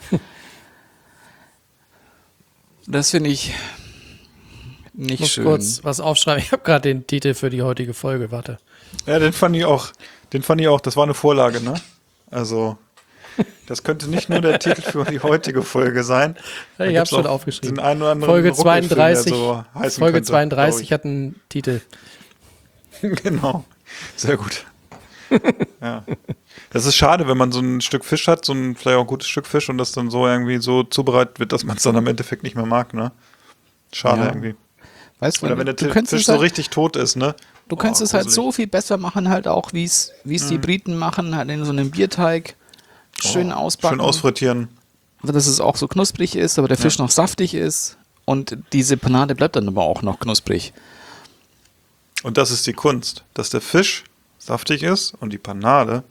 Das finde ich Ich nicht muss schön. kurz was aufschreiben. Ich habe gerade den Titel für die heutige Folge. Warte. Ja, den fand ich auch. Den fand ich auch. Das war eine Vorlage, ne? Also, das könnte nicht nur der Titel für die heutige Folge sein. Ja, Da ich habe gibt's schon auch aufgeschrieben. Den einen oder anderen Folge Ruckelfilm, der zweiunddreißig, so heißen Folge könnte, zweiunddreißig glaub hat einen Titel. ich. Genau. Sehr gut. Ja. Das ist schade, wenn man so ein Stück Fisch hat, so ein vielleicht auch gutes Stück Fisch und das dann so irgendwie so zubereitet wird, dass man es dann im Endeffekt nicht mehr mag, ne? Schade Ja. irgendwie. Weißt Oder wenn der du Ti- könntest Fisch es so halt, richtig tot ist, ne? du kannst Oh, es halt gruselig. so viel besser machen, halt auch, wie es wie es die Briten machen, halt in so einem Bierteig schön ausbacken. Schön ausfrittieren. Dass es auch so knusprig ist, aber der Fisch noch saftig ist und diese Panade bleibt dann aber auch noch knusprig. Und das ist die Kunst, dass der Fisch saftig ist und die Panade,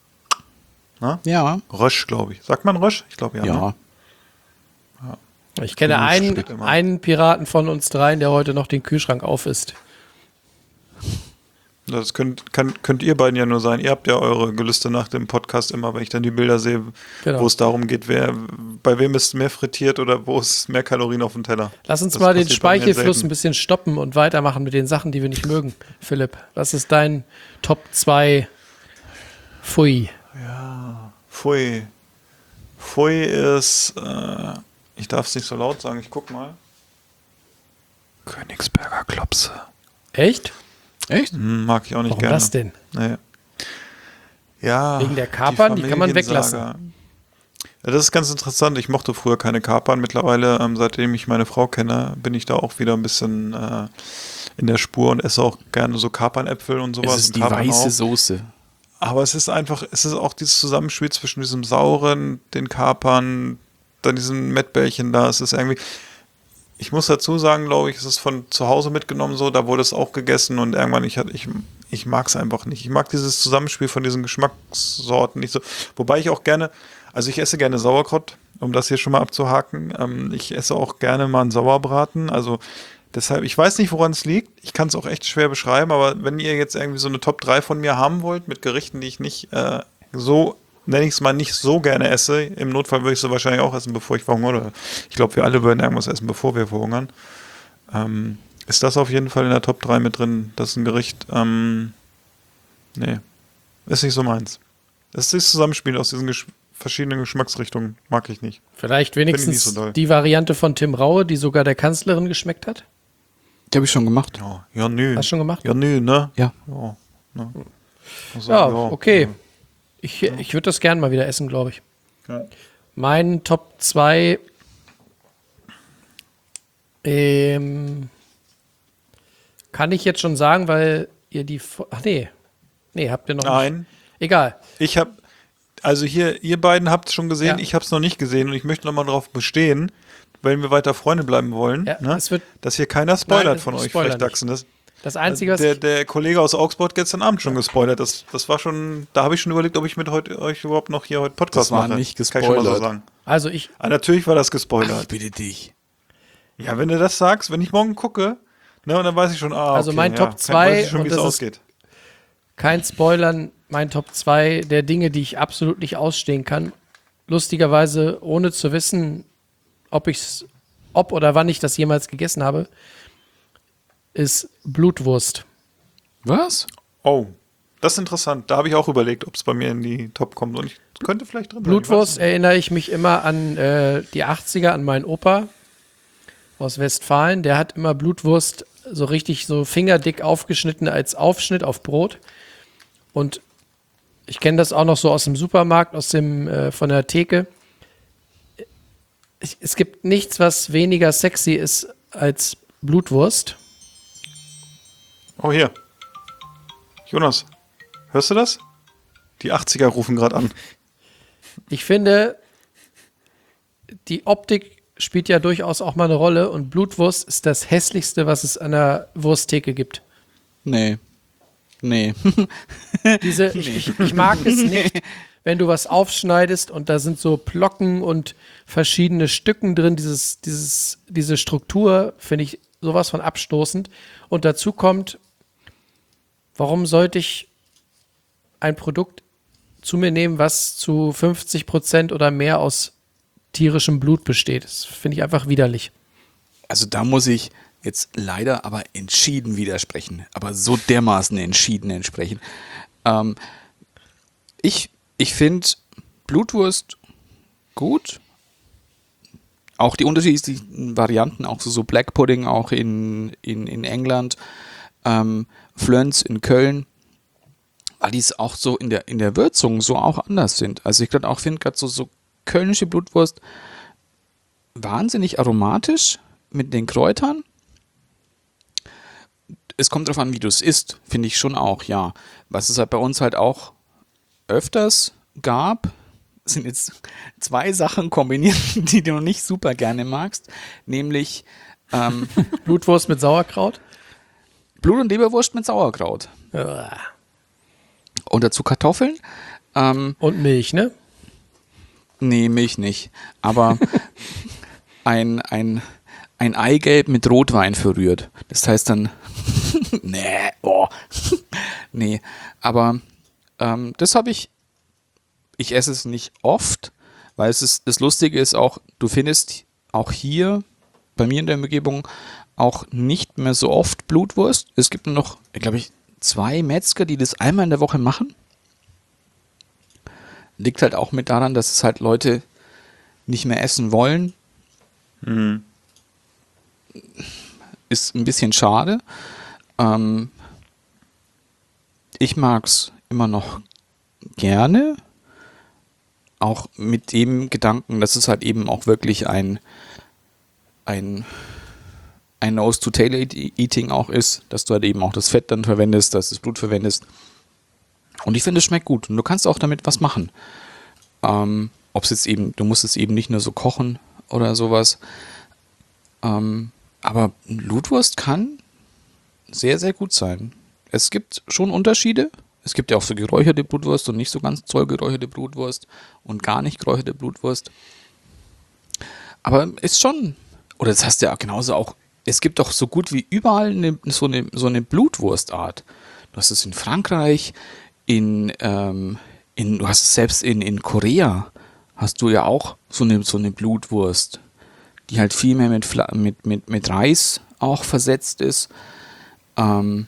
Ja, Rösch, glaube ich. Sagt man Rösch? Ich glaube ja. ja. Ne? Ich kenne Hm, einen, steht immer. einen Piraten von uns dreien, der heute noch den Kühlschrank auf ist. Das könnt, kann, könnt ihr beiden ja nur sein. Ihr habt ja eure Gelüste nach dem Podcast immer, wenn ich dann die Bilder sehe, Genau. wo es darum geht, wer, bei wem ist mehr frittiert oder wo ist mehr Kalorien auf dem Teller. Lass uns Das mal den passiert bei mir Speichelfluss selten. ein bisschen stoppen und weitermachen mit den Sachen, die wir nicht mögen. Philipp, was ist dein Top zwei Pfui? Pfui. Pfui ist, äh, ich darf es nicht so laut sagen, ich guck mal. Königsberger Klopse. Echt? Echt? Hm, mag ich auch nicht Warum gerne. das denn? Nee. Ja. Wegen der Kapern? Die kann man Familiensaga. Ja, das ist ganz interessant. Ich mochte früher keine Kapern. Mittlerweile, ähm, seitdem ich meine Frau kenne, bin ich da auch wieder ein bisschen äh, in der Spur und esse auch gerne so Kapernäpfel und sowas. Es ist und die Kapern weiße auch. Soße. Aber es ist einfach, es ist auch dieses Zusammenspiel zwischen diesem Sauren, den Kapern, dann diesen Mettbällchen da. Es ist irgendwie, ich muss dazu sagen, glaube ich, es ist von zu Hause mitgenommen so, da wurde es auch gegessen und irgendwann, ich, ich, ich mag es einfach nicht. Ich mag dieses Zusammenspiel von diesen Geschmackssorten nicht so. Wobei ich auch gerne, also ich esse gerne Sauerkraut, um das hier schon mal abzuhaken. Ähm, ich esse auch gerne mal einen Sauerbraten, also deshalb, ich weiß nicht, woran es liegt. Ich kann es auch echt schwer beschreiben, aber wenn ihr jetzt irgendwie so eine Top drei von mir haben wollt, mit Gerichten, die ich nicht äh, so, nenne ich es mal, nicht so gerne esse, im Notfall würde ich sie wahrscheinlich auch essen, bevor ich verhungere. Ich glaube, wir alle würden irgendwas essen, bevor wir verhungern. Ähm, ist das auf jeden Fall in der Top drei mit drin? Das ist ein Gericht, ähm, nee, ist nicht so meins. Das ist das Zusammenspiel aus diesen Gesch verschiedenen Geschmacksrichtungen, mag ich nicht. Vielleicht ich wenigstens nicht so doll. die Variante von Tim Raue, die sogar der Kanzlerin geschmeckt hat. Die habe ich schon gemacht. Ja, ja nö. Hast du schon gemacht? Ja, nö, ne? Ja. Ja, ne? Also, Ja, okay. Ich, ich würde das gern mal wieder essen, glaube ich. Ja. Mein Top zwei ähm, kann ich jetzt schon sagen, weil ihr die... Fo- Ach nee. Nee, habt ihr noch nicht. Nein, Egal. ich habe, also hier, ihr beiden habt es schon gesehen, Ja. ich habe es noch nicht gesehen und ich möchte nochmal darauf bestehen, wenn wir weiter Freunde bleiben wollen, Ja, ne, es wird- dass hier keiner spoilert Nein, von ich euch, spoiler vielleicht Dachsen. Das, Das Einzige, was der, ich, der Kollege aus Augsburg hat gestern Abend schon gespoilert. Das, das war schon, da habe ich schon überlegt, ob ich mit heute, euch überhaupt noch hier heute Podcast Das war mache. nicht Kann ich schon mal so gespoilert. sagen. also ich, Ah, natürlich war das gespoilert. bitte dich. Ja, wenn du das sagst, wenn ich morgen gucke, ne, und dann weiß ich schon, ah, Also okay, mein ja, Top kann- zwei, weiß ich schon, und wie es das ist- ausgeht. kein Spoilern, mein Top zwei der Dinge, die ich absolut nicht ausstehen kann. Lustigerweise, ohne zu wissen, ob ich's, ob oder wann ich das jemals gegessen habe, ist Blutwurst. Was? Oh, das ist interessant. Da habe ich auch überlegt, ob es bei mir in die Top kommt. Und ich könnte vielleicht drin sein. Blutwurst Ich weiß erinnere ich mich immer an äh, die achtziger, an meinen Opa aus Westfalen. Der hat immer Blutwurst so richtig so fingerdick aufgeschnitten als Aufschnitt auf Brot. Und ich kenne das auch noch so aus dem Supermarkt, aus dem äh, von der Theke. Ich, es gibt nichts, was weniger sexy ist als Blutwurst. Oh, hier. Jonas, hörst du das? Die achtziger rufen gerade an. Ich finde, die Optik spielt ja durchaus auch mal eine Rolle und Blutwurst ist das hässlichste, was es an der Wursttheke gibt. Nee. Nee. Diese, ich, ich, ich mag es nicht, wenn du was aufschneidest und da sind so Plocken und verschiedene Stücken drin, dieses, dieses, diese Struktur finde ich sowas von abstoßend. Und dazu kommt, warum sollte ich ein Produkt zu mir nehmen, was zu fünfzig Prozent oder mehr aus tierischem Blut besteht? Das finde ich einfach widerlich. Also da muss ich jetzt leider aber entschieden widersprechen, aber so dermaßen entschieden entsprechen. Ähm, ich ich finde Blutwurst gut. Auch die unterschiedlichen Varianten, auch so, so Black Pudding, auch in, in, in England, ähm, Flöns in Köln, weil die es auch so in der, in der Würzung so auch anders sind. Also ich gerade auch finde, gerade so, so kölnische Blutwurst wahnsinnig aromatisch mit den Kräutern. Es kommt darauf an, wie du es isst, finde ich schon auch, ja. Was es halt bei uns halt auch öfters gab, sind jetzt zwei Sachen kombiniert, die du noch nicht super gerne magst, nämlich ähm, Blutwurst mit Sauerkraut? Blut- und Leberwurst mit Sauerkraut. Uah. Und dazu Kartoffeln. Ähm, Und Milch, ne? nee, Milch nicht. Aber ein, ein, ein Eigelb mit Rotwein verrührt. Das heißt dann, nee, oh. nee, aber ähm, das habe ich, ich esse es nicht oft, weil es ist, das Lustige ist auch, du findest auch hier, bei mir in der Umgebung, auch nicht mehr so oft Blutwurst. Es gibt nur noch, glaube ich, zwei Metzger, die das einmal in der Woche machen. Liegt halt auch mit daran, dass es halt Leute nicht mehr essen wollen. Mhm. Ist ein bisschen schade. Ähm, ich mag es immer noch gerne. Auch mit dem Gedanken, dass es halt eben auch wirklich ein ein ein Nose-to-Tail-Eating auch ist, dass du halt eben auch das Fett dann verwendest, dass du das Blut verwendest. Und ich finde, es schmeckt gut. Und du kannst auch damit was machen. Ähm, ob es jetzt eben, du musst es eben nicht nur so kochen oder sowas. Ähm, aber Blutwurst kann sehr, sehr gut sein. Es gibt schon Unterschiede. Es gibt ja auch so geräucherte Blutwurst und nicht so ganz toll geräucherte Blutwurst und gar nicht geräucherte Blutwurst. Aber ist schon, oder das hast du ja genauso auch, es gibt doch so gut wie überall eine, so, eine, so eine Blutwurstart. Du hast es in Frankreich, in, ähm, in du hast es selbst in, in Korea, hast du ja auch so eine, so eine Blutwurst, die halt viel mehr mit, Fla- mit, mit, mit Reis auch versetzt ist. Ähm,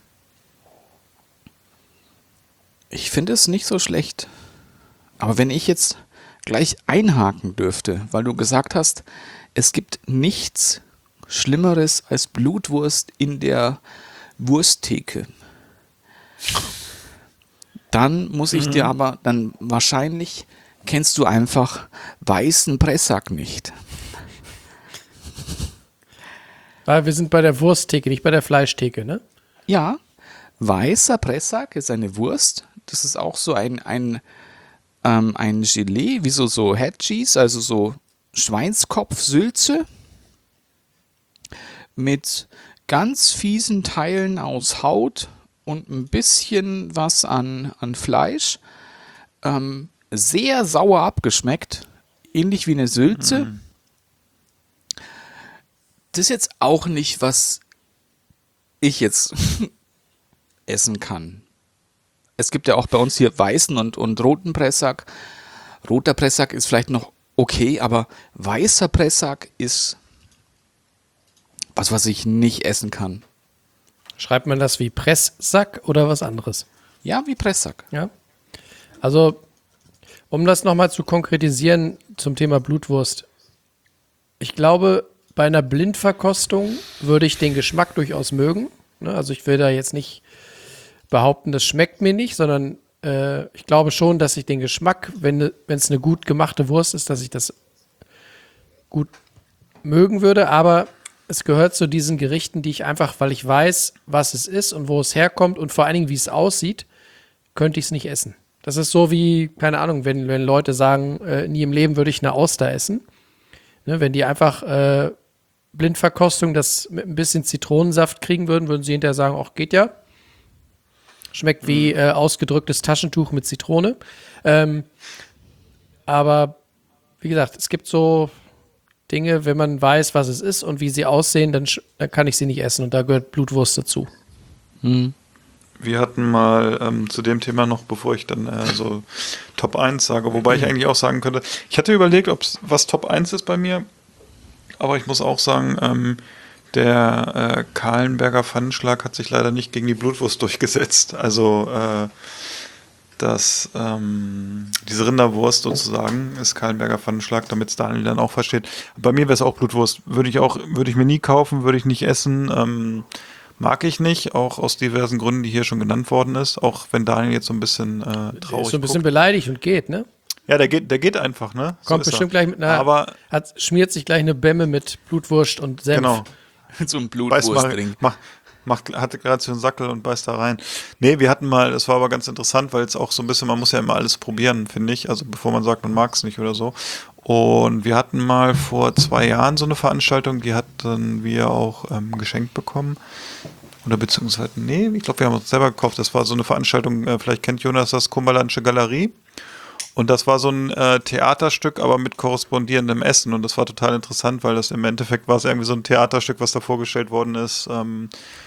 ich finde es nicht so schlecht. Aber wenn ich jetzt gleich einhaken dürfte, weil du gesagt hast, es gibt nichts Schlimmeres als Blutwurst in der Wursttheke. Dann muss ich mhm. dir aber, dann wahrscheinlich kennst du einfach weißen Pressack nicht. Weil wir sind bei der Wursttheke, nicht bei der Fleischtheke, ne? Ja, weißer Pressack ist eine Wurst. Das ist auch so ein, ein, ähm, ein Gelee, wie so, so Head Cheese, also so Schweinskopfsülze mit ganz fiesen Teilen aus Haut und ein bisschen was an, an Fleisch. Ähm, sehr sauer abgeschmeckt, ähnlich wie eine Sülze. Mhm. Das ist jetzt auch nicht, was ich jetzt essen kann. Es gibt ja auch bei uns hier weißen und, und roten Pressack. Roter Pressack ist vielleicht noch okay, aber weißer Pressack ist was, was ich nicht essen kann. Schreibt man das wie Presssack oder was anderes? Ja, wie Pressack. Ja. Also, um das nochmal zu konkretisieren zum Thema Blutwurst. Ich glaube, bei einer Blindverkostung würde ich den Geschmack durchaus mögen. Also ich will da jetzt nicht behaupten, das schmeckt mir nicht, sondern äh, ich glaube schon, dass ich den Geschmack, wenn es eine gut gemachte Wurst ist, dass ich das gut mögen würde. Aber es gehört zu diesen Gerichten, die ich einfach, weil ich weiß, was es ist und wo es herkommt und vor allen Dingen, wie es aussieht, könnte ich es nicht essen. Das ist so wie, keine Ahnung, wenn, wenn Leute sagen, äh, nie im Leben würde ich eine Auster essen. Ne, wenn die einfach äh, Blindverkostung das mit ein bisschen Zitronensaft kriegen würden, würden sie hinterher sagen, ach, geht ja. Schmeckt wie äh, ausgedrücktes Taschentuch mit Zitrone. Ähm, aber wie gesagt, es gibt so Dinge, wenn man weiß, was es ist und wie sie aussehen, dann, sch- dann kann ich sie nicht essen. Und da gehört Blutwurst dazu. Hm. Wir hatten mal ähm, zu dem Thema noch, bevor ich dann äh, so Top eins sage, wobei ich eigentlich auch sagen könnte, ich hatte überlegt, ob es was Top eins ist bei mir, aber ich muss auch sagen, ähm, der äh, Kahlenberger Pfannenschlag hat sich leider nicht gegen die Blutwurst durchgesetzt. Also äh, das, ähm, diese Rinderwurst sozusagen ist Kahlenberger Pfannenschlag, damit es Daniel dann auch versteht. Bei mir wäre es auch Blutwurst. Würde ich auch, würde ich mir nie kaufen, würde ich nicht essen. Ähm, mag ich nicht, auch aus diversen Gründen, die hier schon genannt worden ist. Auch wenn Daniel jetzt so ein bisschen äh, Der traurig ist so ein bisschen guckt. beleidigt und geht, ne? Ja, der geht, der geht einfach, ne? So Kommt ist bestimmt er. gleich mit einer, Aber hat, schmiert sich gleich eine Bämme mit Blutwurst und Senf. genau. So ein Beißt mal, Blutwurstring. mach, macht, hatte gerade so einen Sackel und beißt da rein. Nee, wir hatten mal, das war aber ganz interessant, weil es auch so ein bisschen, man muss ja immer alles probieren, finde ich, also bevor man sagt, man mag es nicht oder so. Und wir hatten mal vor zwei Jahren so eine Veranstaltung, die hatten wir auch ähm, geschenkt bekommen. Oder beziehungsweise, nee, ich glaube, wir haben uns selber gekauft. Das war so eine Veranstaltung, äh, vielleicht kennt Jonas das, Kummerlandsche Galerie. Und das war so ein äh, Theaterstück, aber mit korrespondierendem Essen. Und das war total interessant, weil das im Endeffekt war es irgendwie so ein Theaterstück, was da vorgestellt worden ist. Ähm,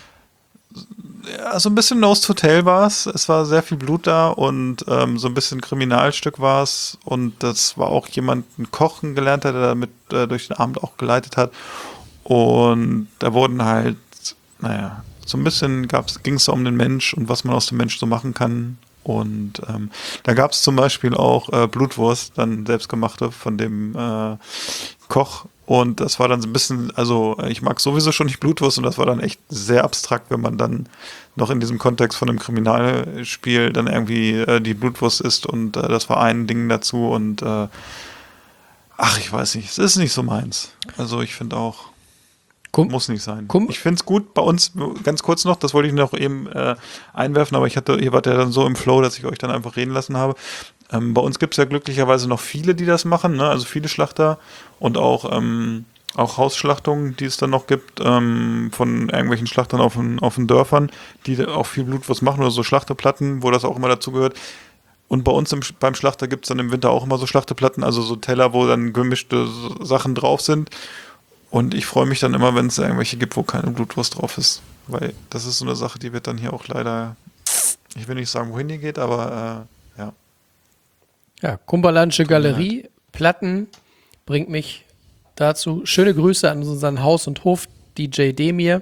ja, so ein bisschen Nose to Tail war es. Es war sehr viel Blut da und ähm, so ein bisschen Kriminalstück war es. Und das war auch jemand, ein Kochen gelernt hat, der damit äh, durch den Abend auch geleitet hat. Und da wurden halt, naja, so ein bisschen ging es da um den Mensch und was man aus dem Mensch so machen kann. Und ähm, da gab es zum Beispiel auch äh, Blutwurst, dann selbstgemachte von dem äh, Koch. Und das war dann so ein bisschen, also ich mag sowieso schon nicht Blutwurst und das war dann echt sehr abstrakt, wenn man dann noch in diesem Kontext von einem Kriminalspiel dann irgendwie äh, die Blutwurst isst und äh, das war ein Ding dazu und äh, ach, ich weiß nicht, es ist nicht so meins. Also ich finde auch, Kum- muss nicht sein. Kum- Ich finde es gut, bei uns, ganz kurz noch, das wollte ich noch eben äh, einwerfen, aber ich hatte, ihr wart ja dann so im Flow, dass ich euch dann einfach reden lassen habe. Ähm, bei uns gibt es ja glücklicherweise noch viele, die das machen, ne? Also viele Schlachter und auch, ähm, auch Hausschlachtungen, die es dann noch gibt, ähm, von irgendwelchen Schlachtern auf den, auf den Dörfern, die auch viel Blutwurst machen oder so Schlachteplatten, wo das auch immer dazu gehört. Und bei uns im, beim Schlachter gibt es dann im Winter auch immer so Schlachteplatten, also so Teller, wo dann gemischte Sachen drauf sind. Und ich freue mich dann immer, wenn es irgendwelche gibt, wo keine Blutwurst drauf ist. Weil das ist so eine Sache, die wird dann hier auch leider, ich will nicht sagen, wohin die geht, aber äh, ja. Ja, Kumberlandsche Galerie, Platten, bringt mich dazu. Schöne Grüße an unseren Haus- und Hof-D J Demir,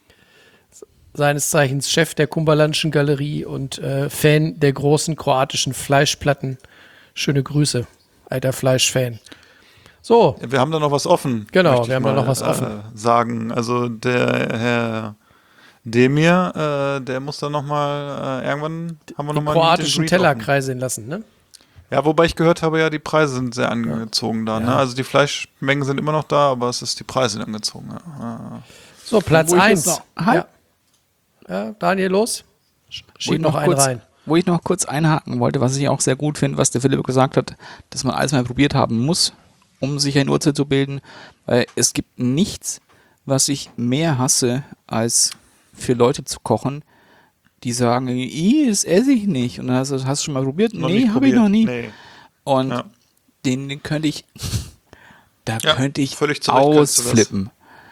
seines Zeichens Chef der Kumberlandschen Galerie und äh, Fan der großen kroatischen Fleischplatten. Schöne Grüße, alter Fleischfan. So, Wir haben da noch was offen. Genau, möchte ich wir haben da mal, noch was offen. Äh, sagen, also der Herr Demir, äh, der muss dann nochmal, äh, irgendwann haben wir die nochmal kroatischen Teller kreiseln lassen, ne? Ja, wobei ich gehört habe, ja, die Preise sind sehr angezogen da. Ne? Also die Fleischmengen sind immer noch da, aber es ist die Preise sind angezogen. Ja. So, Platz Wo ich eins. jetzt noch- Halt. Ja. ja, Daniel, los. Wo Schieb ich noch noch einen kurz, rein. wo ich noch kurz einhaken wollte, was ich auch sehr gut finde, was der Philipp gesagt hat, dass man alles mal probiert haben muss, um sich ein Urteil zu bilden, weil es gibt nichts, was ich mehr hasse, als für Leute zu kochen, die sagen, "Ih, das esse ich nicht." Und dann hast du, hast du schon mal probiert? Noch Nee, nicht habe ich probiert. noch nie. Nee. Und Ja. den, den könnte ich, da Ja, könnte ich völlig zu Recht kannst du das. ausflippen.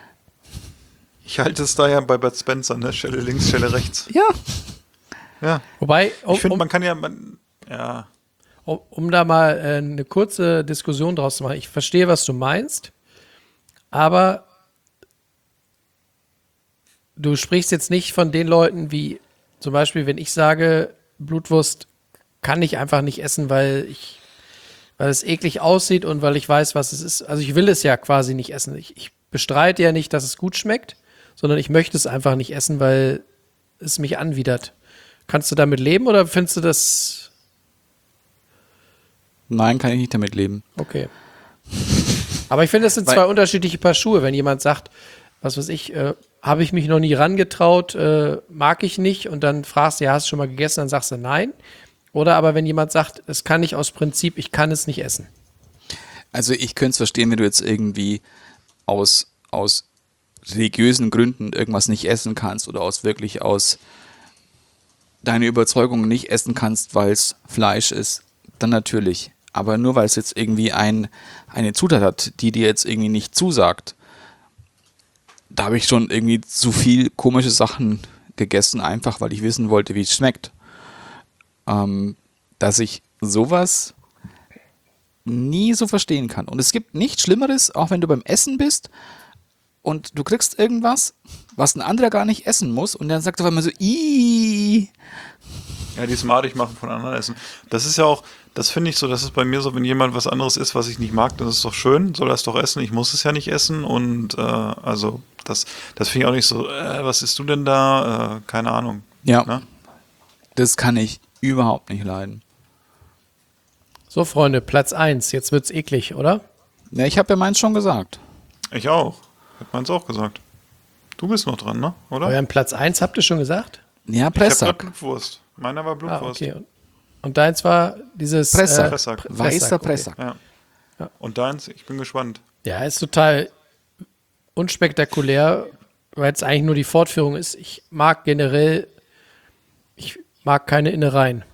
Ich halte es da ja bei Bud Spencer, ne? Schelle links, Schelle rechts. Ja. Ja. Wobei, um, Ich finde, um, man kann ja, man, ja, um, um da mal äh, eine kurze Diskussion draus zu machen. Ich verstehe, was du meinst, aber du sprichst jetzt nicht von den Leuten wie zum Beispiel, wenn ich sage, Blutwurst kann ich einfach nicht essen, weil ich, weil es eklig aussieht und weil ich weiß, was es ist. Also ich will es ja quasi nicht essen. Ich, ich bestreite ja nicht, dass es gut schmeckt, sondern ich möchte es einfach nicht essen, weil es mich anwidert. Kannst du damit leben oder findest du das Nein, kann ich nicht damit leben. okay? Aber ich finde, das sind Weil- zwei unterschiedliche Paar Schuhe. Wenn jemand sagt, was weiß ich, äh, habe ich mich noch nie rangetraut, äh, mag ich nicht und dann fragst du, ja, hast du schon mal gegessen, dann sagst du nein. Oder aber wenn jemand sagt, es kann ich aus Prinzip, ich kann es nicht essen. Also ich könnte es verstehen, wenn du jetzt irgendwie aus, aus religiösen Gründen irgendwas nicht essen kannst oder aus wirklich aus deiner Überzeugung nicht essen kannst, weil es Fleisch ist, dann natürlich. Aber nur weil es jetzt irgendwie ein, eine Zutat hat, die dir jetzt irgendwie nicht zusagt, da habe ich schon irgendwie zu viel komische Sachen gegessen, einfach weil ich wissen wollte, wie es schmeckt. Ähm, dass ich sowas nie so verstehen kann. Und es gibt nichts Schlimmeres, auch wenn du beim Essen bist und du kriegst irgendwas, was ein anderer gar nicht essen muss und dann sagt er immer so, Ih. Ja, die smartig machen von anderen Essen. Das ist ja auch, das finde ich so, das ist bei mir so, wenn jemand was anderes isst, was ich nicht mag, dann ist es doch schön, soll er es doch essen, ich muss es ja nicht essen und äh, also das, das finde ich auch nicht so, äh, was isst du denn da? Äh, keine Ahnung. Ja, ne? Das kann ich überhaupt nicht leiden. So, Freunde, Platz eins. Jetzt wird's eklig, oder? Ja, ich habe ja meins schon gesagt. Ich auch. Hat meins auch gesagt. Du bist noch dran, ne? Oder? Euren Platz eins habt ihr schon gesagt? Ja, Ich habe Pressack. Blutwurst. Meiner war Ah, Blutwurst. okay. Und, und deins war dieses Pressack. äh, Pressack. Pr- Weißer okay. Pressack. Ja. Und deins, ich bin gespannt. Ja, ist total unspektakulär, weil es eigentlich nur die Fortführung ist. Ich mag generell, ich mag keine Innereien.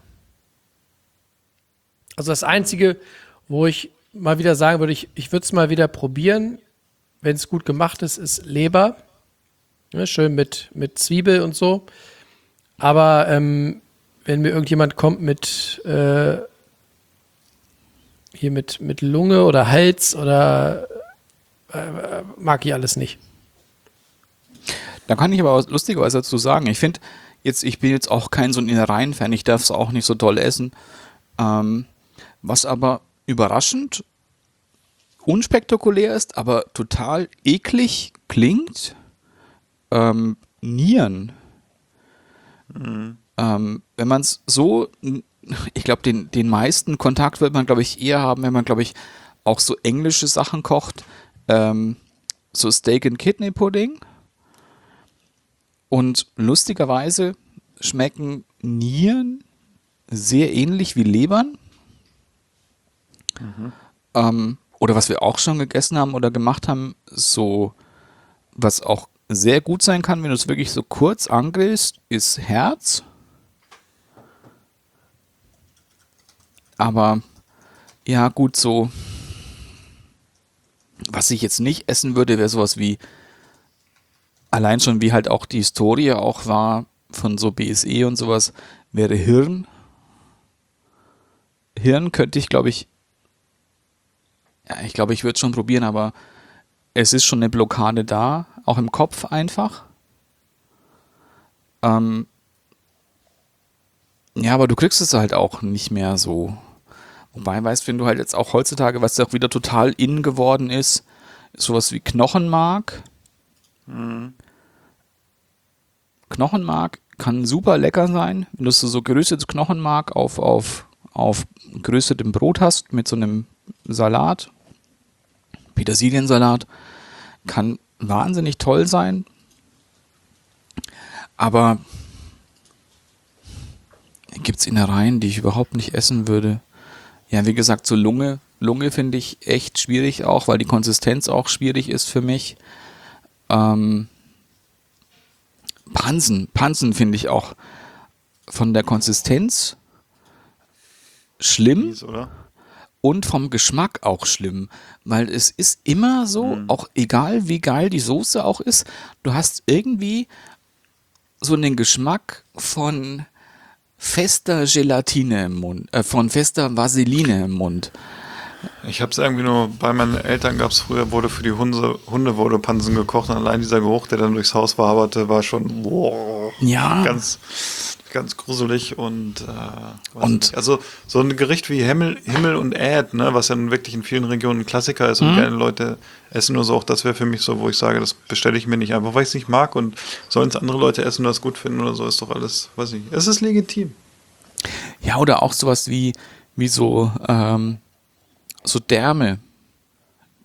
Also das Einzige, wo ich mal wieder sagen würde, ich, ich würde es mal wieder probieren, wenn es gut gemacht ist, ist Leber. Ja, schön mit, mit Zwiebel und so. Aber ähm, wenn mir irgendjemand kommt mit äh, hier mit, mit Lunge oder Hals oder äh, mag ich alles nicht. Da kann ich aber auch lustigerweise dazu sagen, ich finde, jetzt, ich bin jetzt auch kein so ein Innereien-Fan, ich darf es auch nicht so toll essen. Ähm, was aber überraschend unspektakulär ist, aber total eklig klingt, ähm, Nieren. Mhm. Ähm, wenn man es so, ich glaube, den, den meisten Kontakt wird man, glaube ich, eher haben, wenn man, glaube ich, auch so englische Sachen kocht, ähm, so Steak and Kidney Pudding. Und lustigerweise schmecken Nieren sehr ähnlich wie Lebern. Mhm. Ähm, oder was wir auch schon gegessen haben oder gemacht haben, so, was auch sehr gut sein kann, wenn du es wirklich so kurz angrillst, ist Herz. Aber ja, gut, so, was ich jetzt nicht essen würde, wäre sowas wie, allein schon wie halt auch die Historie auch war von so B S E und sowas, wäre Hirn. Hirn könnte ich, glaube ich, ja, ich glaube, ich würde es schon probieren, aber es ist schon eine Blockade da, auch im Kopf einfach. Ähm, ja, aber du kriegst es halt auch nicht mehr so. Wobei, weißt du, wenn du halt jetzt auch heutzutage, was ja auch wieder total in geworden ist, sowas wie Knochenmark. Mhm. Knochenmark kann super lecker sein, wenn du so, so geröstetes Knochenmark auf, auf, auf geröstetem Brot hast mit so einem Salat, Petersiliensalat, kann wahnsinnig toll sein, aber gibt es Innereien, die ich überhaupt nicht essen würde. Ja, wie gesagt, so Lunge, Lunge finde ich echt schwierig auch, weil die Konsistenz auch schwierig ist für mich. Ähm, Pansen, Pansen finde ich auch von der Konsistenz schlimm. Mies, oder? Und vom Geschmack auch schlimm, weil es ist immer so, mhm. auch egal wie geil die Soße auch ist, du hast irgendwie so einen Geschmack von fester Gelatine im Mund, äh, von fester Vaseline im Mund. Ich habe es irgendwie nur, bei meinen Eltern gab es früher, wurde für die Hunde, Hunde wurde Pansen gekocht und allein dieser Geruch, der dann durchs Haus waberte, war schon boah, ja. ganz, ganz gruselig und, äh, und nicht. Also so ein Gericht wie Himmel, Himmel und Äd, ne, was ja nun wirklich in vielen Regionen ein Klassiker ist und mhm. gerne Leute essen nur so, auch das wäre für mich so, wo ich sage, das bestelle ich mir nicht einfach, weil ich es nicht mag und sollen es andere Leute essen und das gut finden oder so, ist doch alles, weiß ich, es ist legitim. Ja, oder auch sowas wie, wie so, ähm, so Därme,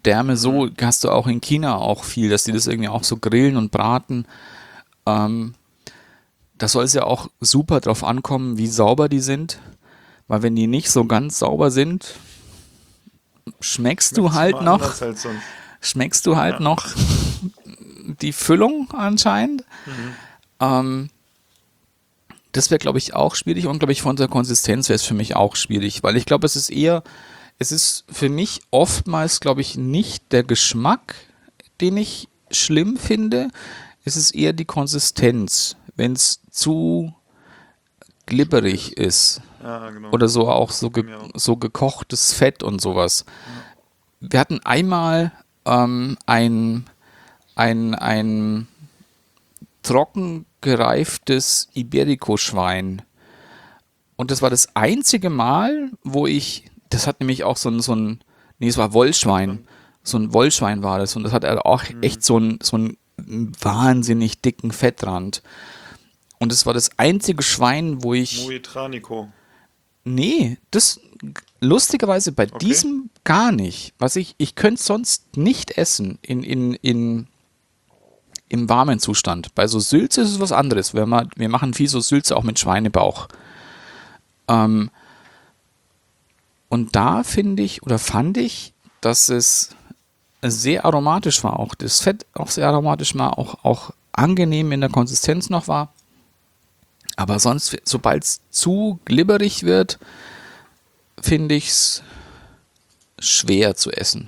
Därme so hast du auch in China auch viel, dass die das irgendwie auch so grillen und braten. Ähm, da soll es ja auch super drauf ankommen, wie sauber die sind, weil wenn die nicht so ganz sauber sind, schmeckst du halt Mal noch, anders als sonst. schmeckst du halt Ja. noch die Füllung anscheinend. Ähm, das wäre, glaube ich, auch schwierig und, glaube ich, von der Konsistenz wäre es für mich auch schwierig, weil ich glaube, es ist eher, es ist für mich oftmals, glaube ich, nicht der Geschmack, den ich schlimm finde, es ist eher die Konsistenz, wenn es zu glibberig ist Ja, genau. oder so auch so, ge mir auch. so gekochtes Fett und sowas. Wir hatten einmal ähm, ein, ein, ein trocken gereiftes Iberico-Schwein. Und das war das einzige Mal, wo ich, das hat nämlich auch so ein, so ein nee, es war Wollschwein. So ein Wollschwein war das. Und das hat auch echt so ein, so einen wahnsinnig dicken Fettrand. Und es war das einzige Schwein, wo ich, Muitranico. nee, das lustigerweise bei Okay. diesem gar nicht. Was ich, ich könnte sonst nicht essen in, in, in, im warmen Zustand. Bei so Sülze ist es was anderes. Wir, ma- wir machen viel so Sülze auch mit Schweinebauch. Ähm, und da finde ich oder fand ich, dass es sehr aromatisch war. Auch das Fett auch sehr aromatisch war, auch, auch angenehm in der Konsistenz noch war. Aber sonst, sobald es zu glibberig wird, finde ich es schwer zu essen.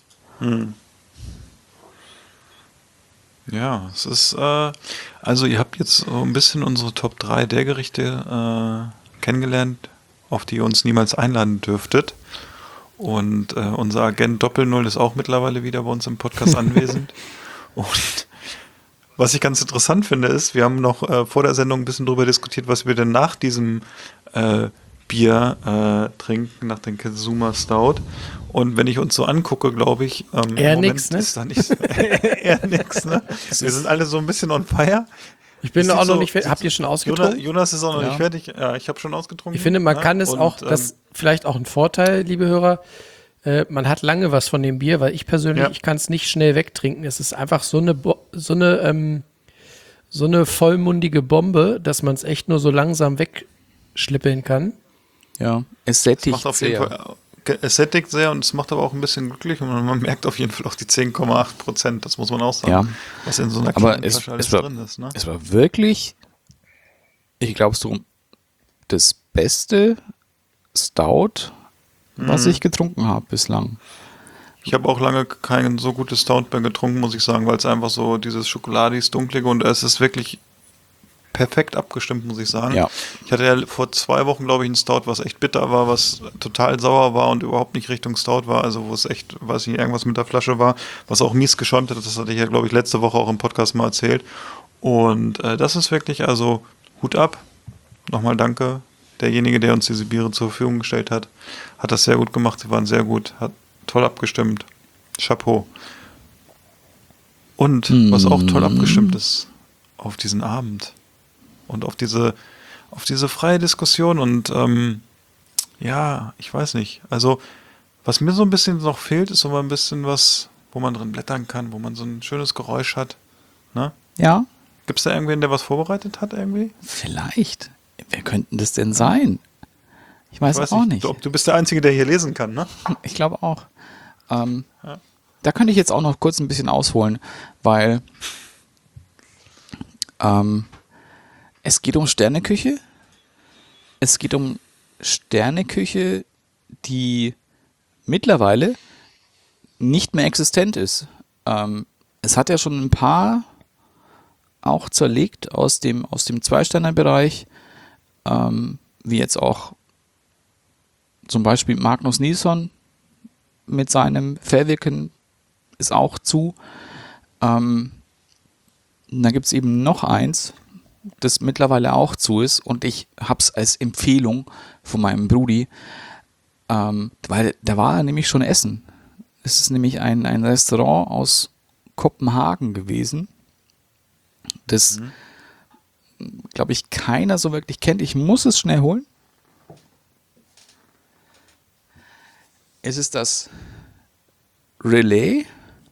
Ja, es ist, äh, also ihr habt jetzt so ein bisschen unsere Top drei der Gerichte äh, kennengelernt, auf die ihr uns niemals einladen dürftet. Und äh, unser Agent Doppel Null ist auch mittlerweile wieder bei uns im Podcast anwesend. Und was ich ganz interessant finde, ist, wir haben noch äh, vor der Sendung ein bisschen drüber diskutiert, was wir denn nach diesem äh, Bier äh, trinken, nach dem Kazuma Stout. Und wenn ich uns so angucke, glaube ich, ähm, Eher im Moment nix, ne? ist da nicht eher nix, ne? Wir sind alle so ein bisschen on fire. Ich bin Sieht auch noch so- nicht fertig. Habt ihr schon Jonas, ausgetrunken? Jonas ist auch noch Ja. nicht fertig. Ja, ich habe schon ausgetrunken. Ich finde, man ne? kann es Und, auch, ähm, das vielleicht auch ein Vorteil, liebe Hörer, äh, man hat lange was von dem Bier, weil ich persönlich, Ja. ich kann es nicht schnell wegtrinken. Es ist einfach so eine, Bo so eine, ähm, so eine vollmundige Bombe, dass man es echt nur so langsam wegschlippeln kann. Ja, es es sättigt macht auf jeden sehr. Fall, äh, es sättigt sehr und es macht aber auch ein bisschen glücklich und man, man merkt auf jeden Fall auch die zehn Komma acht Prozent, das muss man auch sagen, Ja. was in so einer Aber kleinen es, Flasche alles es, war, drin ist. Ne? es war wirklich, ich glaube, so das beste Stout, was ich getrunken habe bislang. Ich habe auch lange kein so gutes Stout mehr getrunken, muss ich sagen, weil es einfach so dieses Schokoladis, Dunklige und es ist wirklich perfekt abgestimmt, muss ich sagen. Ja. Ich hatte ja vor zwei Wochen, glaube ich, einen Stout, was echt bitter war, was total sauer war und überhaupt nicht Richtung Stout war, also wo es echt, weiß nicht, irgendwas mit der Flasche war, was auch mies geschäumt hat. Das hatte ich ja, glaube ich, letzte Woche auch im Podcast mal erzählt. Und äh, das ist wirklich, also Hut ab. Nochmal danke. Derjenige, der uns diese Biere zur Verfügung gestellt hat, hat das sehr gut gemacht. Sie waren sehr gut, hat toll abgestimmt. Chapeau. Und was auch toll abgestimmt ist, auf diesen Abend und auf diese, auf diese freie Diskussion und ähm, ja, ich weiß nicht. Also, was mir so ein bisschen noch fehlt, ist so mal ein bisschen was, wo man drin blättern kann, wo man so ein schönes Geräusch hat. Ne? Ja, Gibt es da irgendwen, der was vorbereitet hat irgendwie? vielleicht. Wer könnten das denn sein? Ich weiß, Ich weiß auch nicht. Du, du bist der Einzige, der hier lesen kann, ne? Ich glaube auch. Ähm, Ja. Da könnte ich jetzt auch noch kurz ein bisschen ausholen, weil ähm, es geht um Sterneküche. Es geht um Sterneküche, die mittlerweile nicht mehr existent ist. Ähm, es hat ja schon ein paar auch zerlegt aus dem, aus dem Zwei-Sterne-Bereich, ähm, wie jetzt auch zum Beispiel Magnus Nilsson mit seinem Fellwirken ist auch zu. Ähm, da gibt es eben noch eins, das mittlerweile auch zu ist und ich habe es als Empfehlung von meinem Brudi, ähm, weil da war er nämlich schon essen. Es ist nämlich ein, ein Restaurant aus Kopenhagen gewesen, das, glaube ich, keiner so wirklich kennt. Ich muss es schnell holen. Es ist das Relay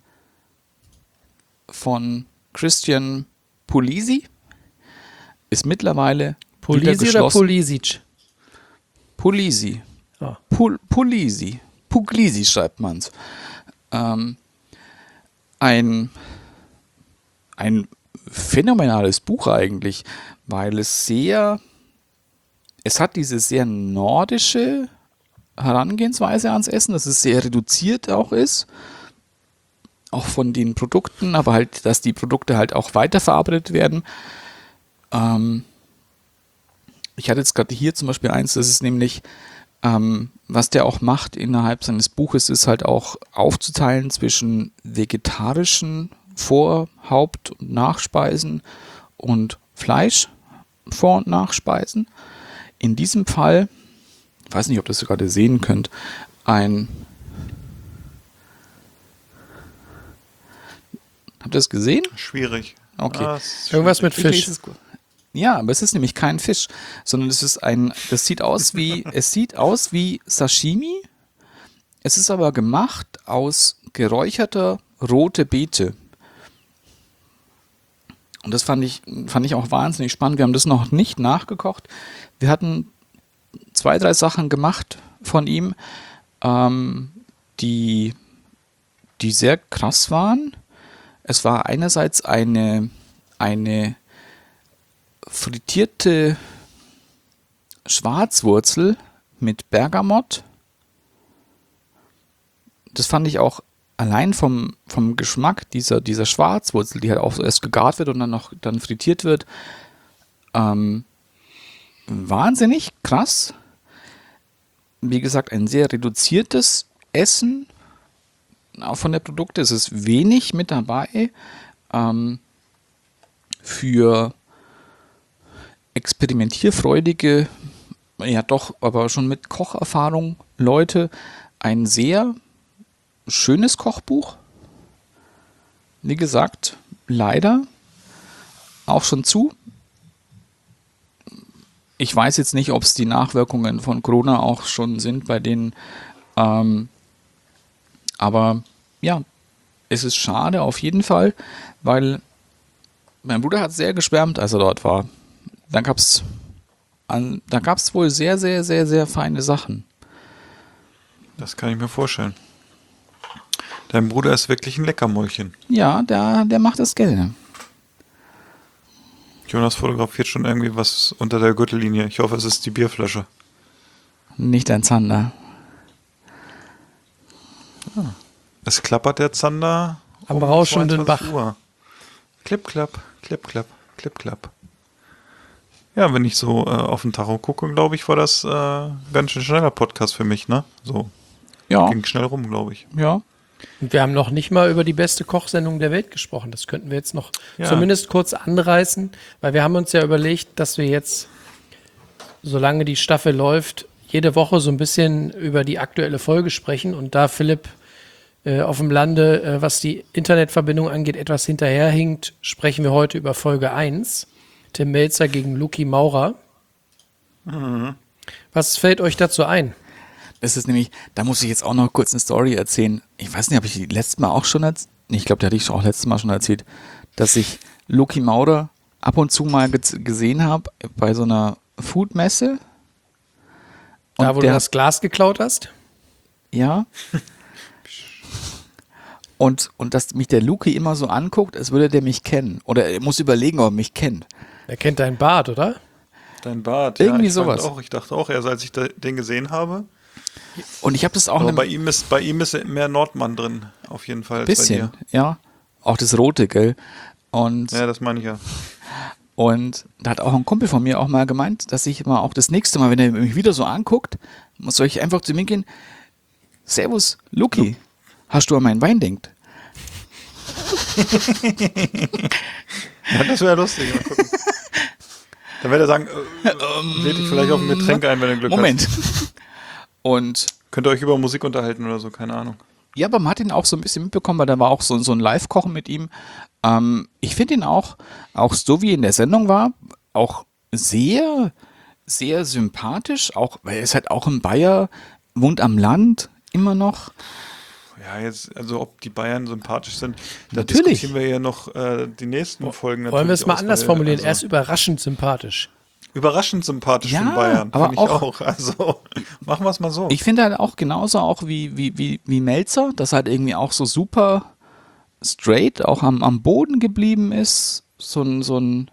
von Christian Puglisi ist mittlerweile Polisi oder geschlossen. Pulisic? Puglisi. Ah. Pul Puglisi. Puglisi schreibt man's. Ähm, ein, ein phänomenales Buch eigentlich, weil es sehr, es hat diese sehr nordische Herangehensweise ans Essen, dass es sehr reduziert auch ist, auch von den Produkten, aber halt, dass die Produkte halt auch weiterverarbeitet werden. Ähm, ich hatte jetzt gerade hier zum Beispiel eins, das ist nämlich, ähm, was der auch macht innerhalb seines Buches, ist halt auch aufzuteilen zwischen vegetarischen Vor-, Haupt- und Nachspeisen und Fleisch, Vor- und Nachspeisen. In diesem Fall, ich weiß nicht, ob ihr das gerade sehen könnt, ein, habt ihr das gesehen? Schwierig. Okay. Ah, es ist Irgendwas mit Ich lese Fisch. es gut. Ja, aber es ist nämlich kein Fisch, sondern es ist ein, das sieht aus wie, es sieht aus wie Sashimi. Es ist aber gemacht aus geräucherter rote Beete. Und das fand ich, fand ich auch wahnsinnig spannend. Wir haben das noch nicht nachgekocht. Wir hatten zwei, drei Sachen gemacht von ihm, ähm, die, die sehr krass waren. Es war einerseits eine, eine frittierte Schwarzwurzel mit Bergamott. Das fand ich auch allein vom, vom Geschmack dieser, dieser Schwarzwurzel, die halt auch erst gegart wird und dann noch dann frittiert wird, ähm, wahnsinnig krass. Wie gesagt, ein sehr reduziertes Essen. Auch von der Produkte ist es wenig mit dabei. Ähm, für experimentierfreudige, ja doch, aber schon mit Kocherfahrung Leute, ein sehr schönes Kochbuch. Wie gesagt, leider auch schon zu. Ich weiß jetzt nicht, ob es die Nachwirkungen von Corona auch schon sind bei denen. Ähm, aber ja, es ist schade auf jeden Fall, weil mein Bruder hat sehr geschwärmt, als er dort war. Da gab es da gab's wohl sehr, sehr, sehr, sehr feine Sachen. Das kann ich mir vorstellen. Dein Bruder ist wirklich ein Leckermäulchen. Ja, der, der macht das gerne. Jonas fotografiert schon irgendwie was unter der Gürtellinie. Ich hoffe, es ist die Bierflasche. Nicht ein Zander. Es klappert der Zander Am rauschenden Bach. zweiundzwanzig Uhr. Klipp, klapp, klipp, klapp, klipp, klapp. Ja, wenn ich so äh, auf den Tacho gucke, glaube ich, war das äh, ganz schön schneller Podcast für mich, ne? So, Ja, ging schnell rum, glaube ich. ja. Und wir haben noch nicht mal über die beste Kochsendung der Welt gesprochen. Das könnten wir jetzt noch Ja. zumindest kurz anreißen, weil wir haben uns ja überlegt, dass wir jetzt, solange die Staffel läuft, jede Woche so ein bisschen über die aktuelle Folge sprechen. Und da Philipp äh, auf dem Lande, äh, was die Internetverbindung angeht, etwas hinterherhinkt, sprechen wir heute über Folge eins. Tim Melzer gegen Luki Maurer. Mhm. Was fällt euch dazu ein? Das ist nämlich, da muss ich jetzt auch noch kurz eine Story erzählen. Ich weiß nicht, ob ich die letztes Mal auch schon erzählt, ich glaube, die hatte ich auch letztes Mal schon erzählt, dass ich Luki Maurer ab und zu mal ge gesehen habe bei so einer Foodmesse. Und Da, wo der, du das Glas geklaut hast? ja. Und, und dass mich der Luki immer so anguckt, als würde der mich kennen. Oder er muss überlegen, ob er mich kennt. Er kennt deinen Bart, oder? Dein Bart, Irgendwie ja, ich fand sowas. Auch, ich dachte auch erst, als ich da, den gesehen habe. Und ich habe das auch Aber einem bei ihm ist bei ihm ist mehr Nordmann drin, auf jeden Fall. als bisschen, Bei ja. Auch das Rote, gell? Und, dir. Ja, das meine ich ja. und da hat auch ein Kumpel von mir auch mal gemeint, dass ich immer auch das nächste Mal, wenn er mich wieder so anguckt, soll ich einfach zu mir gehen, Servus, Luki, hast du an meinen Wein denkt? Ja, das wäre lustig. Mal gucken. Dann wird er sagen, äh, lädt dich vielleicht auf ein Getränk ein, wenn du Glück Moment. hast. Und Könnt ihr euch über Musik unterhalten oder so, keine Ahnung. ja, aber man hat ihn auch so ein bisschen mitbekommen, weil da war auch so, so ein Live-Kochen mit ihm. Ähm, ich finde ihn auch, auch so wie in der Sendung war, auch sehr, sehr sympathisch, auch, weil er ist halt auch ein Bayer, wohnt am Land immer noch. Ja, jetzt, also ob die Bayern sympathisch sind, da Natürlich. diskutieren wir ja noch äh, die nächsten Folgen natürlich. Wollen wir es mal aus, anders weil, formulieren? also, Er ist überraschend sympathisch. überraschend sympathisch Ja, von Bayern, aber finde ich auch- auch. Also machen wir es mal so. Ich finde halt auch genauso auch wie, wie, wie, wie Melzer, dass halt irgendwie auch so super straight auch am, am Boden geblieben ist. So ein, so ein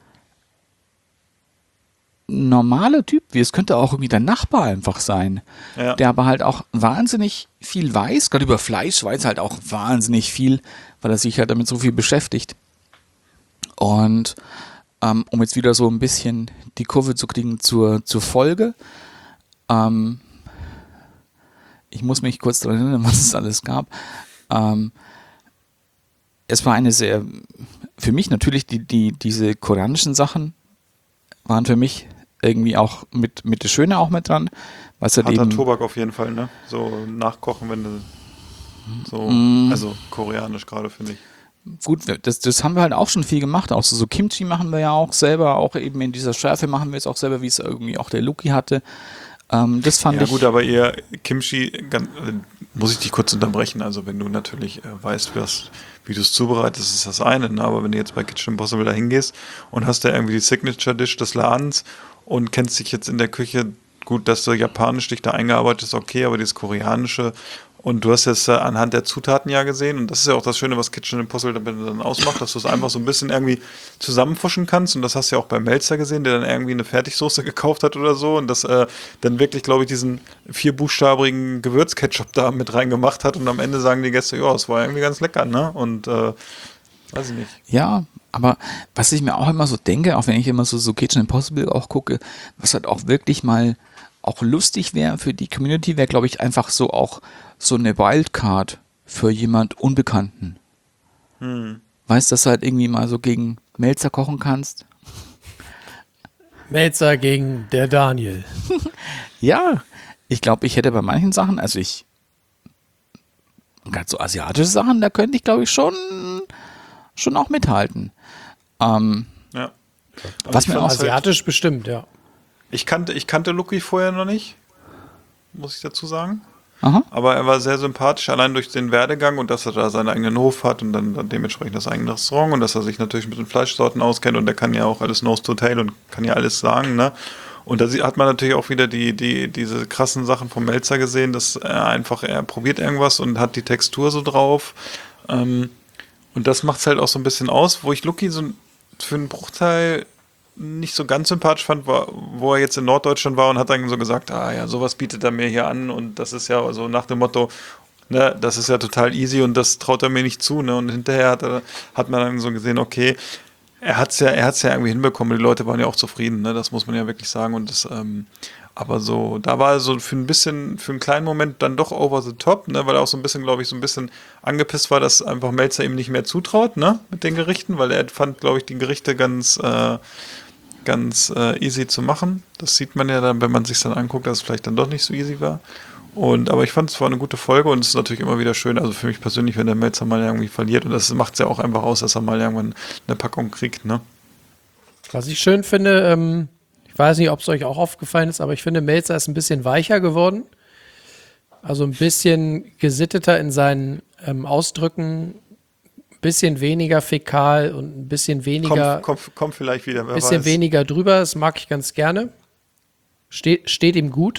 normaler Typ, wie es könnte auch irgendwie der Nachbar einfach sein, Ja. der aber halt auch wahnsinnig viel weiß, gerade über Fleisch weiß er halt auch wahnsinnig viel, weil er sich halt damit so viel beschäftigt. Und ähm, um jetzt wieder so ein bisschen die Kurve zu kriegen zur, zur Folge, ähm, ich muss mich kurz daran erinnern, was es alles gab. Ähm, es war eine sehr, für mich natürlich, die, die, diese koreanischen Sachen waren für mich irgendwie auch mit, mit der Schöne auch mit dran. Was halt Harter eben, Tobak auf jeden Fall, ne? So nachkochen, wenn du so, Mm. also koreanisch gerade, finde ich. gut, das, das haben wir halt auch schon viel gemacht. Auch so, so Kimchi machen wir ja auch selber, auch eben in dieser Schärfe machen wir es auch selber, wie es irgendwie auch der Luki hatte. Ähm, das fand Ja ich. gut, aber ihr Kimchi, ganz, äh, muss ich dich kurz unterbrechen, also wenn du natürlich äh, weißt, was, wie du es zubereitest, ist das eine, ne? Aber wenn du jetzt bei Kitchen Impossible da hingehst und hast da irgendwie die Signature-Dish des Ladens und kennst dich jetzt in der Küche, gut, dass du japanisch dich da eingearbeitet hast, okay, aber dieses koreanische und du hast jetzt äh, anhand der Zutaten ja gesehen und das ist ja auch das Schöne, was Kitchen Impossible dann ausmacht, dass du es einfach so ein bisschen irgendwie zusammenfuschen kannst und das hast du ja auch bei Melzer gesehen, der dann irgendwie eine Fertigsoße gekauft hat oder so und das äh, dann wirklich, glaube ich, diesen vierbuchstabigen Gewürzketchup da mit reingemacht hat und am Ende sagen die Gäste, ja, es war irgendwie ganz lecker, ne? Und äh, weiß ich nicht. Ja, aber was ich mir auch immer so denke, auch wenn ich immer so, so Kitchen Impossible auch gucke, was halt auch wirklich mal auch lustig wäre für die Community, wäre, glaube ich, einfach so auch so eine Wildcard für jemand Unbekannten. Hm. Weißt du, dass du halt irgendwie mal so gegen Melzer kochen kannst? Melzer gegen der Daniel. Ja, ich glaube, ich hätte bei manchen Sachen, also ich, gerade so asiatische Sachen, da könnte ich, glaube ich, schon, schon auch mithalten. Ähm, Ja. Aber Was ich mir fand's auch halt- Asiatisch bestimmt, ja. Ich kannte, ich kannte Luki vorher noch nicht, muss ich dazu sagen. aha. Aber er war sehr sympathisch, allein durch den Werdegang und dass er da seinen eigenen Hof hat und dann, dann dementsprechend das eigene Restaurant und dass er sich natürlich mit den Fleischsorten auskennt und der kann ja auch alles nose to tail und kann ja alles sagen, ne? Und da sie- hat man natürlich auch wieder die, die, diese krassen Sachen vom Melzer gesehen, dass er einfach, er probiert irgendwas und hat die Textur so drauf. Ähm, und das macht es halt auch so ein bisschen aus, wo ich Luki so für einen Bruchteil nicht so ganz sympathisch fand, war, wo er jetzt in Norddeutschland war und hat dann so gesagt, ah ja, sowas bietet er mir hier an und das ist ja so nach dem Motto, ne, das ist ja total easy und das traut er mir nicht zu, ne, und hinterher hat, er, hat man dann so gesehen, okay, er hat's ja, er hat's ja irgendwie hinbekommen, die Leute waren ja auch zufrieden, ne, das muss man ja wirklich sagen und das, ähm, aber so, da war er so für ein bisschen, für einen kleinen Moment dann doch over the top, ne, weil er auch so ein bisschen, glaube ich, so ein bisschen angepisst war, dass einfach Melzer ihm nicht mehr zutraut, ne, mit den Gerichten, weil er fand, glaube ich, die Gerichte ganz, äh, ganz äh, easy zu machen. Das sieht man ja dann, wenn man sich dann anguckt, dass es vielleicht dann doch nicht so easy war. Und, aber ich fand, es war eine gute Folge und es ist natürlich immer wieder schön, also für mich persönlich, wenn der Melzer mal irgendwie verliert und das macht es ja auch einfach aus, dass er mal irgendwann eine Packung kriegt, ne? Was ich schön finde, ähm, ich weiß nicht, ob es euch auch aufgefallen ist, aber ich finde, Melzer ist ein bisschen weicher geworden. Also ein bisschen gesitteter in seinen ähm, Ausdrücken, ein bisschen weniger fäkal und ein bisschen weniger, Kommt, kommt, kommt vielleicht wieder, wer bisschen weiß. weniger drüber. Das mag ich ganz gerne. Steht, steht ihm gut.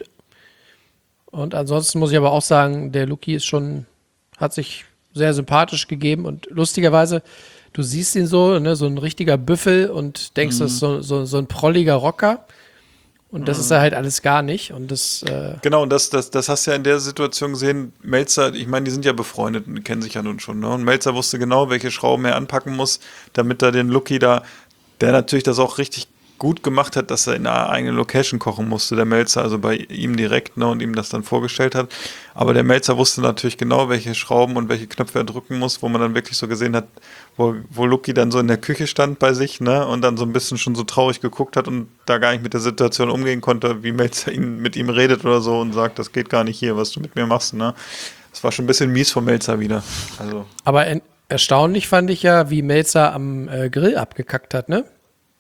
Und ansonsten muss ich aber auch sagen, der Luki ist schon, hat sich sehr sympathisch gegeben und lustigerweise, du siehst ihn so, ne, so ein richtiger Büffel und denkst, das ist so, so, so ein prolliger Rocker. Und das ist er halt alles gar nicht. Und das, äh, Genau, und das, das, das hast du ja in der Situation gesehen. Melzer, ich meine, die sind ja befreundet und die kennen sich ja nun schon. Ne? Und Melzer wusste genau, welche Schrauben er anpacken muss, damit er den Luki da, der natürlich das auch richtig gut gemacht hat, dass er in einer eigenen Location kochen musste, der Melzer, also bei ihm direkt, ne, und ihm das dann vorgestellt hat. Aber der Melzer wusste natürlich genau, welche Schrauben und welche Knöpfe er drücken muss, wo man dann wirklich so gesehen hat, wo, wo Luki dann so in der Küche stand bei sich, ne, und dann so ein bisschen schon so traurig geguckt hat und da gar nicht mit der Situation umgehen konnte, wie Melzer ihn, mit ihm redet oder so und sagt, das geht gar nicht hier, was du mit mir machst, ne. Das war schon ein bisschen mies vom Melzer wieder. Also. aber en- erstaunlich fand ich ja, wie Melzer am äh, Grill abgekackt hat, ne?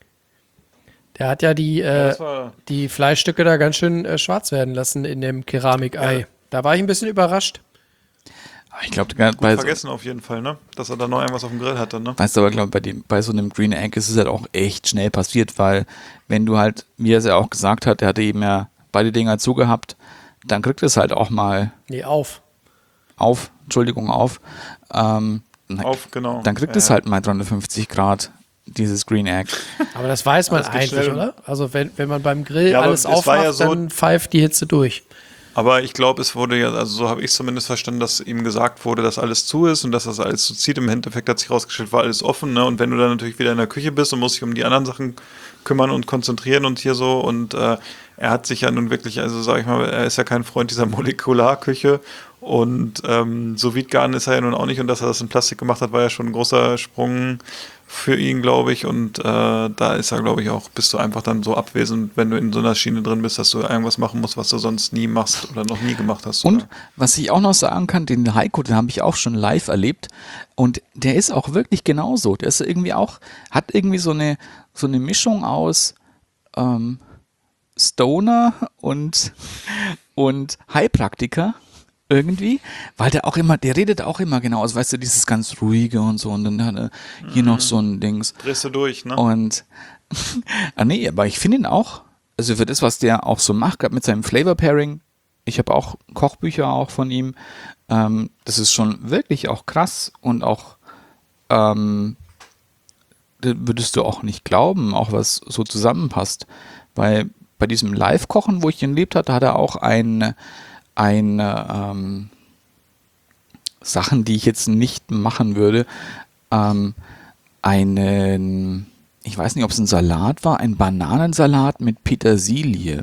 Der hat ja die, äh, das war- die Fleischstücke da ganz schön äh, schwarz werden lassen in dem Keramikei. Ja. Da war ich ein bisschen überrascht. Ich glaube, bei so, vergessen auf jeden Fall, ne? Dass er da noch irgendwas auf dem Grill hatte, ne? weißt du, aber glaube bei dem, bei so einem Green Egg ist es halt auch echt schnell passiert, weil wenn du halt, wie er es ja auch gesagt hat, er hatte eben ja beide Dinger zugehabt, dann kriegt es halt auch mal Nee, auf. auf, Entschuldigung, auf, ähm, Auf, genau. dann kriegt Ja, es halt mal dreihundertfünfzig Grad, dieses Green Egg. Aber das weiß man Das geht eigentlich, schnell. oder? Also wenn, wenn man beim Grill Ja, aber alles es war aufmacht, ja so- dann pfeift die Hitze durch. Aber ich glaube, es wurde ja, also so habe ich es zumindest verstanden, dass ihm gesagt wurde, dass alles zu ist und dass das alles so zieht. Im Endeffekt hat sich rausgestellt, war alles offen, ne? Und wenn du dann natürlich wieder in der Küche bist und musst dich um die anderen Sachen kümmern und konzentrieren und hier so und äh, er hat sich ja nun wirklich, also sag ich mal, er ist ja kein Freund dieser Molekularküche und ähm, so Vide-Garn ist er ja nun auch nicht und dass er das in Plastik gemacht hat, war ja schon ein großer Sprung für ihn, glaube ich, und äh, da ist er, glaube ich, auch, bist du einfach dann so abwesend, wenn du in so einer Schiene drin bist, dass du irgendwas machen musst, was du sonst nie machst oder noch nie gemacht hast. Und oder? was ich auch noch sagen kann, den Heiko, den habe ich auch schon live erlebt und der ist auch wirklich genauso. Der ist irgendwie auch, hat irgendwie so eine, so eine Mischung aus ähm, Stoner und, und Heilpraktiker irgendwie, weil der auch immer, der redet auch immer genau, also weißt du, dieses ganz ruhige und so und dann hat er hier Mhm. noch so ein Dings. Drehst du durch, ne? Und ah nee, aber ich finde ihn auch, also für das, was der auch so macht, gerade mit seinem Flavor Pairing, ich habe auch Kochbücher auch von ihm, ähm, das ist schon wirklich auch krass und auch ähm, da würdest du auch nicht glauben, auch was so zusammenpasst, weil bei diesem Live-Kochen, wo ich ihn erlebt hatte, hat er auch ein ein ähm, Sachen, die ich jetzt nicht machen würde, ähm, einen, ich weiß nicht, ob es ein Salat war, ein Bananensalat mit Petersilie.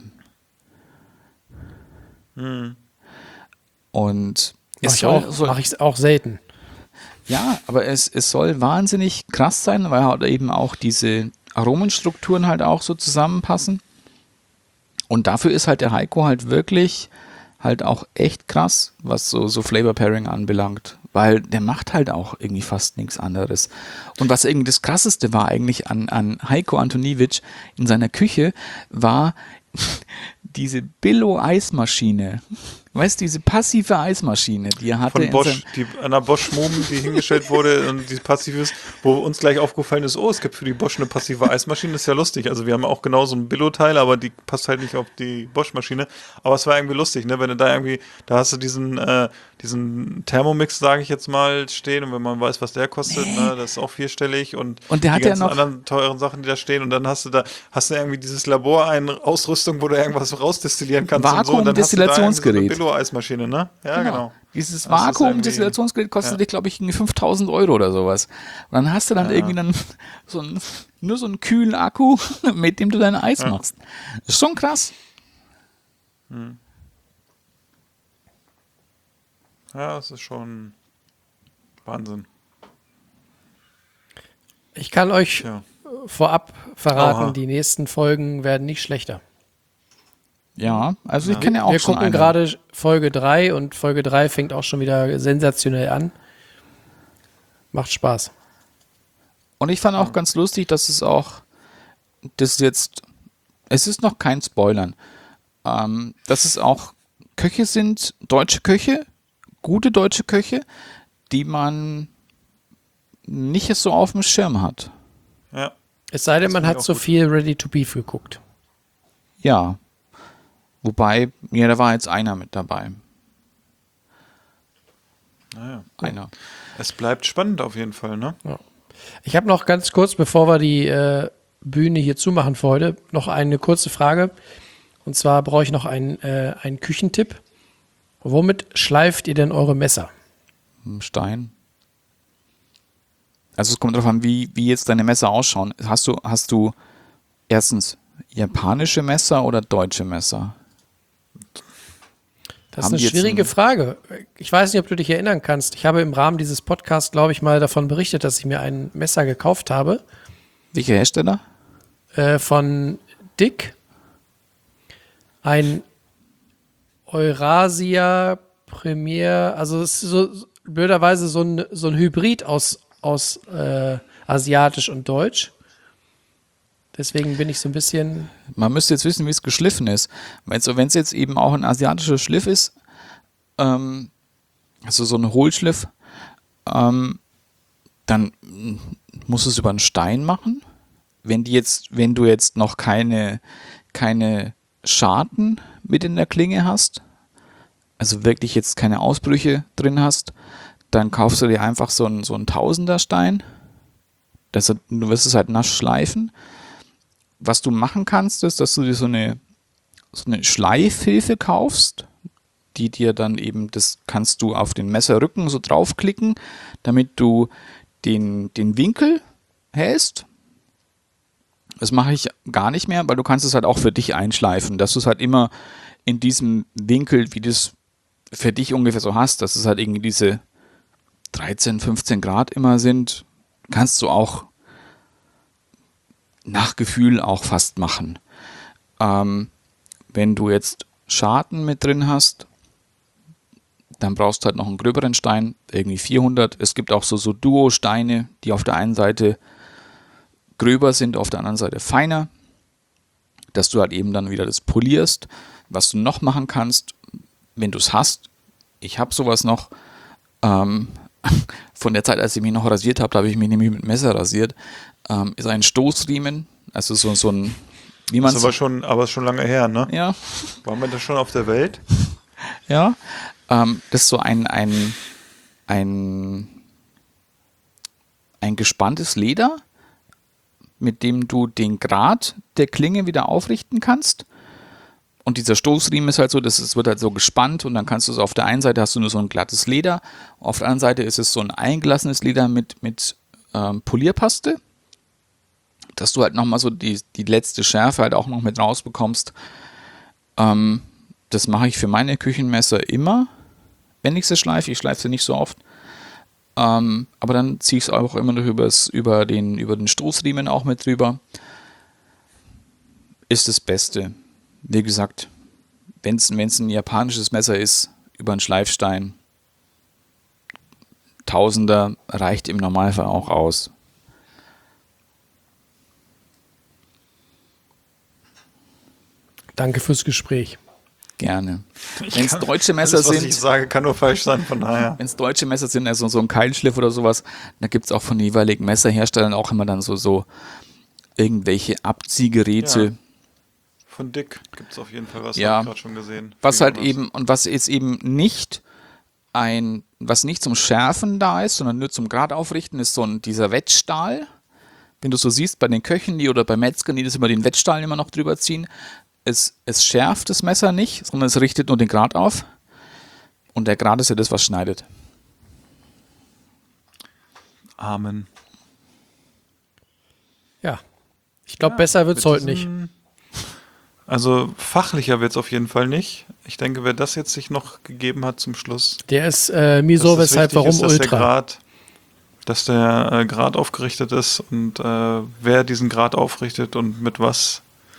Hm. Und Mach es ich, soll, auch, soll, mach ich auch selten. ja, aber es, es soll wahnsinnig krass sein, weil halt eben auch diese Aromenstrukturen halt auch so zusammenpassen. Und dafür ist halt der Heiko halt wirklich halt auch echt krass, was so, so Flavor Pairing anbelangt, weil der macht halt auch irgendwie fast nichts anderes. Und was irgendwie das Krasseste war eigentlich an, an Heiko Antoniewicz in seiner Küche, war diese Billo-Eismaschine. Weißt du, diese passive Eismaschine, die er hatte. Von in Bosch, seinem- die an der Bosch-Mum, die hingestellt wurde und die passiv ist, wo uns gleich aufgefallen ist, oh, es gibt für die Bosch eine passive Eismaschine, das ist ja lustig. Also wir haben auch genau so ein Billo-Teil, aber die passt halt nicht auf die Bosch-Maschine. Aber es war irgendwie lustig, ne, wenn du da irgendwie, da hast du diesen, äh, diesen Thermomix, sage ich jetzt mal, stehen und wenn man weiß, was der kostet, Nee. ne, das ist auch vierstellig und, Und der die hat ja ganzen noch- anderen teuren Sachen, die da stehen und dann hast du da, hast du irgendwie dieses Labor-Ausrüstung, wo du irgendwas rausdestillieren kannst und so und dann hast du da irgendwie so eine Vakuumdestillationsgerät. Billo-Eismaschine, ne? Ja, genau. Dieses Das ist Vakuum-Destillationsgerät kostet ja. dich, glaube ich, irgendwie fünftausend Euro oder sowas. Und dann hast du dann Ja. irgendwie dann so ein, nur so einen kühlen Akku, mit dem du dein Eis Ja. machst. Das ist schon krass. Ja, das ist schon Wahnsinn. Ich kann euch Ja. vorab verraten, Oha. die nächsten Folgen werden nicht schlechter. Ja, also ich kenne ja auch Wir schon gucken eine. gerade Folge drei und Folge drei fängt auch schon wieder sensationell an. Macht Spaß. Und ich fand auch ganz lustig, dass es auch, das jetzt, es ist noch kein Spoilern, ähm, dass es auch Köche sind, deutsche Köche, gute deutsche Köche, die man nicht so auf dem Schirm hat. Ja. Es sei denn, Das man finde ich hat auch so gut. viel Ready to Beef geguckt. Ja. Wobei, ja, da war jetzt einer mit dabei. Naja. Einer. Es bleibt spannend auf jeden Fall, ne? Ich habe noch ganz kurz, bevor wir die äh, Bühne hier zumachen für heute, noch eine kurze Frage. Und zwar brauche ich noch einen, äh, einen Küchentipp. Womit schleift ihr denn eure Messer? Ein Stein. Also es kommt darauf an, wie, wie jetzt deine Messer ausschauen. Hast du, hast du erstens japanische Messer oder deutsche Messer? Das Haben ist die eine jetzt schwierige ein- Frage. Ich weiß nicht, ob du dich erinnern kannst. Ich habe im Rahmen dieses Podcasts, glaube ich, mal davon berichtet, dass ich mir ein Messer gekauft habe Welcher Hersteller? äh, von Dick. Ein Eurasia Premier, also es ist so so blöderweise so ein, so ein Hybrid aus, aus äh, asiatisch und deutsch. Deswegen bin ich so ein bisschen. Man müsste jetzt wissen, wie es geschliffen ist. Also wenn es jetzt eben auch ein asiatischer Schliff ist, ähm, also so ein Hohlschliff, ähm, dann musst du es über einen Stein machen. Wenn die jetzt, wenn du jetzt noch keine, keine Scharten mit in der Klinge hast, also wirklich jetzt keine Ausbrüche drin hast, dann kaufst du dir einfach so einen, so einen Tausenderstein. Das, du wirst es halt nass schleifen. Was du machen kannst, ist, dass du dir so eine, so eine Schleifhilfe kaufst, die dir dann eben, das kannst du auf den Messerrücken so draufklicken, damit du den, den Winkel hältst. Das mache ich gar nicht mehr, weil du kannst es halt auch für dich einschleifen, dass du es halt immer in diesem Winkel, wie du es für dich ungefähr so hast, dass es halt irgendwie diese dreizehn, fünfzehn Grad immer sind, kannst du auch nach Gefühl auch fast machen. Ähm, wenn du jetzt Scharten mit drin hast, dann brauchst du halt noch einen gröberen Stein, irgendwie vierhundert. Es gibt auch so, so Duo-Steine, die auf der einen Seite gröber sind, auf der anderen Seite feiner, dass du halt eben dann wieder das polierst. Was du noch machen kannst, wenn du es hast, ich habe sowas noch, ähm, von der Zeit, als ich mich noch rasiert habe, da habe ich mich nämlich mit Messer rasiert, ähm, ist ein Stoßriemen, also so, so ein, wie man Das ist aber schon, aber ist schon lange her, ne? Ja. Waren wir da schon auf der Welt? Ja, ähm, das ist so ein, ein, ein, ein gespanntes Leder, mit dem du den Grat der Klinge wieder aufrichten kannst. Und dieser Stoßriemen ist halt so, das ist, wird halt so gespannt und dann kannst du es auf der einen Seite hast du nur so ein glattes Leder, auf der anderen Seite ist es so ein eingelassenes Leder mit, mit ähm, Polierpaste, dass du halt nochmal so die, die letzte Schärfe halt auch noch mit rausbekommst. Ähm, das mache ich für meine Küchenmesser immer, wenn ich sie schleife. Ich schleife sie nicht so oft. Ähm, aber dann ziehe ich es auch immer noch übers, über, den, über den Stoßriemen auch mit drüber. Ist das Beste. Wie gesagt, wenn es ein japanisches Messer ist, über einen Schleifstein, Tausender reicht im Normalfall auch aus. Danke fürs Gespräch. Gerne. Wenn es deutsche Messer Alles, was sind, ich sage, kann nur falsch sein, von daher. wenn es deutsche Messer sind, also so ein Keilschliff oder sowas, da gibt es auch von den jeweiligen Messerherstellern auch immer dann so, so irgendwelche Abziehgeräte. Ja. Von Dick gibt es auf jeden Fall was, Ja. habe ich gerade schon gesehen. Was halt Jonas. eben, und was jetzt eben nicht ein, was nicht zum Schärfen da ist, sondern nur zum Gradaufrichten, ist so ein, dieser Wettstahl. Wenn du so siehst, bei den Köchen, die oder bei Metzgern, die das immer den Wettstahl immer noch drüber ziehen, es, es schärft das Messer nicht, sondern es richtet nur den Grad auf. Und der Grad ist ja das, was schneidet. Amen. Ja. Ich glaube, besser wird es mit heute nicht. diesem- Also fachlicher wird es auf jeden Fall nicht. Ich denke, wer das jetzt sich noch gegeben hat zum Schluss, Der ist äh, Miso, dass es weshalb, wichtig warum ist, dass der Ultra. Grad, dass der äh, Grad aufgerichtet ist und äh, wer diesen Grad aufrichtet und mit was.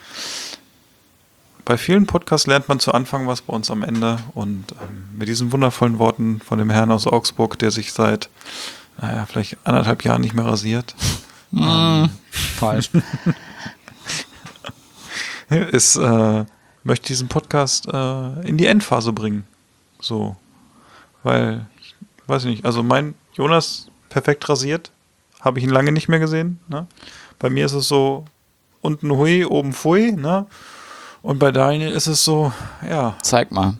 Bei vielen Podcasts lernt man zu Anfang was, bei uns am Ende. Und ähm, mit diesen wundervollen Worten von dem Herrn aus Augsburg, der sich seit naja, vielleicht anderthalb Jahren nicht mehr rasiert, Mm, falsch. ist, äh, möchte diesen Podcast äh, in die Endphase bringen. So. Weil, ich weiß nicht, also mein Jonas perfekt rasiert, habe ich ihn lange nicht mehr gesehen. Ne? Bei mir ist es so, unten hui, oben pfui, ne? Und bei Daniel ist es so, ja. Zeig mal.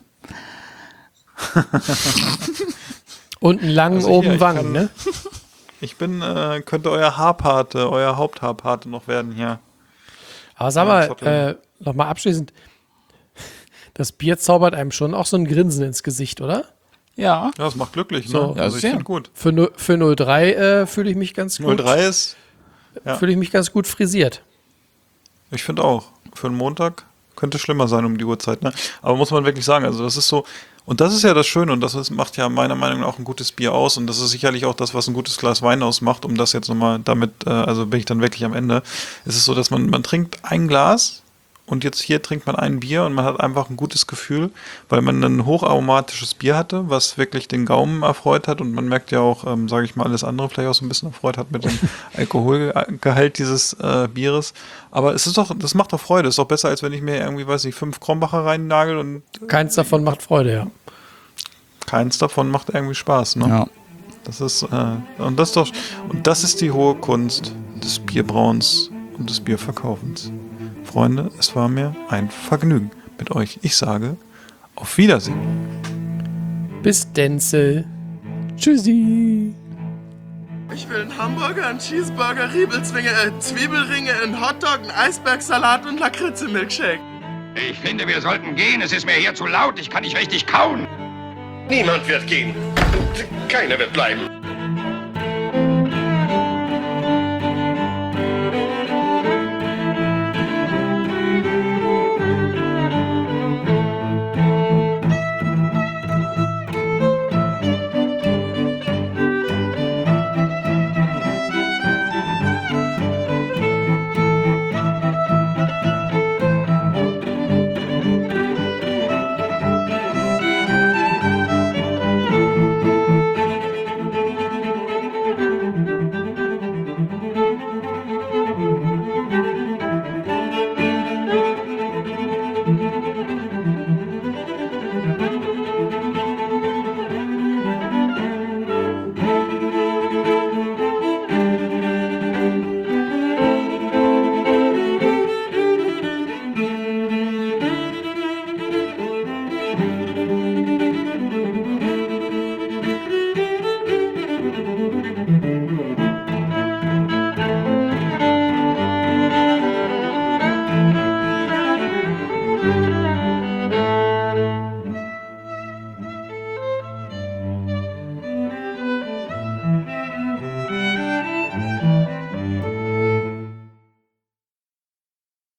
Unten lang, Also hier, oben ich Wangen, kann- ne? Ich bin, äh, könnte euer Haarpate, euer Haupthaarpate noch werden hier. Aber sag Ja, mal, Zottel. äh, nochmal abschließend. Das Bier zaubert einem schon auch so ein Grinsen ins Gesicht, oder? Ja. Ja, das macht glücklich, So. ne? Ja, Also ich sehr. finde gut. Für, nu- für null drei äh, fühle ich mich ganz gut. null drei ist, ja. Fühle ich mich ganz gut frisiert. ich finde auch, für einen Montag könnte schlimmer sein um die Uhrzeit, ne? Aber muss man wirklich sagen, also das ist so, und das ist ja das Schöne und das ist, macht ja meiner Meinung nach auch ein gutes Bier aus und das ist sicherlich auch das, was ein gutes Glas Wein ausmacht, um das jetzt nochmal damit, äh, also bin ich dann wirklich am Ende. Es ist so, dass man, man trinkt ein Glas und jetzt hier trinkt man ein Bier und man hat einfach ein gutes Gefühl, weil man ein hocharomatisches Bier hatte, was wirklich den Gaumen erfreut hat und man merkt ja auch, ähm, sage ich mal, alles andere vielleicht auch so ein bisschen erfreut hat mit dem Alkoholgehalt dieses äh, Bieres. Aber es ist doch, das macht doch Freude. Ist doch besser, als wenn ich mir irgendwie, weiß ich, fünf Krombacher reinnagel und Keins davon macht Freude, ja. keins davon macht irgendwie Spaß, ne? Ja. Das ist, äh, und das ist doch, und das ist die hohe Kunst des Bierbrauens und des Bierverkaufens. Freunde, es war mir ein Vergnügen mit euch. Ich sage, auf Wiedersehen. Bis Denzel. Tschüssi. Ich will einen Hamburger, einen Cheeseburger, Riebelzwinge, äh, Zwiebelringe, einen Hotdog, einen Eisbergsalat und Lakritze-Milkshake. Ich finde, wir sollten gehen. Es ist mir hier zu laut. Ich kann nicht richtig kauen. Niemand wird gehen. Keiner wird bleiben.